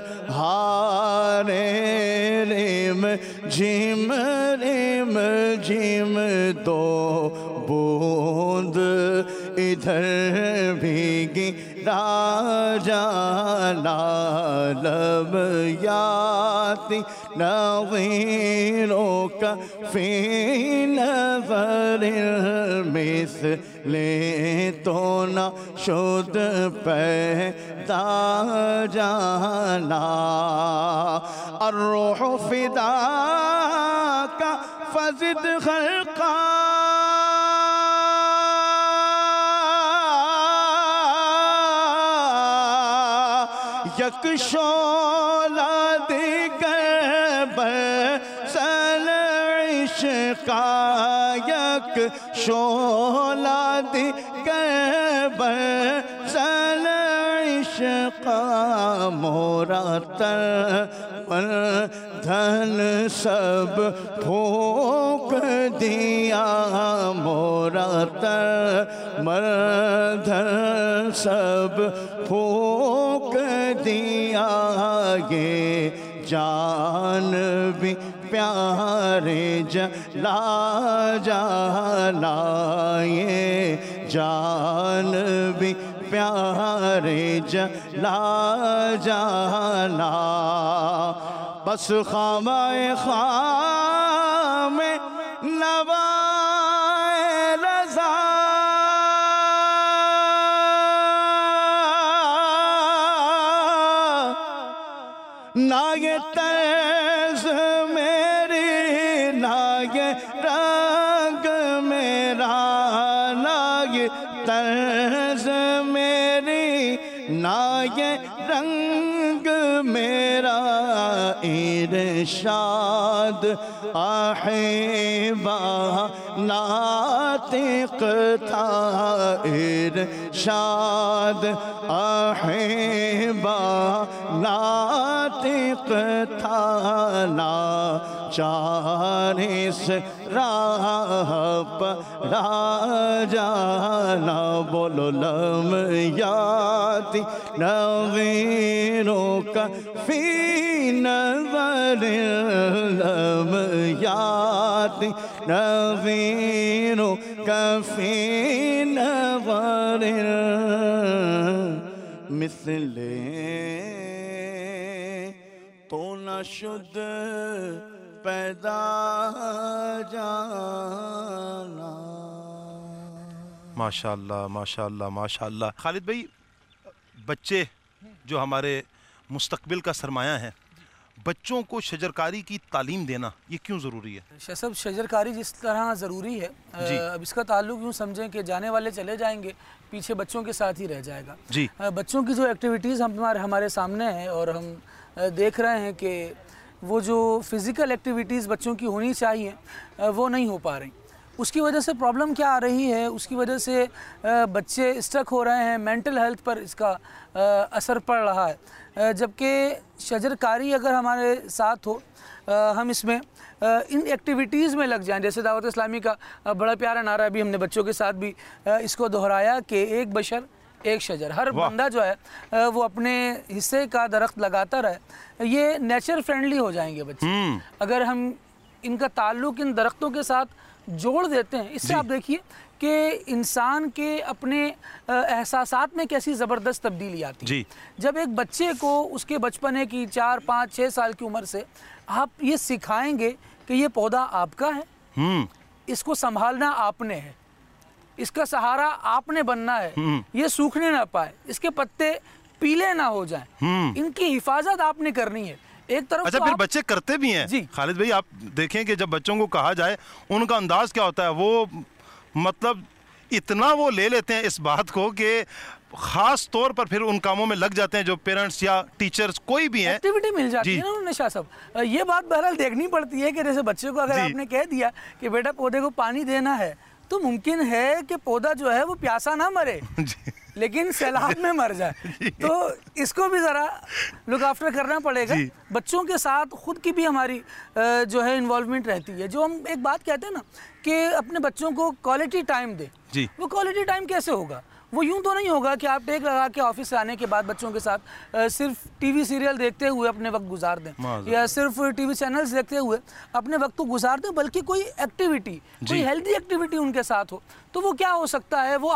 हारे रिम झिम रिम झिम दो बूंद इधर भीगी राजाना लब याती नगीरों का फी नज़रिल मिसले तो न शुद्ध पैदा जाना अर्रूह फिदा का फज़िद खल्क़ा यक शोला दिगर बरसल इश्क़ा यक शोला दिगर बरसल अशका मोरा तन धन सब फूक दिया, मोरा तन धन सब फूक दिया, ये जान भी प्यारे जला जाला, ये जान भी प्यारे जला जाला, बस खामाए खाम नवाए रज़ा, ना ये तर्ज़ मेरी, ना ये रंग मेरा, ना ये तर्ज़ मेरी, ना ये रंग मेरा, इरशाद आहिबा नातिक था, इरशाद आहिबा नातिक था, ना चारिस राह पर जाना, बोलो लम याति नगीरों का फी नज़र, लम याति नगीरों का फी नज़र, मिसले तो न शुद्ध पैदा जाना। माशाअल्लाह माशाअल्लाह माशाअल्लाह। खालिद भाई, बच्चे जो हमारे मुस्तकबिल का सरमाया है, बच्चों को शजरकारी की तालीम देना ये क्यों ज़रूरी है? शसब शजरकारी जिस तरह ज़रूरी है, अब इसका ताल्लुक यूँ समझें कि जाने वाले चले जाएंगे, पीछे बच्चों के साथ ही रह जाएगा। जी। बच्चों की जो एक्टिविटीज़ हमारे हमारे सामने हैं और हम देख रहे हैं कि वो जो फिज़िकल एक्टिविटीज़ बच्चों की होनी चाहिए वो नहीं हो पा रही। उसकी वजह से प्रॉब्लम क्या आ रही है, उसकी वजह से बच्चे स्टक हो रहे हैं, मेंटल हेल्थ पर इसका असर पड़ रहा है। जबकि शजरकारी अगर हमारे साथ हो, हम इसमें इन एक्टिविटीज़ में लग जाएं, जैसे दावत इस्लामी का बड़ा प्यारा नारा भी हमने बच्चों के साथ भी इसको दोहराया कि एक बशर एक शजर, हर बंदा जो है वो अपने हिस्से का दरख्त लगाता रहे, ये नेचर फ्रेंडली हो जाएंगे बच्चे अगर हम इनका ताल्लुक़ इन दरख्तों के साथ जोड़ देते हैं। इससे आप देखिए कि इंसान के अपने एहसासात में कैसी ज़बरदस्त तब्दीली आती है। जब एक बच्चे को उसके बचपने की चार पाँच छः साल की उम्र से आप ये सिखाएंगे कि ये पौधा आपका है, इसको संभालना आपने है, इसका सहारा आपने बनना है, ये सूखने ना पाए, इसके पत्ते पीले ना हो जाएं, इनकी हिफाजत आपने करनी है। एक तरफ अच्छा, तो फिर बच्चे करते भी हैं। जी खालिद भाई, आप देखें कि जब बच्चों को कहा जाए उनका अंदाज क्या होता है, वो मतलब इतना वो ले लेते हैं इस बात को कि खास तौर पर फिर उन कामों में लग जाते हैं जो पेरेंट्स या टीचर्स कोई भी हैं, एक्टिविटी मिल जाती है ना उन्हें। शाह साहब, ये बात बहरहाल देखनी पड़ती है कि जैसे बच्चे को अगर आपने कह दिया कि बेटा पौधे को पानी देना है, तो मुमकिन है कि पौधा जो है वो प्यासा ना मरे लेकिन सैलाब में मर जाए, तो इसको भी ज़रा लुक आफ्टर करना पड़ेगा। बच्चों के साथ खुद की भी हमारी जो है इन्वॉल्वमेंट रहती है। जो हम एक बात कहते हैं ना कि अपने बच्चों को क्वालिटी टाइम दे, वो क्वालिटी टाइम कैसे होगा? वो यूं तो नहीं होगा कि आप टेक लगा के ऑफिस से आने के बाद बच्चों के साथ सिर्फ टीवी सीरियल देखते हुए अपने वक्त गुजार दें या सिर्फ टीवी चैनल्स देखते हुए अपने वक्त को गुजार दें, बल्कि कोई एक्टिविटी, कोई हेल्दी एक्टिविटी उनके साथ हो। तो वो क्या हो सकता है, वो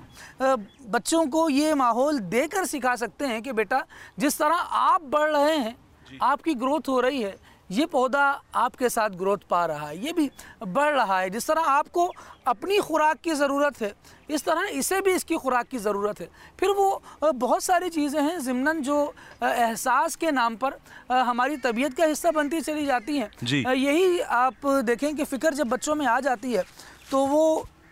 आप बच्चों को ये माहौल देकर सिखा सकते हैं कि बेटा जिस तरह आप बढ़ रहे हैं, आपकी ग्रोथ हो रही है, ये पौधा आपके साथ ग्रोथ पा रहा है, ये भी बढ़ रहा है। जिस तरह आपको अपनी खुराक की ज़रूरत है, इस तरह इसे भी इसकी खुराक की ज़रूरत है। फिर वो बहुत सारी चीज़ें हैं ज़िम्नन जो एहसास के नाम पर हमारी तबीयत का हिस्सा बनती चली जाती हैं। यही आप देखें कि फ़िक्र जब बच्चों में आ जाती है तो वो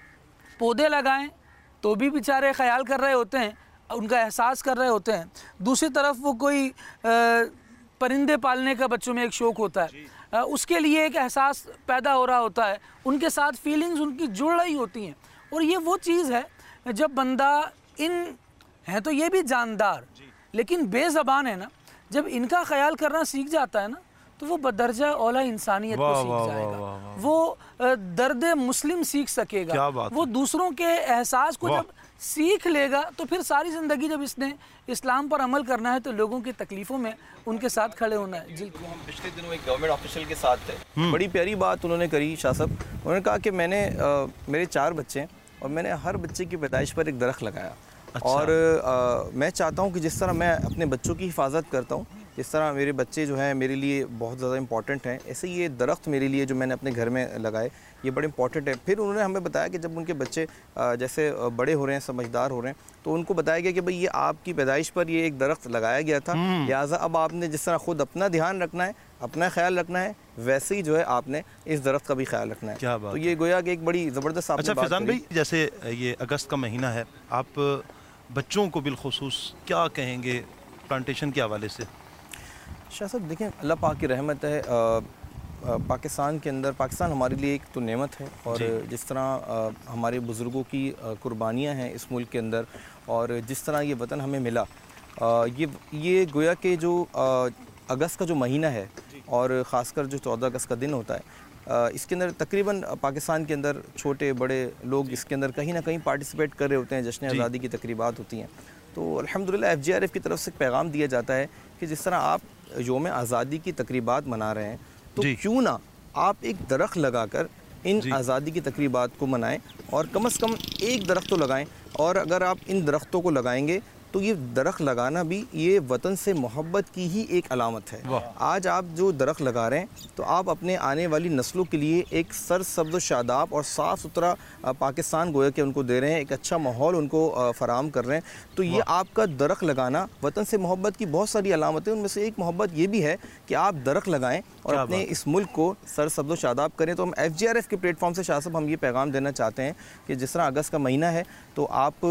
पौधे लगाएं तो भी बेचारे ख्याल कर रहे होते हैं, उनका एहसास कर रहे होते हैं। दूसरी तरफ वो कोई आ, परिंदे पालने का बच्चों में एक शौक़ होता है, उसके लिए एक एहसास पैदा हो रहा होता है, उनके साथ फीलिंग्स उनकी जुड़ रही होती हैं। और ये वो चीज़ है जब बंदा इन है तो ये भी जानदार, लेकिन बेज़बान है ना, जब इनका ख्याल करना सीख जाता है ना तो वो बदर्जा औला इंसानियत को सीख जाएगा, वो दर्द मुस्लिम सीख सकेगा, वो दूसरों के एहसास को जब सीख लेगा तो फिर सारी ज़िंदगी जब इसने इस्लाम पर अमल करना है तो लोगों की तकलीफ़ों में उनके साथ खड़े होना है। जी, हम पिछले दिनों एक गवर्नमेंट ऑफिशियल के साथ थे, बड़ी प्यारी बात उन्होंने करी शाह साहब। उन्होंने कहा कि मैंने आ, मेरे चार बच्चे हैं और मैंने हर बच्चे की पैदाइश पर एक दरख्त लगाया। अच्छा। और आ, मैं चाहता हूँ कि जिस तरह मैं अपने बच्चों की हिफाजत करता हूँ, जिस तरह मेरे बच्चे जो हैं मेरे लिए बहुत ज़्यादा इंपॉर्टेंट हैं, ऐसे ये दरख्त मेरे लिए जो मैंने अपने घर में लगाए ये बड़े इंपॉर्टेंट है। फिर उन्होंने हमें बताया कि जब उनके बच्चे जैसे बड़े हो रहे हैं, समझदार हो रहे हैं, तो उनको बताया गया कि भाई ये आपकी पैदाइश पर ये एक दरख्त लगाया गया था, लिहाजा अब आपने जिस तरह ख़ुद अपना ध्यान रखना है, अपना ख्याल रखना है, वैसे ही जो है आपने इस दरख्त का भी ख्याल रखना है। क्या बात। तो ये गोया कि एक बड़ी ज़बरदस्त आपने बात करी। अच्छा फैज़ान भाई, जैसे ये अगस्त का महीना है, आप बच्चों को बिलखुसूस क्या कहेंगे प्लांटेशन के हवाले से? शाह साहब देखें, अल्लाह पाक की रहमत है, आ, आ, पाकिस्तान के अंदर, पाकिस्तान हमारे लिए एक तो नेमत है, और जिस तरह आ, हमारे बुज़ुर्गों की कुर्बानियाँ हैं इस मुल्क के अंदर, और जिस तरह ये वतन हमें मिला, आ, ये ये गोया कि जो आ, अगस्त का जो महीना है और ख़ासकर जो चौदह अगस्त का दिन होता है, आ, इसके अंदर तकरीबन पाकिस्तान के अंदर छोटे बड़े लोग इसके अंदर कहीं ना कहीं पार्टिसिपेट कर रहे होते हैं, जश्न आज़ादी की तकरीबात होती हैं। तो अल्हम्दुलिल्लाह एफ जी आर एफ की तरफ से पैगाम दिया जाता है कि जिस तरह आप योम आज़ादी की तकरीबात मना रहे हैं, तो क्यों ना आप एक दरख्त लगाकर इन आज़ादी की तकरीबात को मनाएं, और कम से कम एक दरख्त तो लगाएं। और अगर आप इन दरख्तों को लगाएंगे तो ये दरख्त लगाना भी ये वतन से मोहब्बत की ही एक अलामत है। आज आप जो दरख्त लगा रहे हैं तो आप अपने आने वाली नस्लों के लिए एक सरसब्ज़ शादाब और साफ़ सुथरा पाकिस्तान गोया के उनको दे रहे हैं, एक अच्छा माहौल उनको फराहम कर रहे हैं। तो ये आपका दरख्त लगाना वतन से मोहब्बत की बहुत सारी अलामतें, उनमें से एक मोहब्बत ये भी है कि आप दरख्त लगाएँ और अपने इस मुल्क को सरसब्ज़ शादाब करें। तो हम एफ जी आर एफ के प्लेटफॉर्म से शाह साहब हम ये पैगाम देना चाहते हैं कि जिस तरह अगस्त का महीना है, तो आप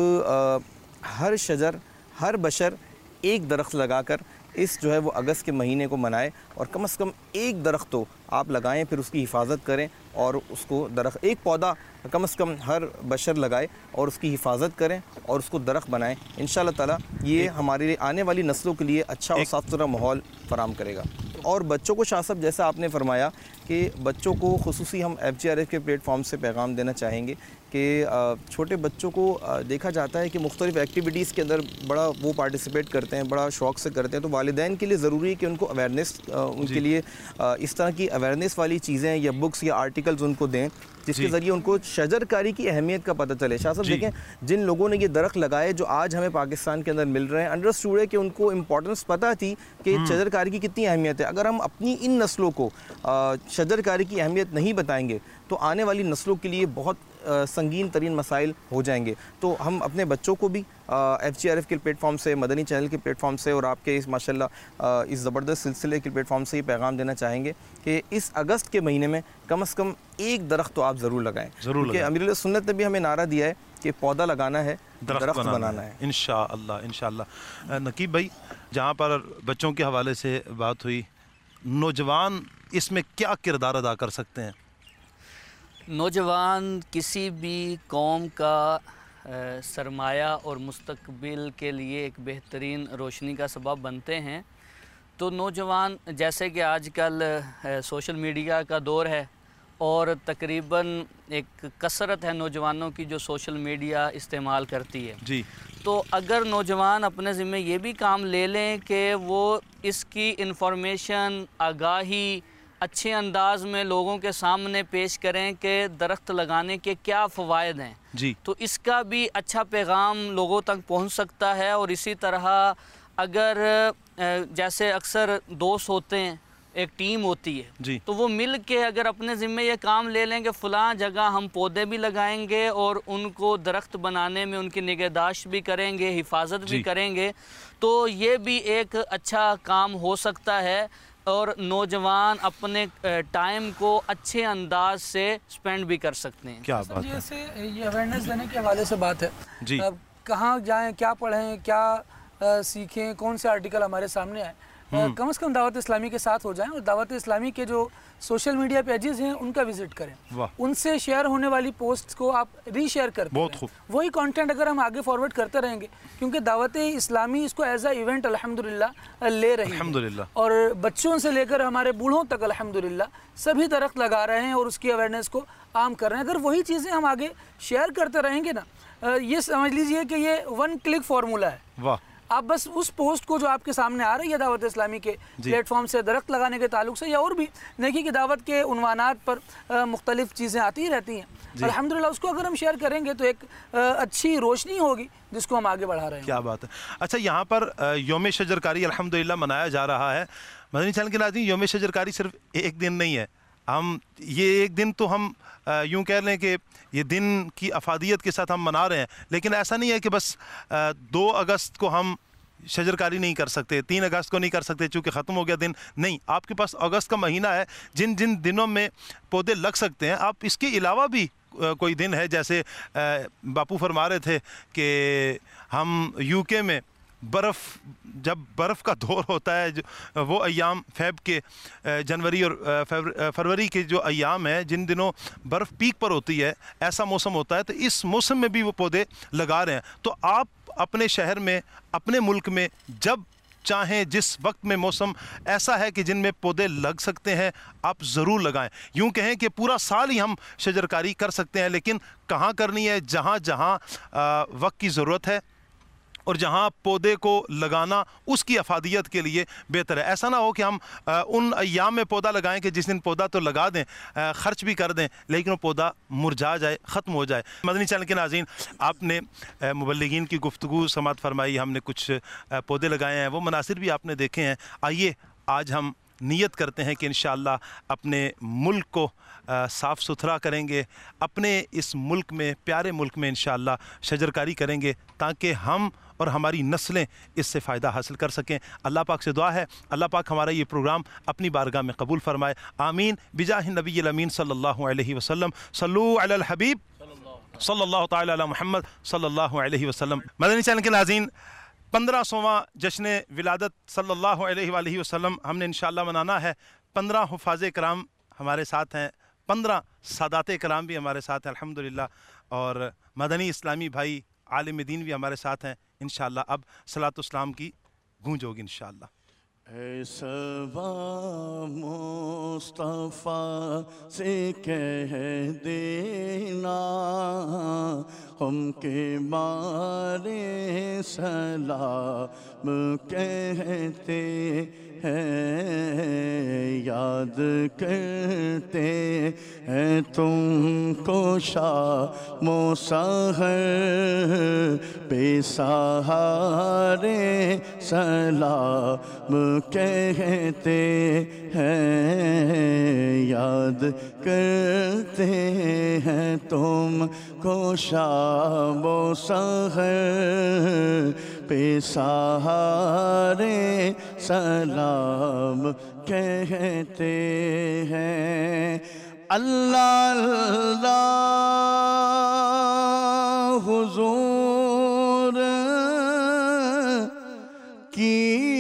आ, हर शजर हर बशर एक दरख्त लगाकर इस जो है वो अगस्त के महीने को मनाए, और कम से कम एक दरख्त तो आप लगाएं, फिर उसकी हिफाजत करें, और उसको दरख्त एक पौधा कम से कम हर बशर लगाए और उसकी हिफाजत करें और उसको दरख्त बनाएं। इंशाअल्लाह ताला ये हमारे आने वाली नस्लों के लिए अच्छा और साफ़ सुथरा माहौल फराहम करेगा। और बच्चों को शाह साहब जैसा आपने फरमाया कि बच्चों को खुसूसी हम एफ जी आर एफ के प्लेटफॉर्म से पैगाम देना चाहेंगे कि छोटे बच्चों को देखा जाता है कि मुख्तलिफ़ एक्टिविटीज़ के अंदर बड़ा वो पार्टिसिपेट करते हैं, बड़ा शौक़ से करते हैं। तो वालिदैन के लिए ज़रूरी है कि उनको अवेयरनेस, उनके लिए इस तरह की अवेयरनेस वाली चीज़ें या बुक्स या आर्टिकल्स उनको दें जिसके ज़रिए उनको शजरकारी की अहमियत का पता चले। शाह साहब देखें, जिन लोगों ने ये दरख्त लगाए जो आज हमें पाकिस्तान के अंदर मिल रहे हैं, अंडरस्टूड है कि उनको इम्पोर्टेंस पता थी कि शजरकारी की कितनी अहमियत है। अगर हम अपनी इन नस्लों को शजरकारी की अहमियत नहीं बताएंगे तो आने वाली नस्लों के लिए बहुत संगीन तरीन मसाइल हो जाएंगे। तो हम अपने बच्चों को भी एफ जी आर एफ के प्लेटफॉर्म से, मदनी चैनल के प्लेटफॉर्म से और आपके इस माशाल्लाह इस ज़बरदस्त सिलसिले के प्लेटफॉर्म से ये पैगाम देना चाहेंगे कि इस अगस्त के महीने में कम से कम एक दरख्त तो आप ज़रूर लगाएं। ज़रूर क्योंकि अमीरुल सुन्नत ने भी हमें नारा दिया है कि पौधा लगाना है, दरख्त बनाना, बनाना है। इंशाअल्लाह इंशाअल्लाह। नकीब भाई, जहाँ पर बच्चों के हवाले से बात हुई, नौजवान इसमें क्या किरदार अदा कर सकते हैं? नौजवान किसी भी कौम का सरमाया और मुस्तकबिल के लिए एक बेहतरीन रोशनी का सबब बनते हैं। तो नौजवान, जैसे कि आजकल सोशल मीडिया का दौर है और तकरीबन एक कसरत है नौजवानों की जो सोशल मीडिया इस्तेमाल करती है जी, तो अगर नौजवान अपने ज़िम्मे ये भी काम ले लें कि वो इसकी इन्फॉर्मेशन, आगाही अच्छे अंदाज में लोगों के सामने पेश करें कि दरख्त लगाने के क्या फ़वाइद हैं जी, तो इसका भी अच्छा पैगाम लोगों तक पहुंच सकता है। और इसी तरह अगर जैसे अक्सर दोस्त होते हैं, एक टीम होती है जी, तो वो मिल के अगर अपने ज़िम्मे ये काम ले लें कि फ़लाँ जगह हम पौधे भी लगाएंगे और उनको दरख्त बनाने में उनकी निगहदाश्त भी करेंगे, हिफाजत भी करेंगे, तो ये भी एक अच्छा काम हो सकता है और नौजवान अपने टाइम को अच्छे अंदाज से स्पेंड भी कर सकते हैं। क्या बात है। जैसे ये अवेयरनेस देने के हवाले से बात है जी, अब कहाँ जाएं, क्या पढ़ें, क्या आ, सीखें, कौन से आर्टिकल हमारे सामने आए, कम से कम दावत इस्लामी के साथ हो जाएं और दावत इस्लामी के जो सोशल मीडिया पेजेस हैं उनका विजिट करें, उनसे शेयर होने वाली पोस्ट को आप रीशेयर करते बहुत खूब। वही कंटेंट अगर हम आगे फॉरवर्ड करते रहेंगे, क्योंकि दावत इस्लामी इसको एज अ इवेंट अल्हम्दुलिल्लाह ले रही है और बच्चों से लेकर हमारे बूढ़ों तक अल्हम्दुलिल्लाह सभी दरख्त लगा रहे हैं और उसकी अवेयरनेस को आम कर रहे हैं। अगर वही चीज़ें हम आगे शेयर करते रहेंगे ना, ये समझ लीजिए कि ये वन क्लिक फार्मूला है। वाह। आप बस उस पोस्ट को जो आपके सामने आ रही है दावत इस्लामी के प्लेटफॉर्म से दरख्त लगाने के ताल्लुक से, या और भी देखिए कि दावत के उन्वानात पर मुख्तलिफ चीज़ें आती ही रहती हैं, अल्हम्दुलिल्लाह उसको अगर हम शेयर करेंगे तो एक आ, अच्छी रोशनी होगी जिसको हम आगे बढ़ा रहे हैं। क्या बात है। अच्छा, यहाँ पर यौम शजरकारी अल्हम्दुलिल्लाह मनाया जा रहा है। मदनी चैनल के नाज़रीन, यौम शजरकारी सिर्फ एक दिन नहीं है, हम ये एक दिन तो हम यूँ कह लें कि ये दिन की अफादियत के साथ हम मना रहे हैं, लेकिन ऐसा नहीं है कि बस दो अगस्त को हम शजरकारी नहीं कर सकते, तीन अगस्त को नहीं कर सकते चूँकि ख़त्म हो गया दिन। नहीं, आपके पास अगस्त का महीना है, जिन जिन दिनों में पौधे लग सकते हैं। आप इसके अलावा भी कोई दिन है, जैसे बापू फरमा रहे थे कि हम यूके में बर्फ़, जब बर्फ़ का दौर होता है, वो अयाम फ़ेब के जनवरी और फरवरी के जो अयाम हैं, जिन दिनों बर्फ़ पीक पर होती है, ऐसा मौसम होता है, तो इस मौसम में भी वो पौधे लगा रहे हैं। तो आप अपने शहर में, अपने मुल्क में जब चाहें, जिस वक्त में मौसम ऐसा है कि जिनमें पौधे लग सकते हैं, आप ज़रूर लगाएं। यूँ कहें कि पूरा साल ही हम शजरकारी कर सकते हैं, लेकिन कहाँ करनी है? जहाँ जहाँ वक्त की ज़रूरत है और जहाँ पौधे को लगाना उसकी अफादियत के लिए बेहतर है। ऐसा ना हो कि हम आ, उन अयाम में पौधा लगाएं कि जिस दिन पौधा तो लगा दें, आ, ख़र्च भी कर दें, लेकिन वो पौधा मुरझा जाए, ख़त्म हो जाए। मदनी चैनल के नाज़रीन, आपने मुबल्लिगीन की गुफ्तगू समात फरमाई, हमने कुछ आ, पौधे लगाए हैं, वो मनासिर भी आपने देखे हैं। आइए आज हम नियत करते हैं कि इंशाअल्लाह अपने मुल्क को साफ़ सुथरा करेंगे, अपने इस मुल्क में, प्यारे मुल्क में इंशाअल्लाह शजरकारी करेंगे, ताकि हम और हमारी नस्लें इससे फ़ायदा हासिल कर सकें। अल्लाह पाक से दुआ है, अल्लाह पाक हमारा ये प्रोग्राम अपनी बारगाह में कबूल फ़रमाए। आमीन बिजाहि नबी अमीन सल्लल्लाहु अलैहि वसल्लम। सल्लू अलल हबीब सल्लल्लाहु तआला अला मुहम्मद सल्लल्लाहु अलैहि वसल्लम। मदनी चैनल के नाज़रीन, पंद्रह सौवां जश्न विलादत सल्लल्लाहु अलैहि वसल्लम हमने इंशाअल्लाह मनाना है। पंद्रह हुफ़ाज़े कराम हमारे साथ हैं, पंद्रह सादाते कराम भी हमारे साथ हैं अल्हम्दुलिल्लाह, और मदनी इस्लामी भाई आलिम दीन भी हमारे साथ हैं। इंशाअल्लाह अब सलातो इस्लाम की गूंज होगी इंशाअल्लाह। मुस्तफ़ा से कह देना हम के मारे सलाम कहते हैं, याद करते हैं तुमको शाम सहर बेसहारे सलाम कहते हैं, याद करते हैं तुमको शाम सहर बेसहारे सलाम कहते हैं। अल्लाह अल्लाह हुजूर की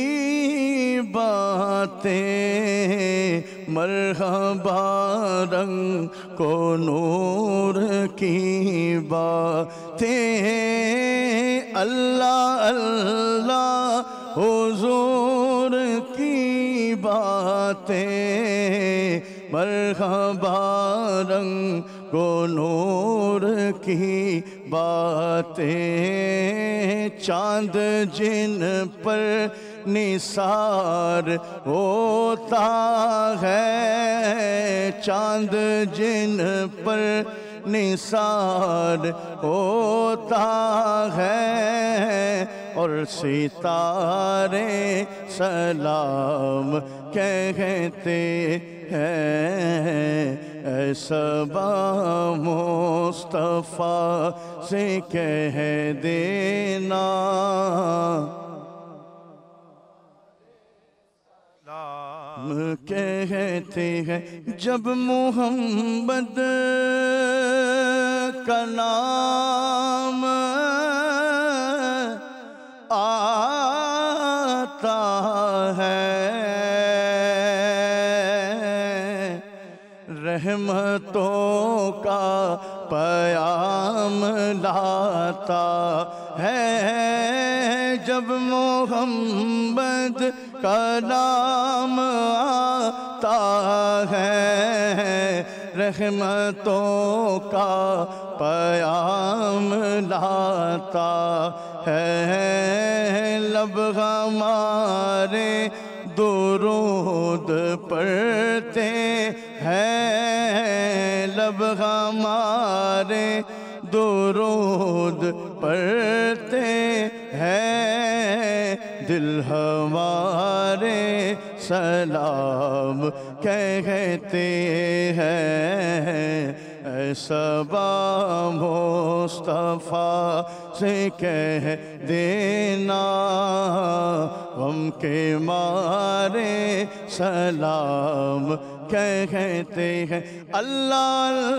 बातें, मरहबा रंग को नूर की बातें, अल्लाह अल्लाह हुजूर की बातें, मरहबा रंग को नूर की बातें, चाँद जिन पर निसार होता है, चाँद जिन पर निसार होता है, और सितारे सलाम कहते हैं। सबा मुस्तफ़ा से कह देना कहते हैं, जब मोहम्मद का नाम आता है रहमतों का पयाम लाता है। जब मोहम्मद का नाम आता है, रहमतों का पयाम लाता है। लब हमारे दुरूद पढ़ते हैं, लब हमारे दुरूद पढ़ते हैं। दिल हमारे सलाम कहते हैं। सबा मुस्तफ़ा से कह देना, गम के मारे सलाम कहते हैं। अल्लाह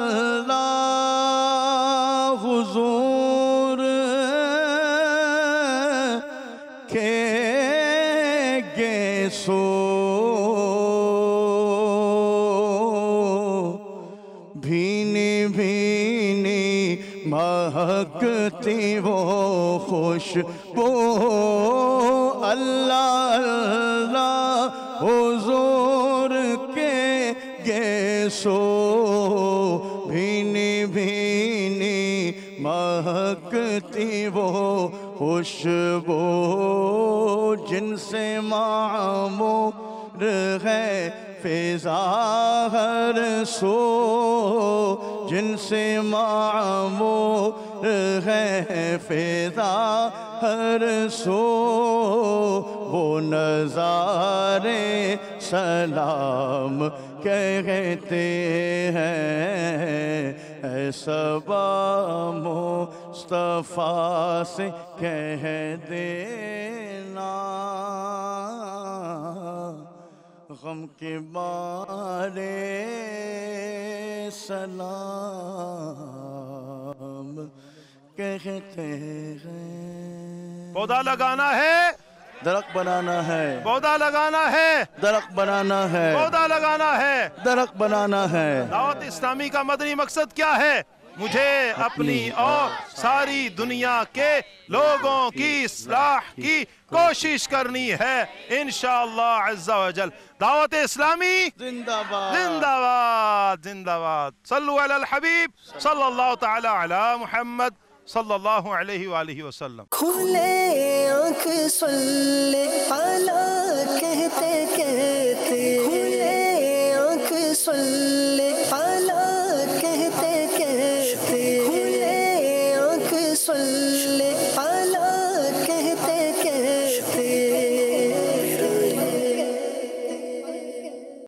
अल्लाह हुजूर के गेसो भीनी भीनी महकती वो खुशबू। अल्लाह अल्लाह हुजूर के गेसो भीनी भीनी महकती वो खुशबू। जिनसे मामूर है फिज़ा हर सो, जिनसे मामूर है फिज़ा हर सो। वो नज़ारे सलाम कहते हैं। सबा मुस्तफ़ा से कह देना, गम के बारे सलाम कहते हैं। पौधा लगाना है, दरख्त बनाना है। पौधा लगाना है, दरख्त बनाना है। पौधा लगाना है, दरख्त बनाना है। दावत इस्लामी का मदनी मकसद क्या है? मुझे अपनी और सारी दुनिया के लोगों की इस्लाह की कोशिश करनी है इंशाअल्लाह अज़्ज़ा वजल। दावत इस्लामी जिंदाबाद जिंदाबाद जिंदाबाद। सल्लु अलल हबीब सल्लल्लाहु तआला अला मुहम्मद सल्लल्लाहु अलैहि वालिहि वसल्लम। खुले आँख सल्ले अला कहते कहते, खुले आँख सल्ले